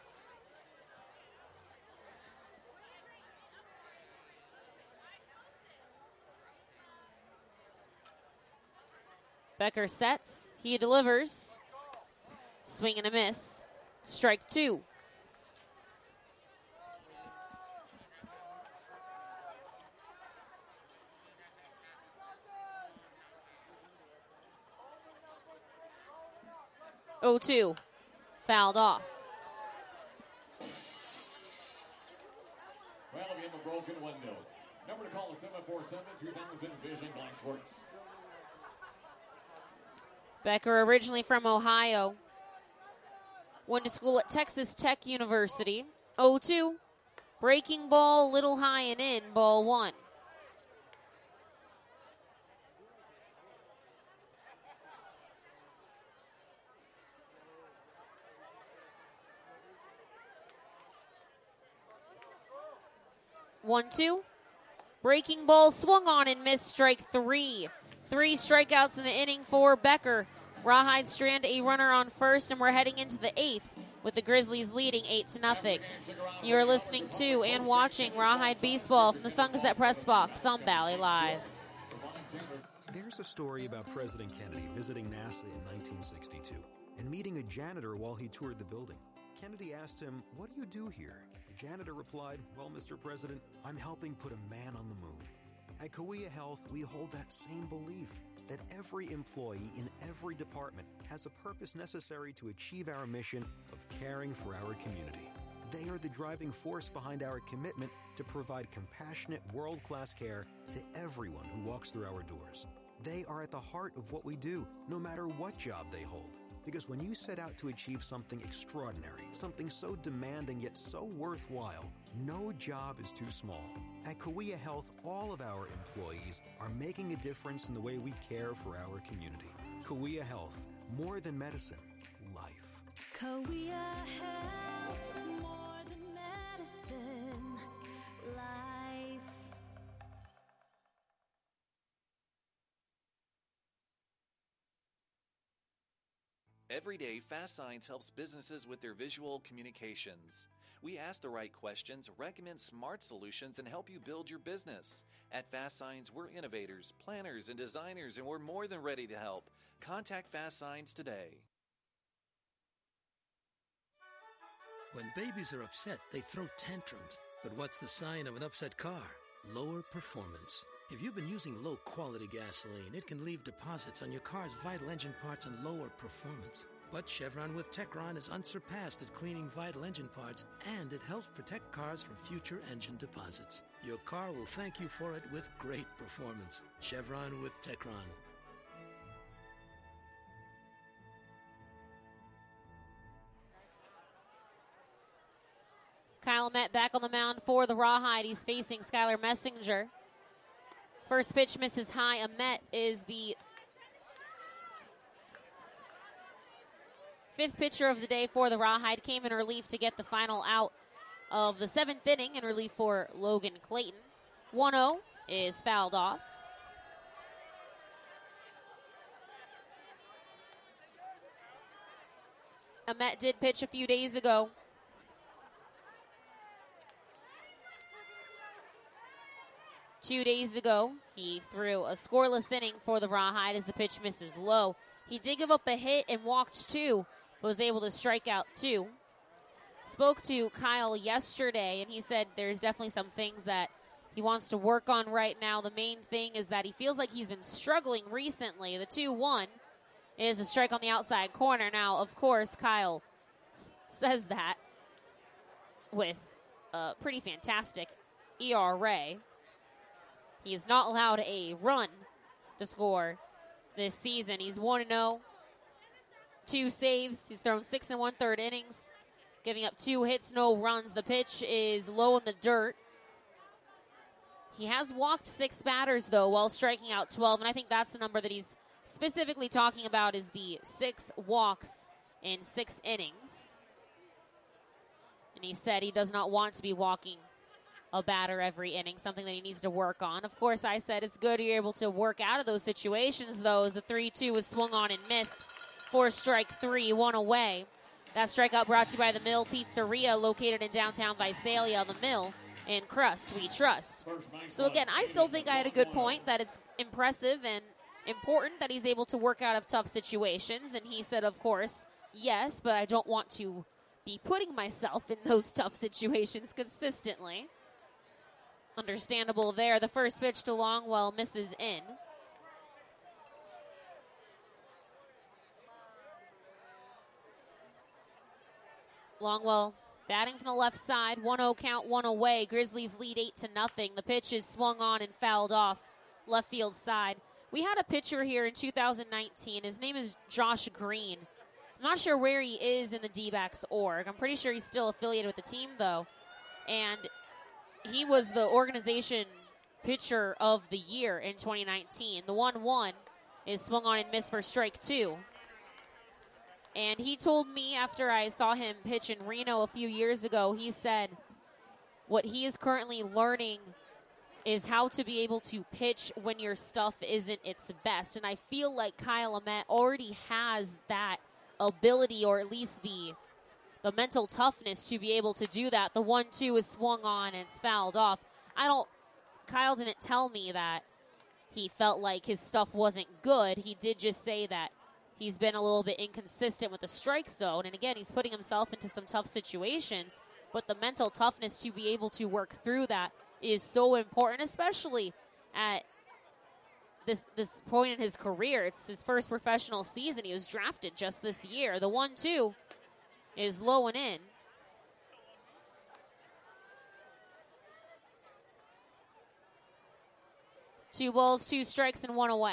Becker sets. He delivers. Swing and a miss. Strike 2. Oh, 2. Fouled off.
Well, we have a broken window. Number to call is 747-2000 Vision Glass Works.
Becker, originally from Ohio, went to school at Texas Tech University. 0-2. Breaking ball, little high and in, ball 1. One, 2. Breaking ball swung on and missed, strike 3. 3 strikeouts in the inning for Becker. Rawhide strand a runner on first, and we're heading into the 8th with the Grizzlies leading 8-0. You are listening to and watching Rawhide Baseball from the Sun Gazette Press Box on Valley Live.
There's a story about President Kennedy visiting NASA in 1962 and meeting a janitor while he toured the building. Kennedy asked him, "What do you do here?" The janitor replied, "Well, Mr. President, I'm helping put a man on the moon." At Kauai Health, we hold that same belief, that every employee in every department has a purpose necessary to achieve our mission of caring for our community. They are the driving force behind our commitment to provide compassionate, world-class care to everyone who walks through our doors. They are at the heart of what we do, no matter what job they hold. Because when you set out to achieve something extraordinary, something so demanding yet so worthwhile, no job is too small. At Kauai Health, all of our employees are making a difference in the way we care for our community. Kauai Health, more than medicine, life.
Kauai Health, more than medicine, life.
Every day, Fast Signs helps businesses with their visual communications. We ask the right questions, recommend smart solutions, and help you build your business. At Fast Signs, we're innovators, planners, and designers, and we're more than ready to help. Contact Fast Signs today.
When babies are upset, they throw tantrums. But what's the sign of an upset car? Lower performance. If you've been using low-quality gasoline, it can leave deposits on your car's vital engine parts and lower performance. But Chevron with Techron is unsurpassed at cleaning vital engine parts, and it helps protect cars from future engine deposits. Your car will thank you for it with great performance. Chevron with Techron.
Kyle Met back on the mound for the Rawhide. He's facing Skylar Messenger. First pitch misses high. Amet is the fifth pitcher of the day for the Rawhide. Came in relief to get the final out of the seventh inning in relief for Logan Clayton. 1-0 is fouled off. Amet did pitch a few days ago. Two days ago, he threw a scoreless inning for the Rawhide as the pitch misses low. He did give up a hit and walked two, but was able to strike out two. Spoke to Kyle yesterday, and he said there's definitely some things that he wants to work on right now. The main thing is that he feels like he's been struggling recently. The 2-1 is a strike on the outside corner. Now, of course, Kyle says that with a pretty fantastic ERA. He is not allowed a run to score this season. He's 1-0, 2 saves. He's thrown 6 1/3 innings, giving up 2 hits, no runs. The pitch is low in the dirt. He has walked 6 batters, though, while striking out 12, and I think that's the number that he's specifically talking about is the 6 walks in 6 innings. And he said he does not want to be walking a batter every inning, something that he needs to work on. Of course, I said it's good you're able to work out of those situations, though, as the 3-2 was swung on and missed for strike 3, 1 away. That strikeout brought to you by the Mill Pizzeria, located in downtown Visalia. The Mill and Crust we trust. So again, I still think I had a good point, that it's impressive and important that he's able to work out of tough situations. And he said, of course, yes, but I don't want to be putting myself in those tough situations consistently. Understandable there. The first pitch to Longwell misses in. Longwell batting from the left side. 1-0 count, 1 away. Grizzlies lead 8-0. The pitch is swung on and fouled off left field side. We had a pitcher here in 2019. His name is Josh Green. I'm not sure where he is in the D-backs org. I'm pretty sure he's still affiliated with the team, though. And he was the organization pitcher of the year in 2019. The 1-1 is swung on and missed for strike 2. And he told me after I saw him pitch in Reno a few years ago, he said what he is currently learning is how to be able to pitch when your stuff isn't its best. And I feel like Kyle Amet already has that ability, or at least the mental toughness to be able to do that. The 1-2 is swung on and it's fouled off. Kyle didn't tell me that he felt like his stuff wasn't good. He did just say that he's been a little bit inconsistent with the strike zone. And again, he's putting himself into some tough situations, but the mental toughness to be able to work through that is so important, especially at this point in his career. It's his first professional season. He was drafted just this year. The 1-2 is low and in. Two balls, 2 strikes, and 1 away.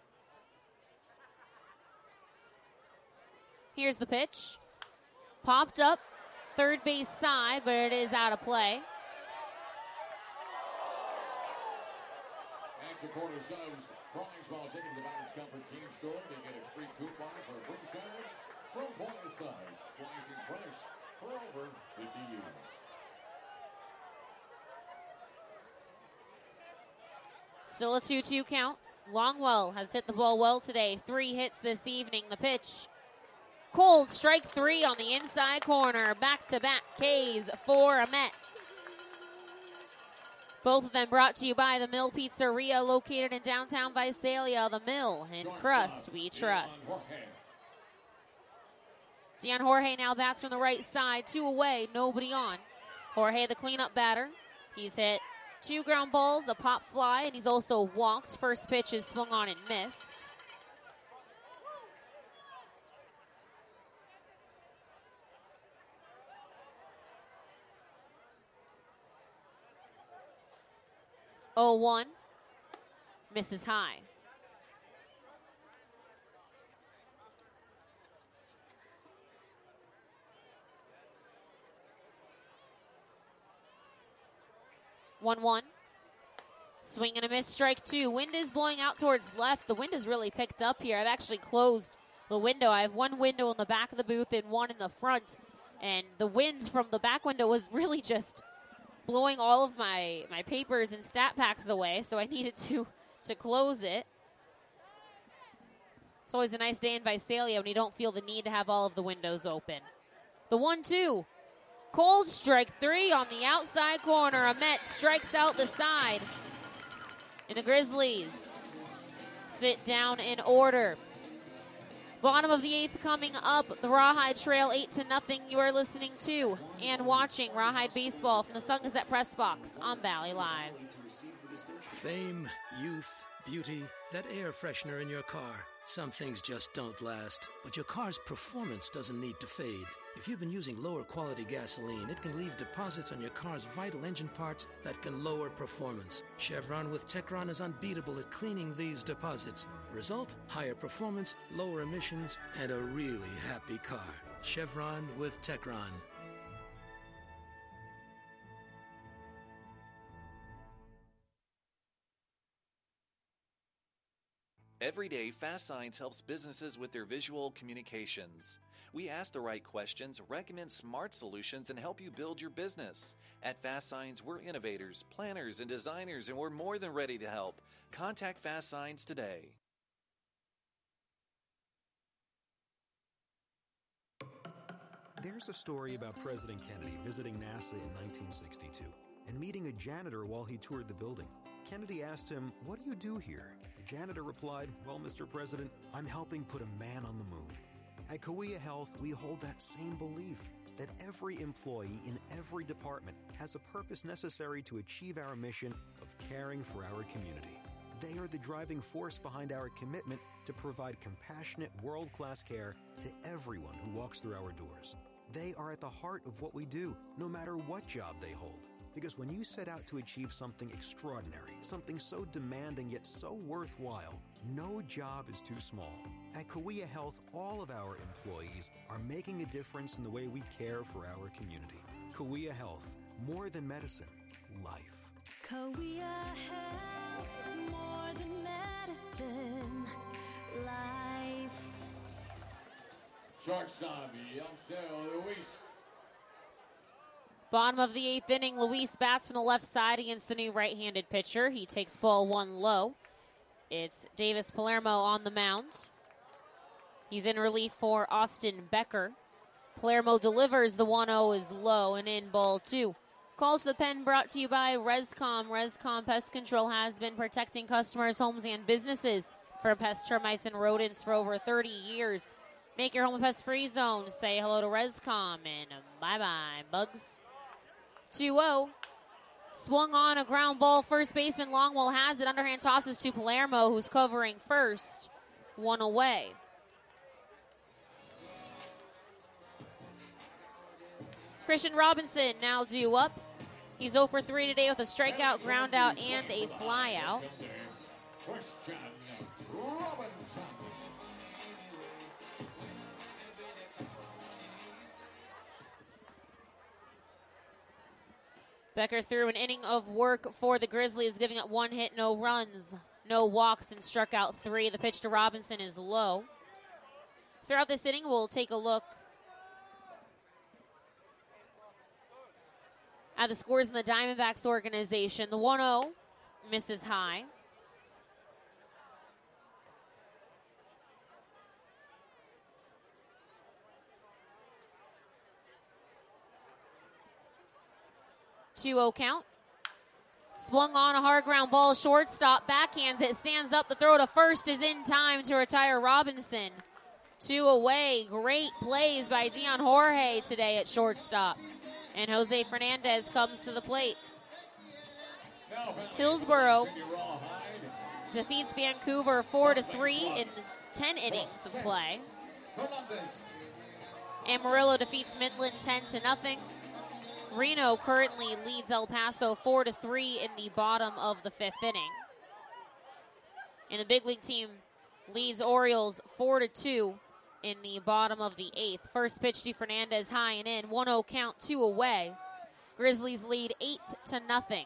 Here's the pitch. Popped up third base side, but it is out of play.
Extra quarter subs. Prize while taking the Balance Comfort team store. They get a free coupon for a free sandwich from Point of Size. Slicing fresh for over 50 years.
Still a 2-2 count. Longwell has hit the ball well today. 3 hits this evening. The pitch Cold strike 3 on the inside corner. Back-to-back Ks for Amet. Both of them brought to you by the Mill Pizzeria, located in downtown Visalia. The Mill, in crust we trust. Dion Jorge now bats from the right side. 2 away, nobody on. Jorge, the cleanup batter. He's hit 2 ground balls, a pop fly, and he's also walked. First pitch is swung on and missed. Oh, 1. Misses high. One. Swing and a miss, strike 2. Wind is blowing out towards left. The wind has really picked up here. I've actually closed the window. I have one window in the back of the booth and one in the front. And the wind from the back window was really just blowing all of my papers and stat packs away, so I needed to close it. It's always a nice day in Visalia when you don't feel the need to have all of the windows open. The 1-2. Cold strike 3 on the outside corner. Amet strikes out the side. And the Grizzlies sit down in order. Bottom of the 8th coming up. The Rawhide Trail 8-0. You are listening to and watching Rawhide Baseball from the Sun Gazette Press Box on Valley Live.
Fame, youth, beauty, that air freshener in your car. Some things just don't last, but your car's performance doesn't need to fade. If you've been using lower quality gasoline, it can leave deposits on your car's vital engine parts that can lower performance. Chevron with Techron is unbeatable at cleaning these deposits. Result, higher performance, lower emissions, and a really happy car. Chevron with Techron.
Every day, Fast Signs helps businesses with their visual communications. We ask the right questions, recommend smart solutions, and help you build your business. At Fast Signs, we're innovators, planners, and designers, and we're more than ready to help. Contact Fast Signs today.
There's a story about President Kennedy visiting NASA in 1962 and meeting a janitor while he toured the building. Kennedy asked him, "What do you do here?" The janitor replied, "Well, Mr. President, I'm helping put a man on the moon." At Cahuilla Health, we hold that same belief, that every employee in every department has a purpose necessary to achieve our mission of caring for our community. They are the driving force behind our commitment to provide compassionate, world-class care to everyone who walks through our doors. They are at the heart of what we do, no matter what job they hold. Because when you set out to achieve something extraordinary, something so demanding yet so worthwhile, no job is too small. At Cahuilla Health, all of our employees are making a difference in the way we care for our community. Cahuilla Health, more than medicine, life.
Cahuilla Health, more than medicine, life.
Shortstop, Yeltsin Luis.
Bottom of the 8th inning, Luis bats from the left side against the new right-handed pitcher. He takes ball 1 low. It's Davis Palermo on the mound. He's in relief for Austin Becker. Palermo delivers. The 1-0 is low and in, ball 2. Calls to the pen brought to you by Rescom. Rescom Pest Control has been protecting customers, homes, and businesses from pests, termites, and rodents for over 30 years. Make your home a pest-free zone. Say hello to Rescom and bye-bye, bugs. 2-0. Swung on a ground ball. First baseman Longwell has it. Underhand tosses to Palermo, who's covering first. 1 away. Christian Robinson now due up. He's 0 for 3 today with a strikeout, ground out, and a flyout.
Christian Robinson.
Becker threw an inning of work for the Grizzlies, giving up 1 hit, no runs, no walks, and struck out 3. The pitch to Robinson is low. Throughout this inning, we'll take a look at the scores in the Diamondbacks organization. The 1-0 misses high. 2-0 count. Swung on a hard ground ball, shortstop backhands it, stands up, the throw to first is in time to retire Robinson. 2 away, great plays by Dion Jorge today at shortstop. And Jose Fernandez comes to the plate. Hillsborough defeats Vancouver 4-3 in 10 innings of play. Amarillo defeats Midland 10-0. Reno currently leads El Paso 4-3 in the bottom of the 5th inning. And the big league team leads Orioles 4-2 in the bottom of the 8th. First pitch to Fernandez, high and in. 1-0 count, 2 away. Grizzlies lead 8-0.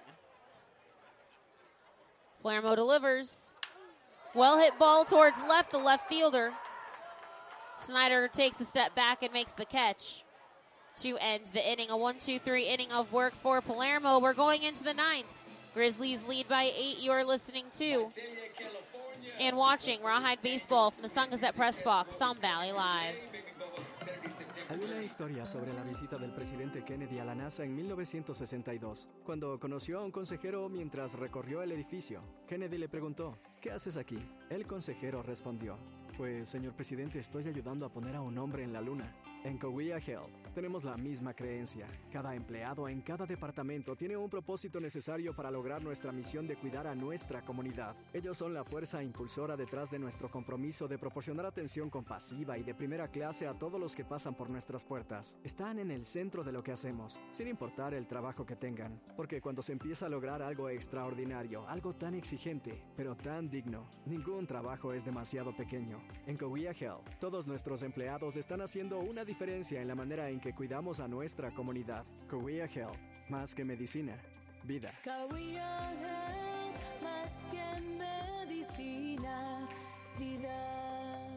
Palermo delivers. Well hit ball towards left, the left fielder. Snyder takes a step back and makes the catch to end the inning. A 1-2-3 inning of work for Palermo. We're going into the 9th. Grizzlies lead by 8. You are listening to and watching Rawhide Baseball from the Sun Gazette Press Box, Sun Valley Live.
Hay una historia sobre la visita del presidente Kennedy a la NASA en 1962. Cuando conoció a un consejero mientras recorrió el edificio, Kennedy le preguntó, ¿qué haces aquí? El consejero respondió, pues, señor presidente, estoy ayudando a poner a un hombre en la luna. En Cahuilla Health tenemos la misma creencia. Cada empleado en cada departamento tiene un propósito necesario para lograr nuestra misión de cuidar a nuestra comunidad. Ellos son la fuerza impulsora detrás de nuestro compromiso de proporcionar atención compasiva y de primera clase a todos los que pasan por nuestras puertas. Están en el centro de lo que hacemos, sin importar el trabajo que tengan. Porque cuando se empieza a lograr algo extraordinario, algo tan exigente, pero tan digno, ningún trabajo es demasiado pequeño. En Cahuilla Health, todos nuestros empleados están haciendo una diferencia en la manera en que cuidamos a nuestra comunidad. Cahuilla Health, más que medicina, vida.
Cahuilla Health, más que medicina, vida.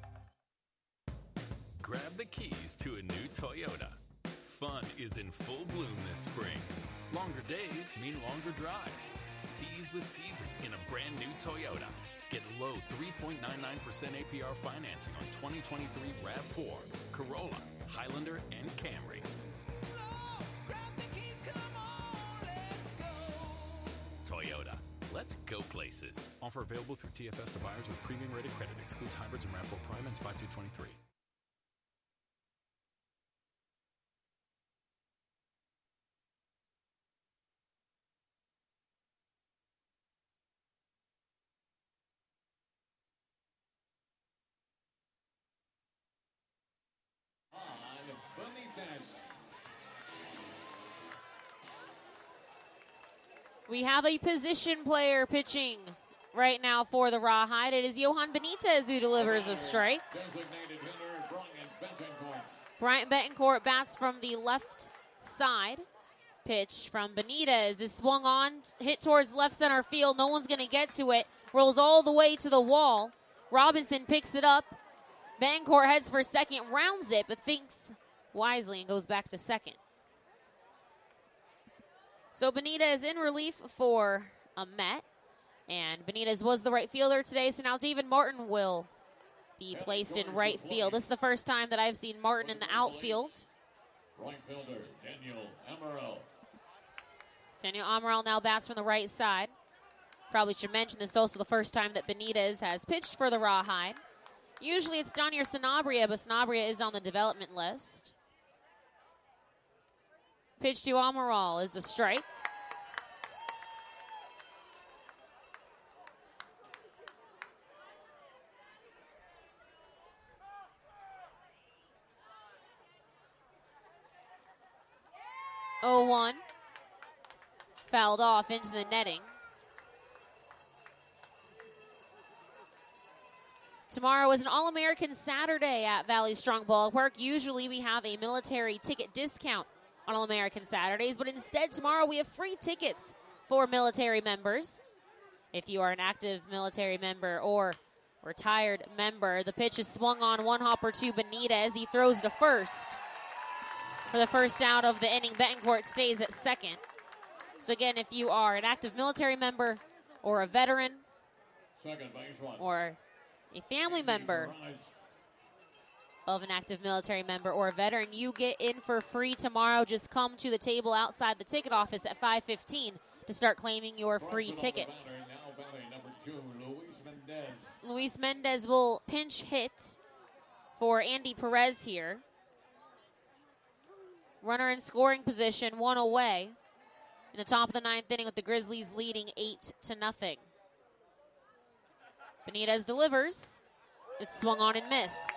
Grab the keys to a new Toyota. Fun is in full bloom this spring. Longer days mean longer drives. Seize the season in a brand new Toyota. Get low 3.99% APR financing on 2023 RAV4, Corolla, Highlander, and Camry. Toyota. Let's go places. Offer available through TFS to buyers with premium rated credit. Excludes hybrids and RAV4 Prime and 5/2/23.
We have a position player pitching right now for the Rawhide. It is Johan Benitez who delivers a strike. Bryant Betancourt bats from the left side. Pitch from Benitez is swung on, hit towards left center field. No one's going to get to it. Rolls all the way to the wall. Robinson picks it up. Betancourt heads for second, rounds it, but thinks wisely and goes back to second. So Benitez in relief for a Met. And Benitez was the right fielder today, so now David Martin will be placed in right field. This is the first time that I've seen Martin in the outfield.
Right fielder, Daniel Amaral.
Daniel Amaral now bats from the right side. Probably should mention this is also the first time that Benitez has pitched for the Rawhide. Usually it's Donier Sanabria, but Sanabria is on the development list. Pitch to Amaral is a strike. Oh, 1. Fouled off into the netting. Tomorrow is an All-American Saturday at Valley Strong Ballpark. Usually we have a military ticket discount on All-American Saturdays, but instead tomorrow we have free tickets for military members. If you are an active military member or retired member, the pitch is swung on, one hopper to Benitez. He throws to first. For the first out of the inning, Betancourt stays at second. So again, if you are an active military member or a veteran or a family member of an active military member or a veteran, you get in for free tomorrow. Just come to the table outside the ticket office at 5:15 to start claiming your free tickets. Luis Mendez will pinch hit for Andy Perez here. Runner in scoring position, one away in the top of the ninth inning with the Grizzlies leading 8-0. Benitez delivers. It's swung on and missed.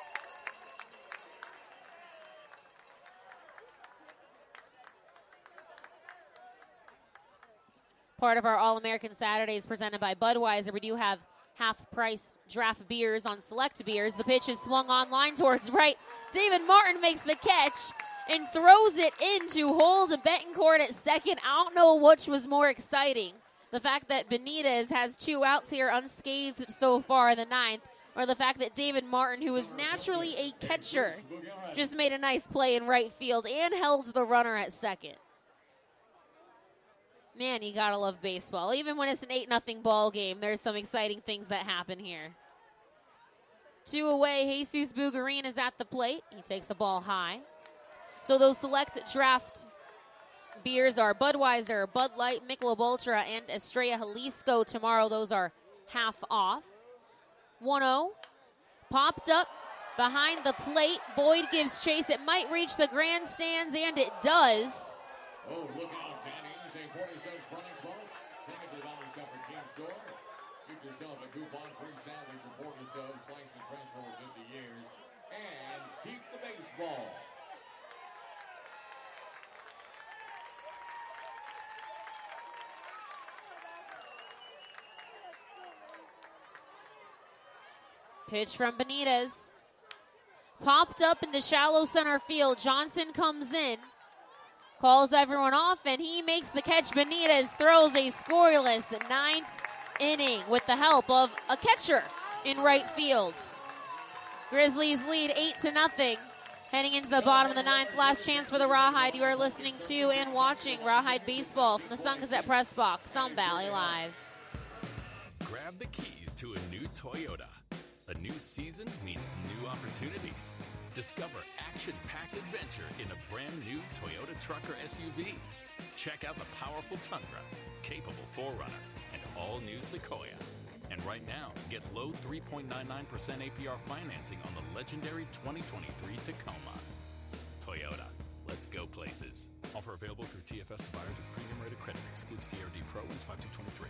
Part of our All-American Saturdays presented by Budweiser. We do have half-price draft beers on select beers. The pitch is swung on, line towards right. David Martin makes the catch and throws it in to hold Betancourt at second. I don't know which was more exciting. The fact that Benitez has 2 outs here unscathed so far in the ninth, or the fact that David Martin, who is naturally a catcher, just made a nice play in right field and held the runner at second. Man, you gotta love baseball. Even when it's an 8-0 ball game, there's some exciting things that happen here. 2 away, Jesus Bugarin is at the plate. He takes a ball high. So those select draft beers are Budweiser, Bud Light, Michelob Ultra, and Estrella Jalisco. Tomorrow, those are half off. 1-0. Popped up behind the plate. Boyd gives chase. It might reach the grandstands, and it does.
Oh, look out, Danny's a 40-cent prize boat. Take it to Dollar Shop or Team Store. Get yourself a coupon, free sandwich for 40 subs, slice and transfer for 50 years, and keep the baseball.
Pitch from Benitez. Popped up into shallow center field. Johnson comes in. Calls everyone off, and he makes the catch. Benitez throws a scoreless 9th inning with the help of a catcher in right field. Grizzlies lead 8-0. Heading into the bottom of the ninth. Last chance for the Rawhide. You are listening to and watching Rawhide Baseball from the Sun Gazette Press Box on Valley Live.
Grab the keys to a new Toyota. A new season means new opportunities. Discover action-packed adventure in a brand new Toyota truck or SUV. Check out the powerful Tundra, capable 4Runner, and all-new Sequoia. And right now, get low 3.99% APR financing on the legendary 2023 Tacoma. Toyota, let's go places. Offer available through TFS to buyers with premium rated credit. Excludes TRD Pro. Wins 5223.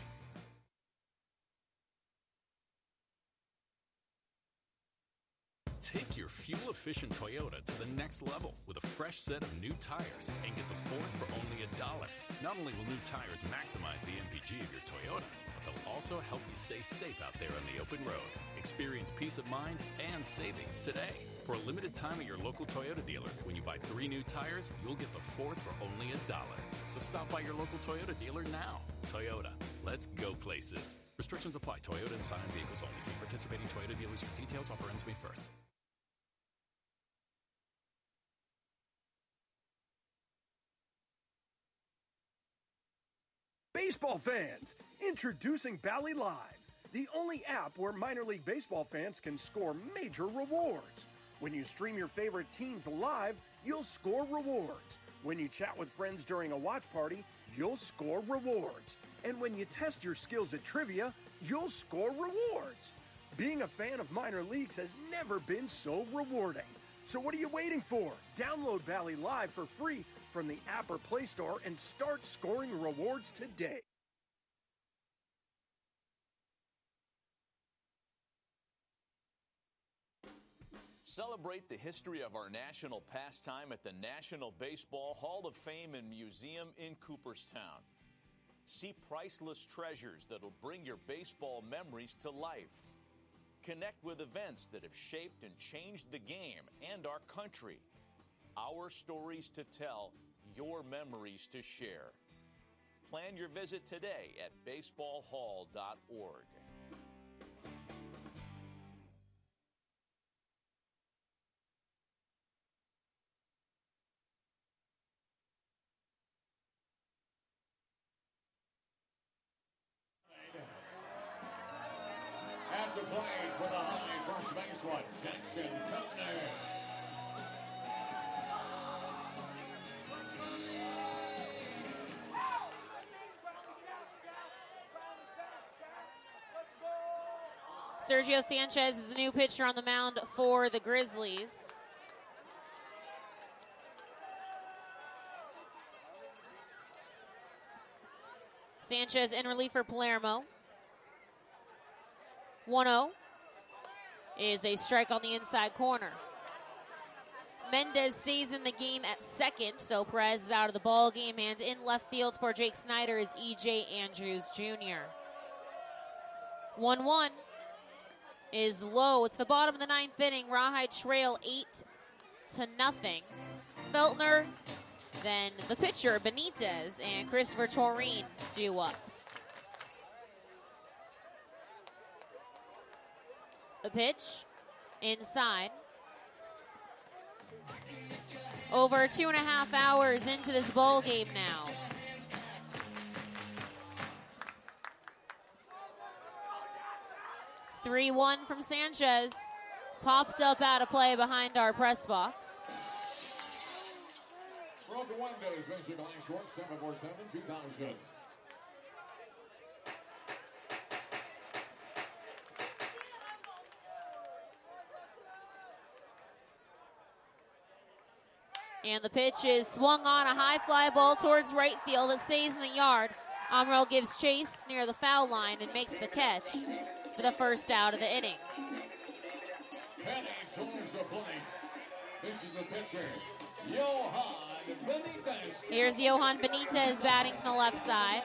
Take your fuel-efficient Toyota to the next level with a fresh set of new tires and get the fourth for only $1. Not only will new tires maximize the MPG of your Toyota, but they'll also help you stay safe out there on the open road. Experience peace of mind and savings today. For a limited time at your local Toyota dealer, when you buy 3 new tires, you'll get the fourth for only $1. So stop by your local Toyota dealer now. Toyota, let's go places. Restrictions apply. Toyota and Scion vehicles only. See participating Toyota dealers for details. Offer ends May 1st.
Baseball fans, introducing Bally Live, the only app where minor league baseball fans can score major rewards. When you stream your favorite teams live, you'll score rewards. When you chat with friends during a watch party, you'll score rewards. And when you test your skills at trivia, you'll score rewards. Being a fan of minor leagues has never been so rewarding. So what are you waiting for? Download Bally Live for free from the app or Play Store and start scoring rewards today.
Celebrate the history of our national pastime at the National Baseball Hall of Fame and Museum in Cooperstown. See priceless treasures that'll bring your baseball memories to life. Connect with events that have shaped and changed the game and our country. Our stories to tell, your memories to share. Plan your visit today at baseballhall.org.
At the plate for the high first baseman, Jackson Feltner.
Sergio Sanchez is the new pitcher on the mound for the Grizzlies. Sanchez in relief for Palermo. 1-0 is a strike on the inside corner. Mendez stays in the game at second, so Perez is out of the ball game, and in left field for Jake Snyder is E.J. Andrews Jr. 1-1 is low. It's the bottom of the ninth inning. Rawhide trail 8-0. Feltner, then the pitcher Benitez and Christopher Torine due up. The pitch inside. Over 2.5 hours into this ball game now. (3-1) from Sanchez. Popped up out of play behind our press box.
Broken windows, measured by Schwartz, 747-2000.
And the pitch is swung on, a high fly ball towards right field. It stays in the yard. Amaral gives chase near the foul line and makes the catch for the first out of the inning.
Penny towards the plate. This is the pitcher, Johan Benitez.
Here's Johan Benitez batting from the left side.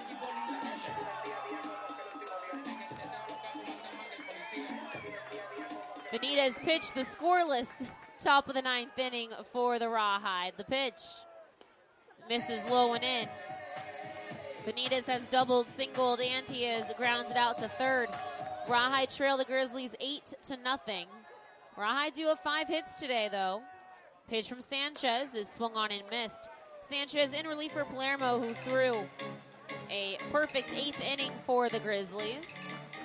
Benitez pitched the scoreless top of the ninth inning for the Rawhide. The pitch misses low and in. Benitez has doubled, singled, and he has grounded out to third. Rawhide trail the Grizzlies 8-0. Rawhide do have 5 hits today, though. Pitch from Sanchez is swung on and missed. Sanchez in relief for Palermo, who threw a perfect 8th inning for the Grizzlies.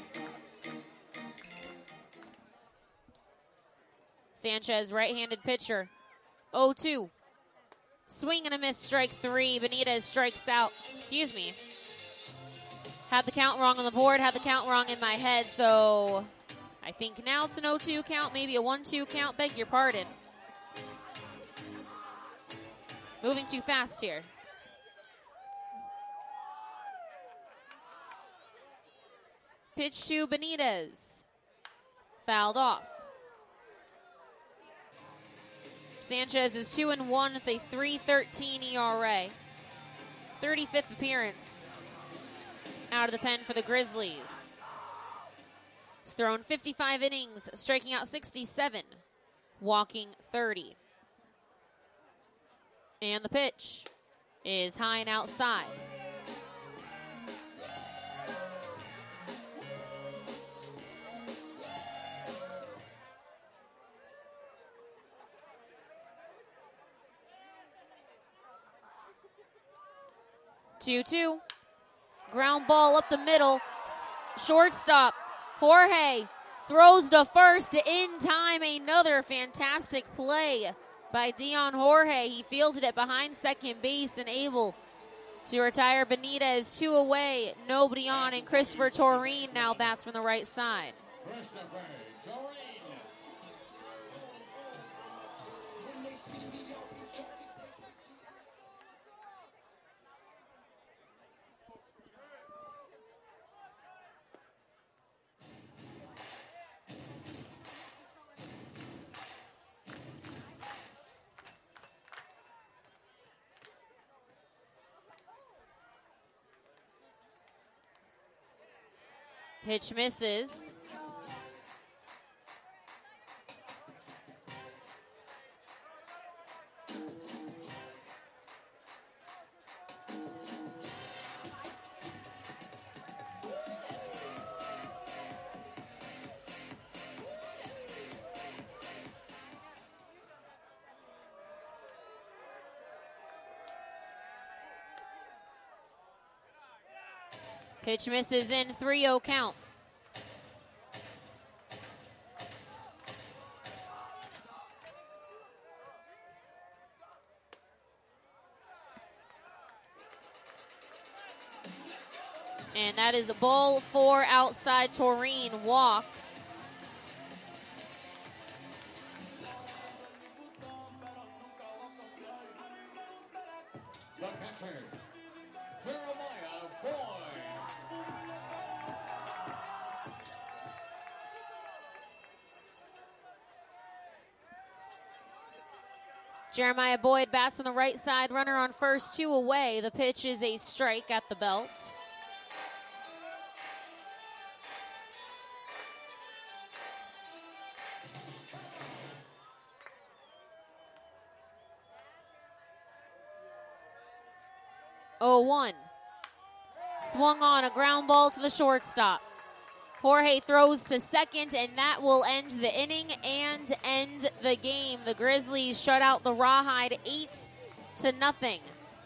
Sanchez, right-handed pitcher. 0-2. Swing and a miss, strike 3. Benitez strikes out. Excuse me. Had the count wrong on the board, had the count wrong in my head, so I think now it's an 0-2 count, maybe a 1-2 count. Beg your pardon. Moving too fast here. Pitch to Benitez. Fouled off. Sanchez is 2-1 with a 3.13 ERA. 35th appearance out of the pen for the Grizzlies. He's thrown 55 innings, striking out 67, walking 30. And the pitch is high and outside. Two. Ground ball up the middle. Shortstop Jorge throws to first in time. Another fantastic play by Dion Jorge. He fielded it behind second base and able to retire Benitez. 2 away, nobody on, and Christopher Torine now bats from the right side.
Christopher Torine.
Pitch misses. Pitch misses in 3-0 count. That is ball 4 outside. Taurine walks.
The catcher, Jeremiah Boyd.
Jeremiah Boyd bats from the right side. Runner on first, 2 away. The pitch is a strike at the belt. Oh, 1. Swung on, a ground ball to the shortstop. Jorge throws to second, and that will end the inning and end the game. The Grizzlies shut out the Rawhide 8-0.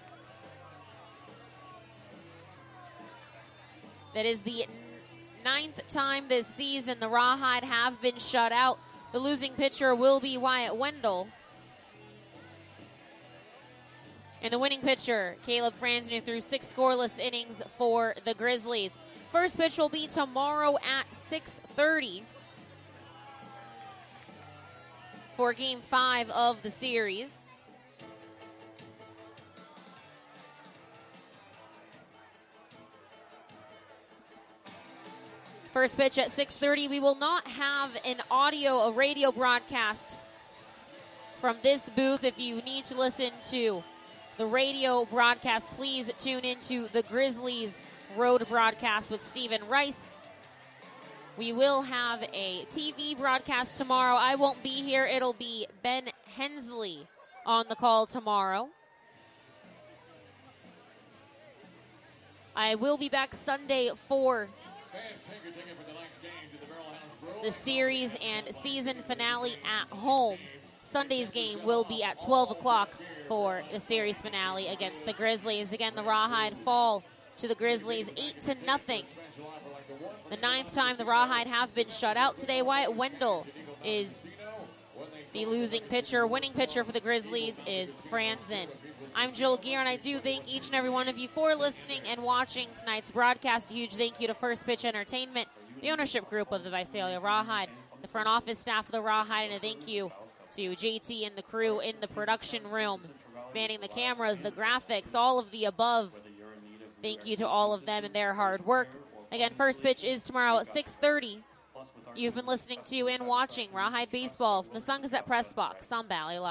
That is the 9th time this season the Rawhide have been shut out. The losing pitcher will be Wyatt Wendell. And the winning pitcher, Caleb Franzen, who threw 6 scoreless innings for the Grizzlies. First pitch will be tomorrow at 6:30 for Game 5 of the series. First pitch at 6:30. We will not have a radio broadcast from this booth. If you need to listen to the radio broadcast, please tune into the Grizzlies road broadcast with Stephen Rice. We will have a TV broadcast tomorrow. I won't be here. It'll be Ben Hensley on the call tomorrow. I will be back Sunday for the series and season finale at home. Sunday's game will be at 12 o'clock for the series finale against the Grizzlies. Again, the Rawhide fall to the Grizzlies 8-0. The 9th time the Rawhide have been shut out today. Wyatt Wendell is the losing pitcher. Winning pitcher for the Grizzlies is Franzen. I'm Jill Gear, and I do thank each and every one of you for listening and watching tonight's broadcast. A huge thank you to First Pitch Entertainment, the ownership group of the Visalia Rawhide, the front office staff of the Rawhide, and a thank you to JT and the crew in the production room, manning the cameras, the graphics, all of the above. Thank you to all of them and their hard work. Again, first pitch is tomorrow at 6:30. You've been listening to and watching Rawhide Baseball from the Sun Gazette Press Box on Valley Live.